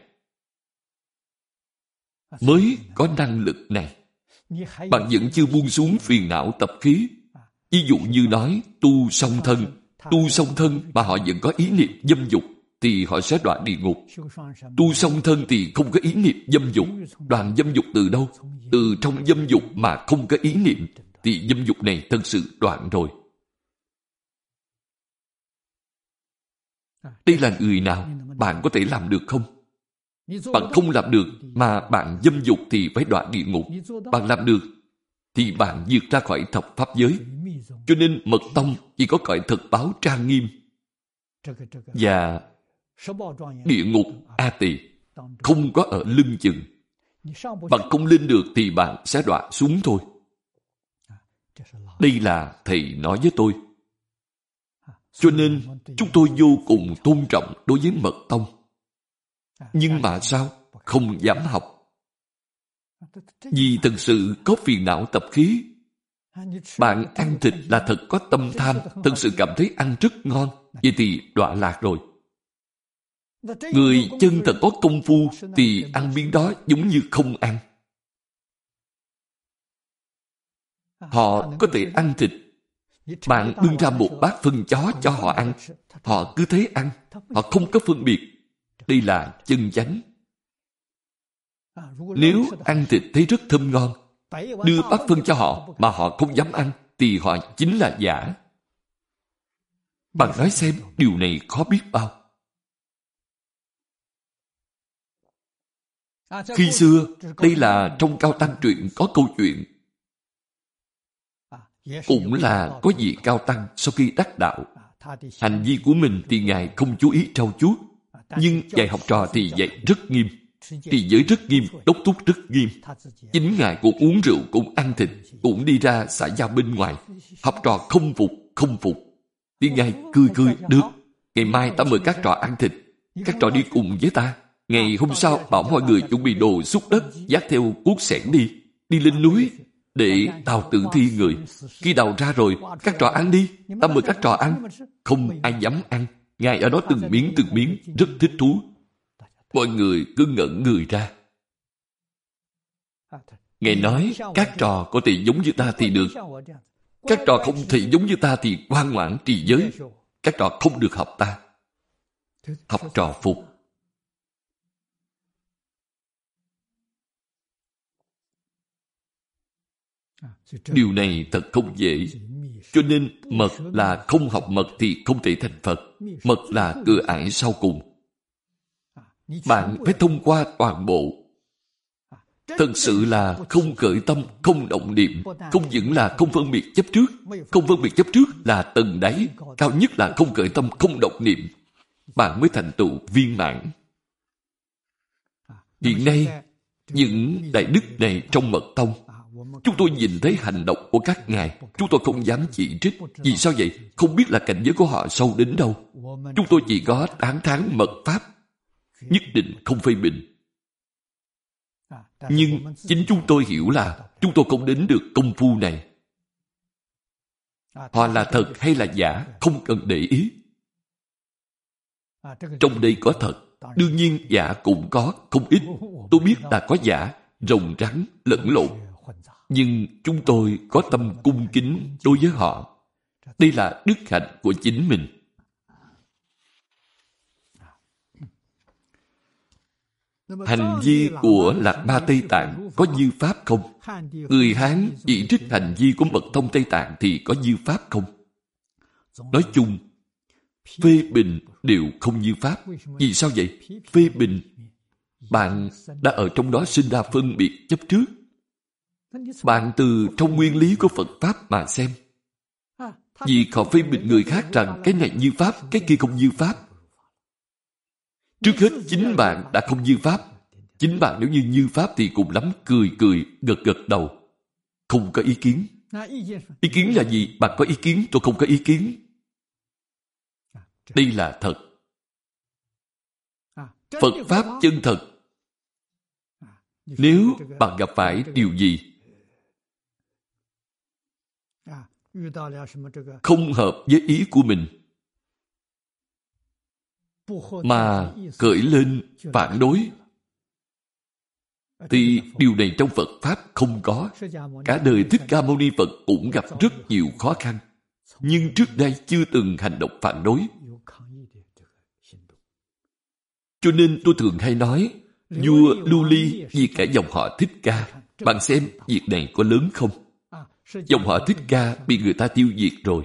Mới có năng lực này. Bạn vẫn chưa buông xuống phiền não tập khí. Ví dụ như nói tu song thân mà họ vẫn có ý niệm dâm dục thì họ sẽ đọa địa ngục. Tu song thân thì không có ý niệm dâm dục. Đoạn dâm dục từ đâu? Từ trong dâm dục mà không có ý niệm thì dâm dục này thật sự đoạn rồi. Đây là người nào? Bạn có thể làm được không? Bạn không làm được mà bạn dâm dục thì phải đọa địa ngục. Bạn làm được. thì bạn vượt ra khỏi thập pháp giới. Cho nên mật tông chỉ có cõi thực báo trang nghiêm và địa ngục A Tỳ, không có ở lưng chừng. Bạn không lên được thì bạn sẽ đọa xuống thôi. Đây là thầy nói với tôi. Cho nên chúng tôi vô cùng tôn trọng đối với mật tông. Nhưng mà sao? Không dám học. Vì thực sự có phiền não tập khí. Bạn ăn thịt là thật có tâm tham, thật sự cảm thấy ăn rất ngon, vậy thì đọa lạc rồi. Người chân thật có công phu thì ăn miếng đó giống như không ăn. Họ có thể ăn thịt. Bạn bưng ra một bát phân chó cho họ ăn, họ cứ thế ăn, họ không có phân biệt. Đây là chân chánh. Nếu ăn thịt thấy rất thơm ngon, đưa bát phân cho họ mà họ không dám ăn, thì họ chính là giả. Bạn nói xem, điều này khó biết bao. Khi xưa, đây là trong Cao Tăng truyện có câu chuyện. Cũng là có vị Cao Tăng sau khi đắc đạo. Hành vi của mình thì Ngài không chú ý trau chuốt, nhưng dạy học trò thì dạy rất nghiêm. Trì giới rất nghiêm, đốc thúc rất nghiêm. Chính Ngài cũng uống rượu, cũng ăn thịt, cũng đi ra xã giao bên ngoài. Học trò không phục. Thì Ngài cười, được. Ngày mai ta mời các trò ăn thịt. Các trò đi cùng với ta. Ngày hôm sau bảo mọi người chuẩn bị đồ xúc đất, vác theo cuốc xẻng đi lên núi để đào tử thi người. Khi đào ra rồi, các trò ăn đi. Ta mời các trò ăn. Không ai dám ăn. Ngài ở đó từng miếng, rất thích thú. Mọi người cứ ngẩn người ra. Ngài nói, các trò có thể giống như ta thì được. Các trò không thể giống như ta thì ngoan ngoãn trì giới. Các trò không được học ta. Học trò phục. Điều này thật không dễ. Cho nên mật là không học mật thì không thể thành Phật. Mật là cửa ải sau cùng. Bạn phải thông qua toàn bộ. Thật sự là không khởi tâm, không động niệm. Không những là không phân biệt chấp trước. Không phân biệt chấp trước là tầng đáy. Cao nhất là không khởi tâm, không động niệm. Bạn mới thành tựu viên mãn. Hiện nay, những đại đức này trong mật tông, chúng tôi nhìn thấy hành động của các ngài, chúng tôi không dám chỉ trích. Vì sao vậy? Không biết là cảnh giới của họ sâu đến đâu. Chúng tôi chỉ có tán thán mật pháp, nhất định không phê bình. Nhưng chính chúng tôi hiểu là chúng tôi không đến được công phu này. Họ là thật hay là giả, không cần để ý. Trong đây có thật, đương nhiên giả cũng có, không ít. Tôi biết là có giả, rồng rắn, lẫn lộn. Nhưng chúng tôi có tâm cung kính đối với họ. Đây là đức hạnh của chính mình. Hành vi của Lạc Ma Tây Tạng có như pháp không? Người Hán chỉ trích hành vi của mật tông Tây Tạng thì có như pháp không? Nói chung, phê bình đều không như pháp. Vì sao vậy? Phê bình, bạn đã ở trong đó sinh ra phân biệt chấp trước. Bạn từ trong nguyên lý của Phật Pháp mà xem. Vì họ phê bình người khác rằng cái này như Pháp, cái kia không như Pháp. Trước hết chính bạn đã không như Pháp. Chính bạn nếu như Pháp thì cùng lắm cười, gật đầu. Không có ý kiến. Ý kiến là gì? Bạn có ý kiến, tôi không có ý kiến. Đây là thật. Phật Pháp chân thật. Nếu bạn gặp phải điều gì không hợp với ý của mình mà khởi lên phản đối thì điều này trong Phật Pháp không có. Cả đời Thích Ca Mâu Ni Phật cũng gặp rất nhiều khó khăn, nhưng trước đây chưa từng hành động phản đối. Cho nên tôi thường hay nói, vua Lưu Ly vì cả dòng họ Thích Ca. Bạn xem việc này có lớn không? Dòng họ Thích Ca bị người ta tiêu diệt rồi.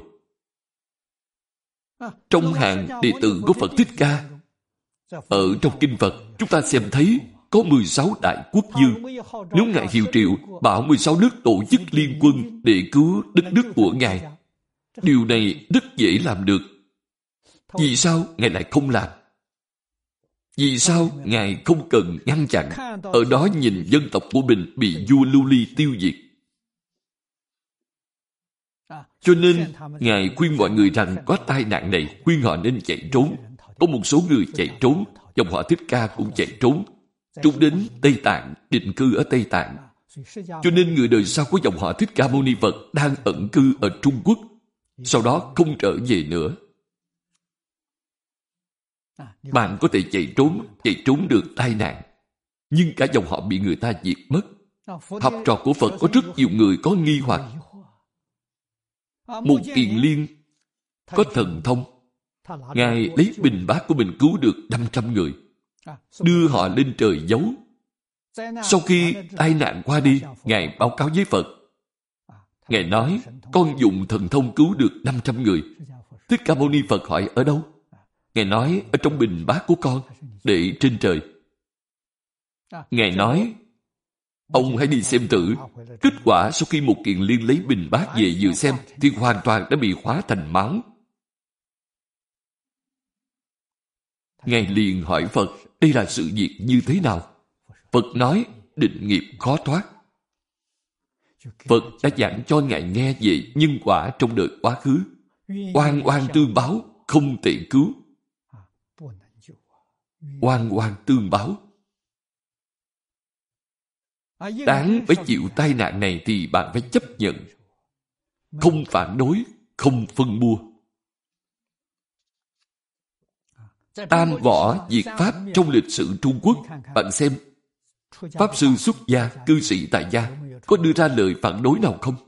Trong hàng đệ tử của Phật Thích Ca, ở trong kinh Phật chúng ta xem thấy có 16 đại quốc vương. Nếu Ngài hiệu triệu, bảo 16 nước tổ chức liên quân để cứu đất nước của Ngài, điều này rất dễ làm được. Vì sao Ngài lại không làm? Vì sao Ngài không cần ngăn chặn, ở đó nhìn dân tộc của mình bị vua Lưu Ly tiêu diệt? Cho nên, Ngài khuyên mọi người rằng có tai nạn này, khuyên họ nên chạy trốn. Có một số người chạy trốn, dòng họ Thích Ca cũng chạy trốn. Trốn đến Tây Tạng, định cư ở Tây Tạng. Cho nên người đời sau của dòng họ Thích Ca Mâu Ni Phật đang ẩn cư ở Trung Quốc, sau đó không trở về nữa. Bạn có thể chạy trốn được tai nạn, nhưng cả dòng họ bị người ta diệt mất. Học trò của Phật có rất nhiều người có nghi hoặc. Một Kiền Liên có thần thông, Ngài lấy bình bát của mình cứu được 500 người, đưa họ lên trời giấu. Sau khi tai nạn qua đi, Ngài báo cáo với Phật. Ngài nói, con dùng thần thông cứu được 500 người. Thích Ca Mâu Ni Phật hỏi ở đâu? Ngài nói, ở trong bình bát của con, để trên trời. Ngài nói, ông hãy đi xem thử. Kết quả sau khi một Kiền Liên lấy bình bát về vừa xem, thì hoàn toàn đã bị hóa thành máu. Ngài liền hỏi Phật, đây là sự việc như thế nào? Phật nói, định nghiệp khó thoát. Phật đã giảng cho Ngài nghe về nhân quả trong đời quá khứ. Oan oan tương báo, không thể cứu. Oan oan tương báo. Đáng phải chịu tai nạn này thì bạn phải chấp nhận. Không phản đối, không phân mua. Tam võ diệt Pháp trong lịch sử Trung Quốc, bạn xem, Pháp sư xuất gia, cư sĩ tại gia có đưa ra lời phản đối nào không?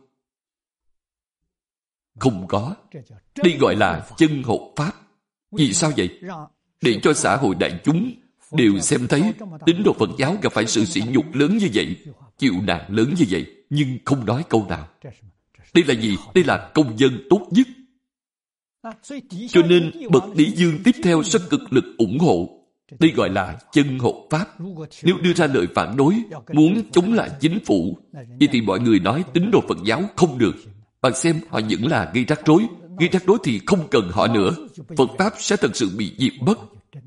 Không có. Đây gọi là chân hộ Pháp. Vì sao vậy? Để cho xã hội đại chúng đều xem thấy tín đồ Phật giáo gặp phải sự sỉ nhục lớn như vậy, chịu nạn lớn như vậy, nhưng không nói câu nào. Đây là gì? Đây là công dân tốt nhất. Cho nên bậc Lý Dương tiếp theo sẽ cực lực ủng hộ. Đây gọi là chân hộ Pháp. Nếu đưa ra lời phản đối, muốn chống lại chính phủ, vậy thì mọi người nói tín đồ Phật giáo không được. Bạn xem, họ vẫn là gây rắc rối. Gây rắc rối thì không cần họ nữa. Phật Pháp sẽ thật sự bị diệt mất.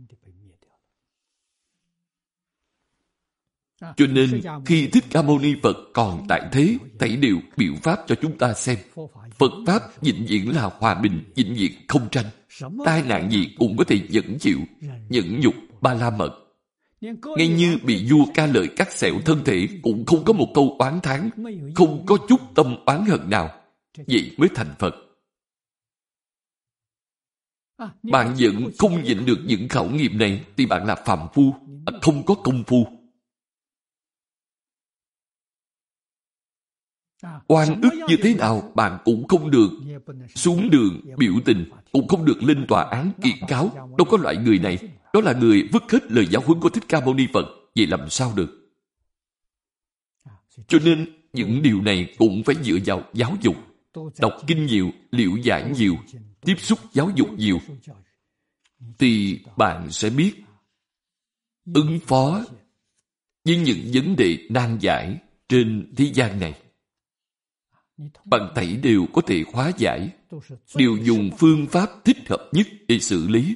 Cho nên, khi Thích Ca Mâu Ni Phật còn tại thế, thảy đều biểu pháp cho chúng ta xem. Phật Pháp vĩnh viễn là hòa bình, vĩnh viễn không tranh. Tai nạn gì cũng có thể nhẫn chịu, nhẫn nhục ba la mật. Ngay như bị vua ca lợi cắt xẻo thân thể cũng không có một câu oán thán, không có chút tâm oán hận nào. Vậy mới thành Phật. Bạn vẫn không nhịn được những khảo nghiệm này thì bạn là phàm phu, không có công phu. Oan ức như thế nào bạn cũng không được xuống đường biểu tình, cũng không được lên tòa án kiện cáo. Đâu có loại người này. Đó là người vứt hết lời giáo huấn của Thích Ca Mâu Ni Phật. Vậy làm sao được? Cho nên những điều này cũng phải dựa vào giáo dục. Đọc kinh nhiều, liệu giải nhiều, tiếp xúc giáo dục nhiều, thì bạn sẽ biết ứng phó với những vấn đề nan giải trên thế gian này. Bạn thảy đều có thể hóa giải, đều dùng phương pháp thích hợp nhất để xử lý.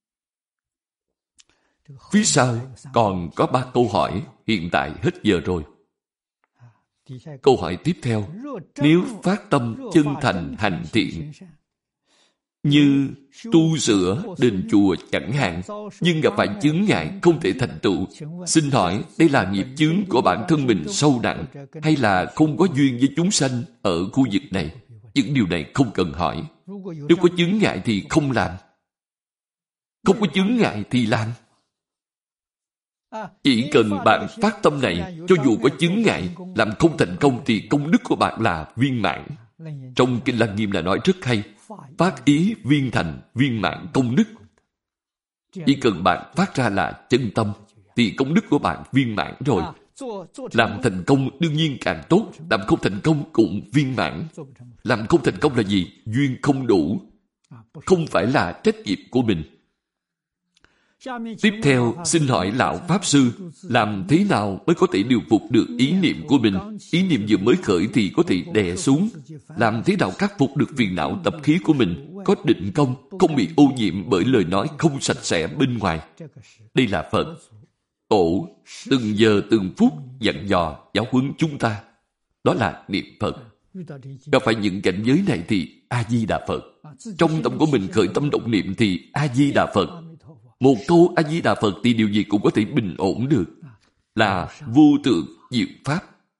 Phía sau còn có 3 câu hỏi, hiện tại hết giờ rồi. Câu hỏi tiếp theo, nếu phát tâm chân thành hành thiện, như tu sửa đền chùa chẳng hạn, nhưng gặp phải chướng ngại không thể thành tựu, xin hỏi đây là nghiệp chướng của bản thân mình sâu nặng, hay là không có duyên với chúng sanh ở khu vực này? Những điều này không cần hỏi. Nếu có chướng ngại thì không làm, không có chướng ngại thì làm. Chỉ cần bạn phát tâm này, cho dù có chướng ngại, làm không thành công thì công đức của bạn là viên mãn. Trong Kinh Lăng Nghiêm là nói rất hay, phát ý viên thành viên mãn công đức. Chỉ cần bạn phát ra là chân tâm, thì công đức của bạn viên mãn rồi. Làm thành công đương nhiên càng tốt, làm không thành công cũng viên mãn. Làm không thành công là gì? Duyên không đủ, không phải là trách nhiệm của mình. Tiếp theo, xin hỏi Lão Pháp Sư, làm thế nào mới có thể điều phục được ý niệm của mình? Ý niệm vừa mới khởi thì có thể đè xuống. Làm thế nào khắc phục được phiền não tập khí của mình? Có định công, không bị ô nhiễm bởi lời nói không sạch sẽ bên ngoài. Đây là Phật. Tổ, từng giờ từng phút dặn dò giáo huấn chúng ta. Đó là niệm Phật. Gặp phải những cảnh giới này thì A-di-đà Phật. Trong tâm của mình khởi tâm động niệm thì A-di-đà Phật. Một câu A-di-đà Phật thì điều gì cũng có thể bình ổn được. Là vô tượng diệu pháp.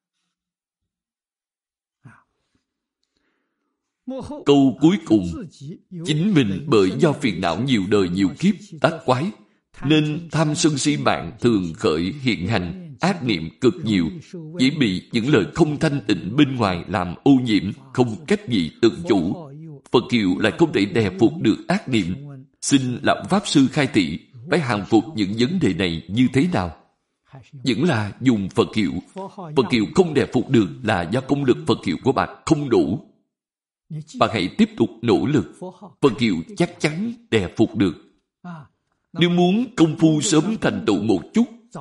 Câu cuối cùng, chính mình bởi do phiền não nhiều đời nhiều kiếp tác quái, nên tham sân si mạng thường khởi hiện hành, ác niệm cực nhiều, dễ bị những lời không thanh tịnh bên ngoài làm ô nhiễm, không cách gì tự chủ. Phật hiệu lại không thể đè phục được ác niệm. Xin Lão Pháp Sư khai thị, phải hàng phục những vấn đề này như thế nào? Vẫn là dùng Phật hiệu. Phật hiệu không đè phục được là do công lực Phật hiệu của bạn không đủ. Bạn hãy tiếp tục nỗ lực. Phật hiệu chắc chắn đè phục được. Nếu muốn công phu sớm thành tựu một chút,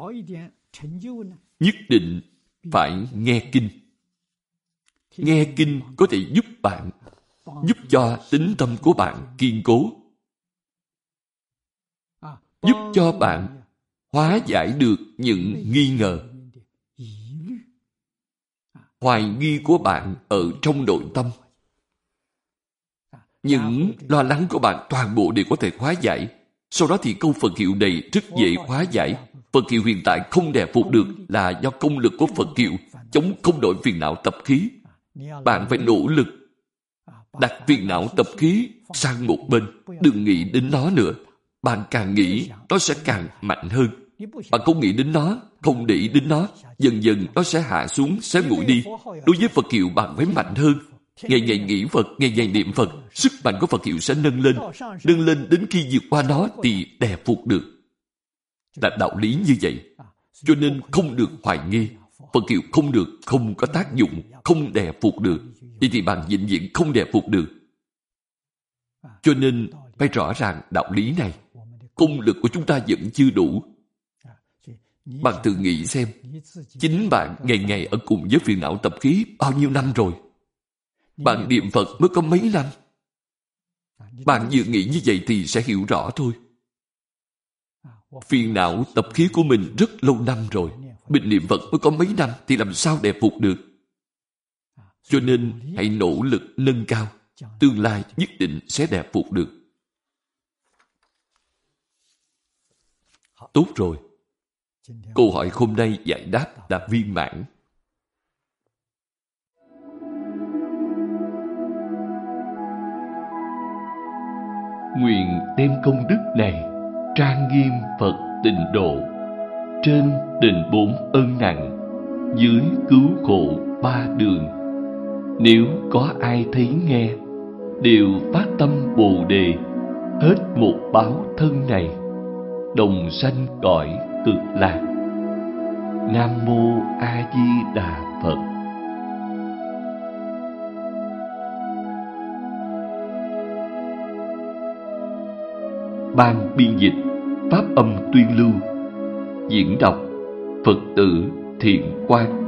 nhất định phải nghe kinh. Nghe kinh có thể giúp bạn, giúp cho tính tâm của bạn kiên cố, giúp cho bạn hóa giải được những nghi ngờ, hoài nghi của bạn ở trong nội tâm. Những lo lắng của bạn toàn bộ đều có thể hóa giải. Sau đó thì câu Phật hiệu này rất dễ hóa giải. Phật hiệu hiện tại không đè phục được là do công lực của Phật hiệu chống không đổi phiền não tập khí. Bạn phải nỗ lực đặt phiền não tập khí sang một bên, đừng nghĩ đến nó nữa. Bạn càng nghĩ, nó sẽ càng mạnh hơn. Bạn không nghĩ đến nó, không để ý đến nó, dần dần nó sẽ hạ xuống, sẽ nguội đi. Đối với Phật hiệu bạn phải mạnh hơn. Ngày ngày nghĩ Phật, ngày ngày niệm Phật, sức mạnh của Phật hiệu sẽ nâng lên đến khi vượt qua nó thì đè phục được. Là đạo lý như vậy. Cho nên không được hoài nghi. Phật hiệu không được, không có tác dụng, không đè phục được. Vậy thì bạn vĩnh viễn không đè phục được. Cho nên phải rõ ràng đạo lý này. Công lực của chúng ta vẫn chưa đủ. Bạn tự nghĩ xem, chính bạn ngày ngày ở cùng với phiền não tập khí bao nhiêu năm rồi? Bạn niệm Phật mới có mấy năm? Bạn vừa nghĩ như vậy thì sẽ hiểu rõ thôi. Phiền não tập khí của mình rất lâu năm rồi. Mình niệm Phật mới có mấy năm thì làm sao đè phục được? Cho nên hãy nỗ lực nâng cao. Tương lai nhất định sẽ đè phục được. Tốt rồi. Câu hỏi hôm nay giải đáp đã viên mãn. Nguyện đem công đức này trang nghiêm Phật Tịnh Độ, trên đền 4 ân nặng, dưới cứu khổ 3 đường. Nếu có ai thấy nghe, đều phát tâm Bồ Đề, hết một báo thân này, đồng sanh cõi Cực Lạc. Nam Mô A Di Đà Phật. Ban biên dịch Pháp âm tuyên lưu. Diễn đọc Phật tử Thiện Quang.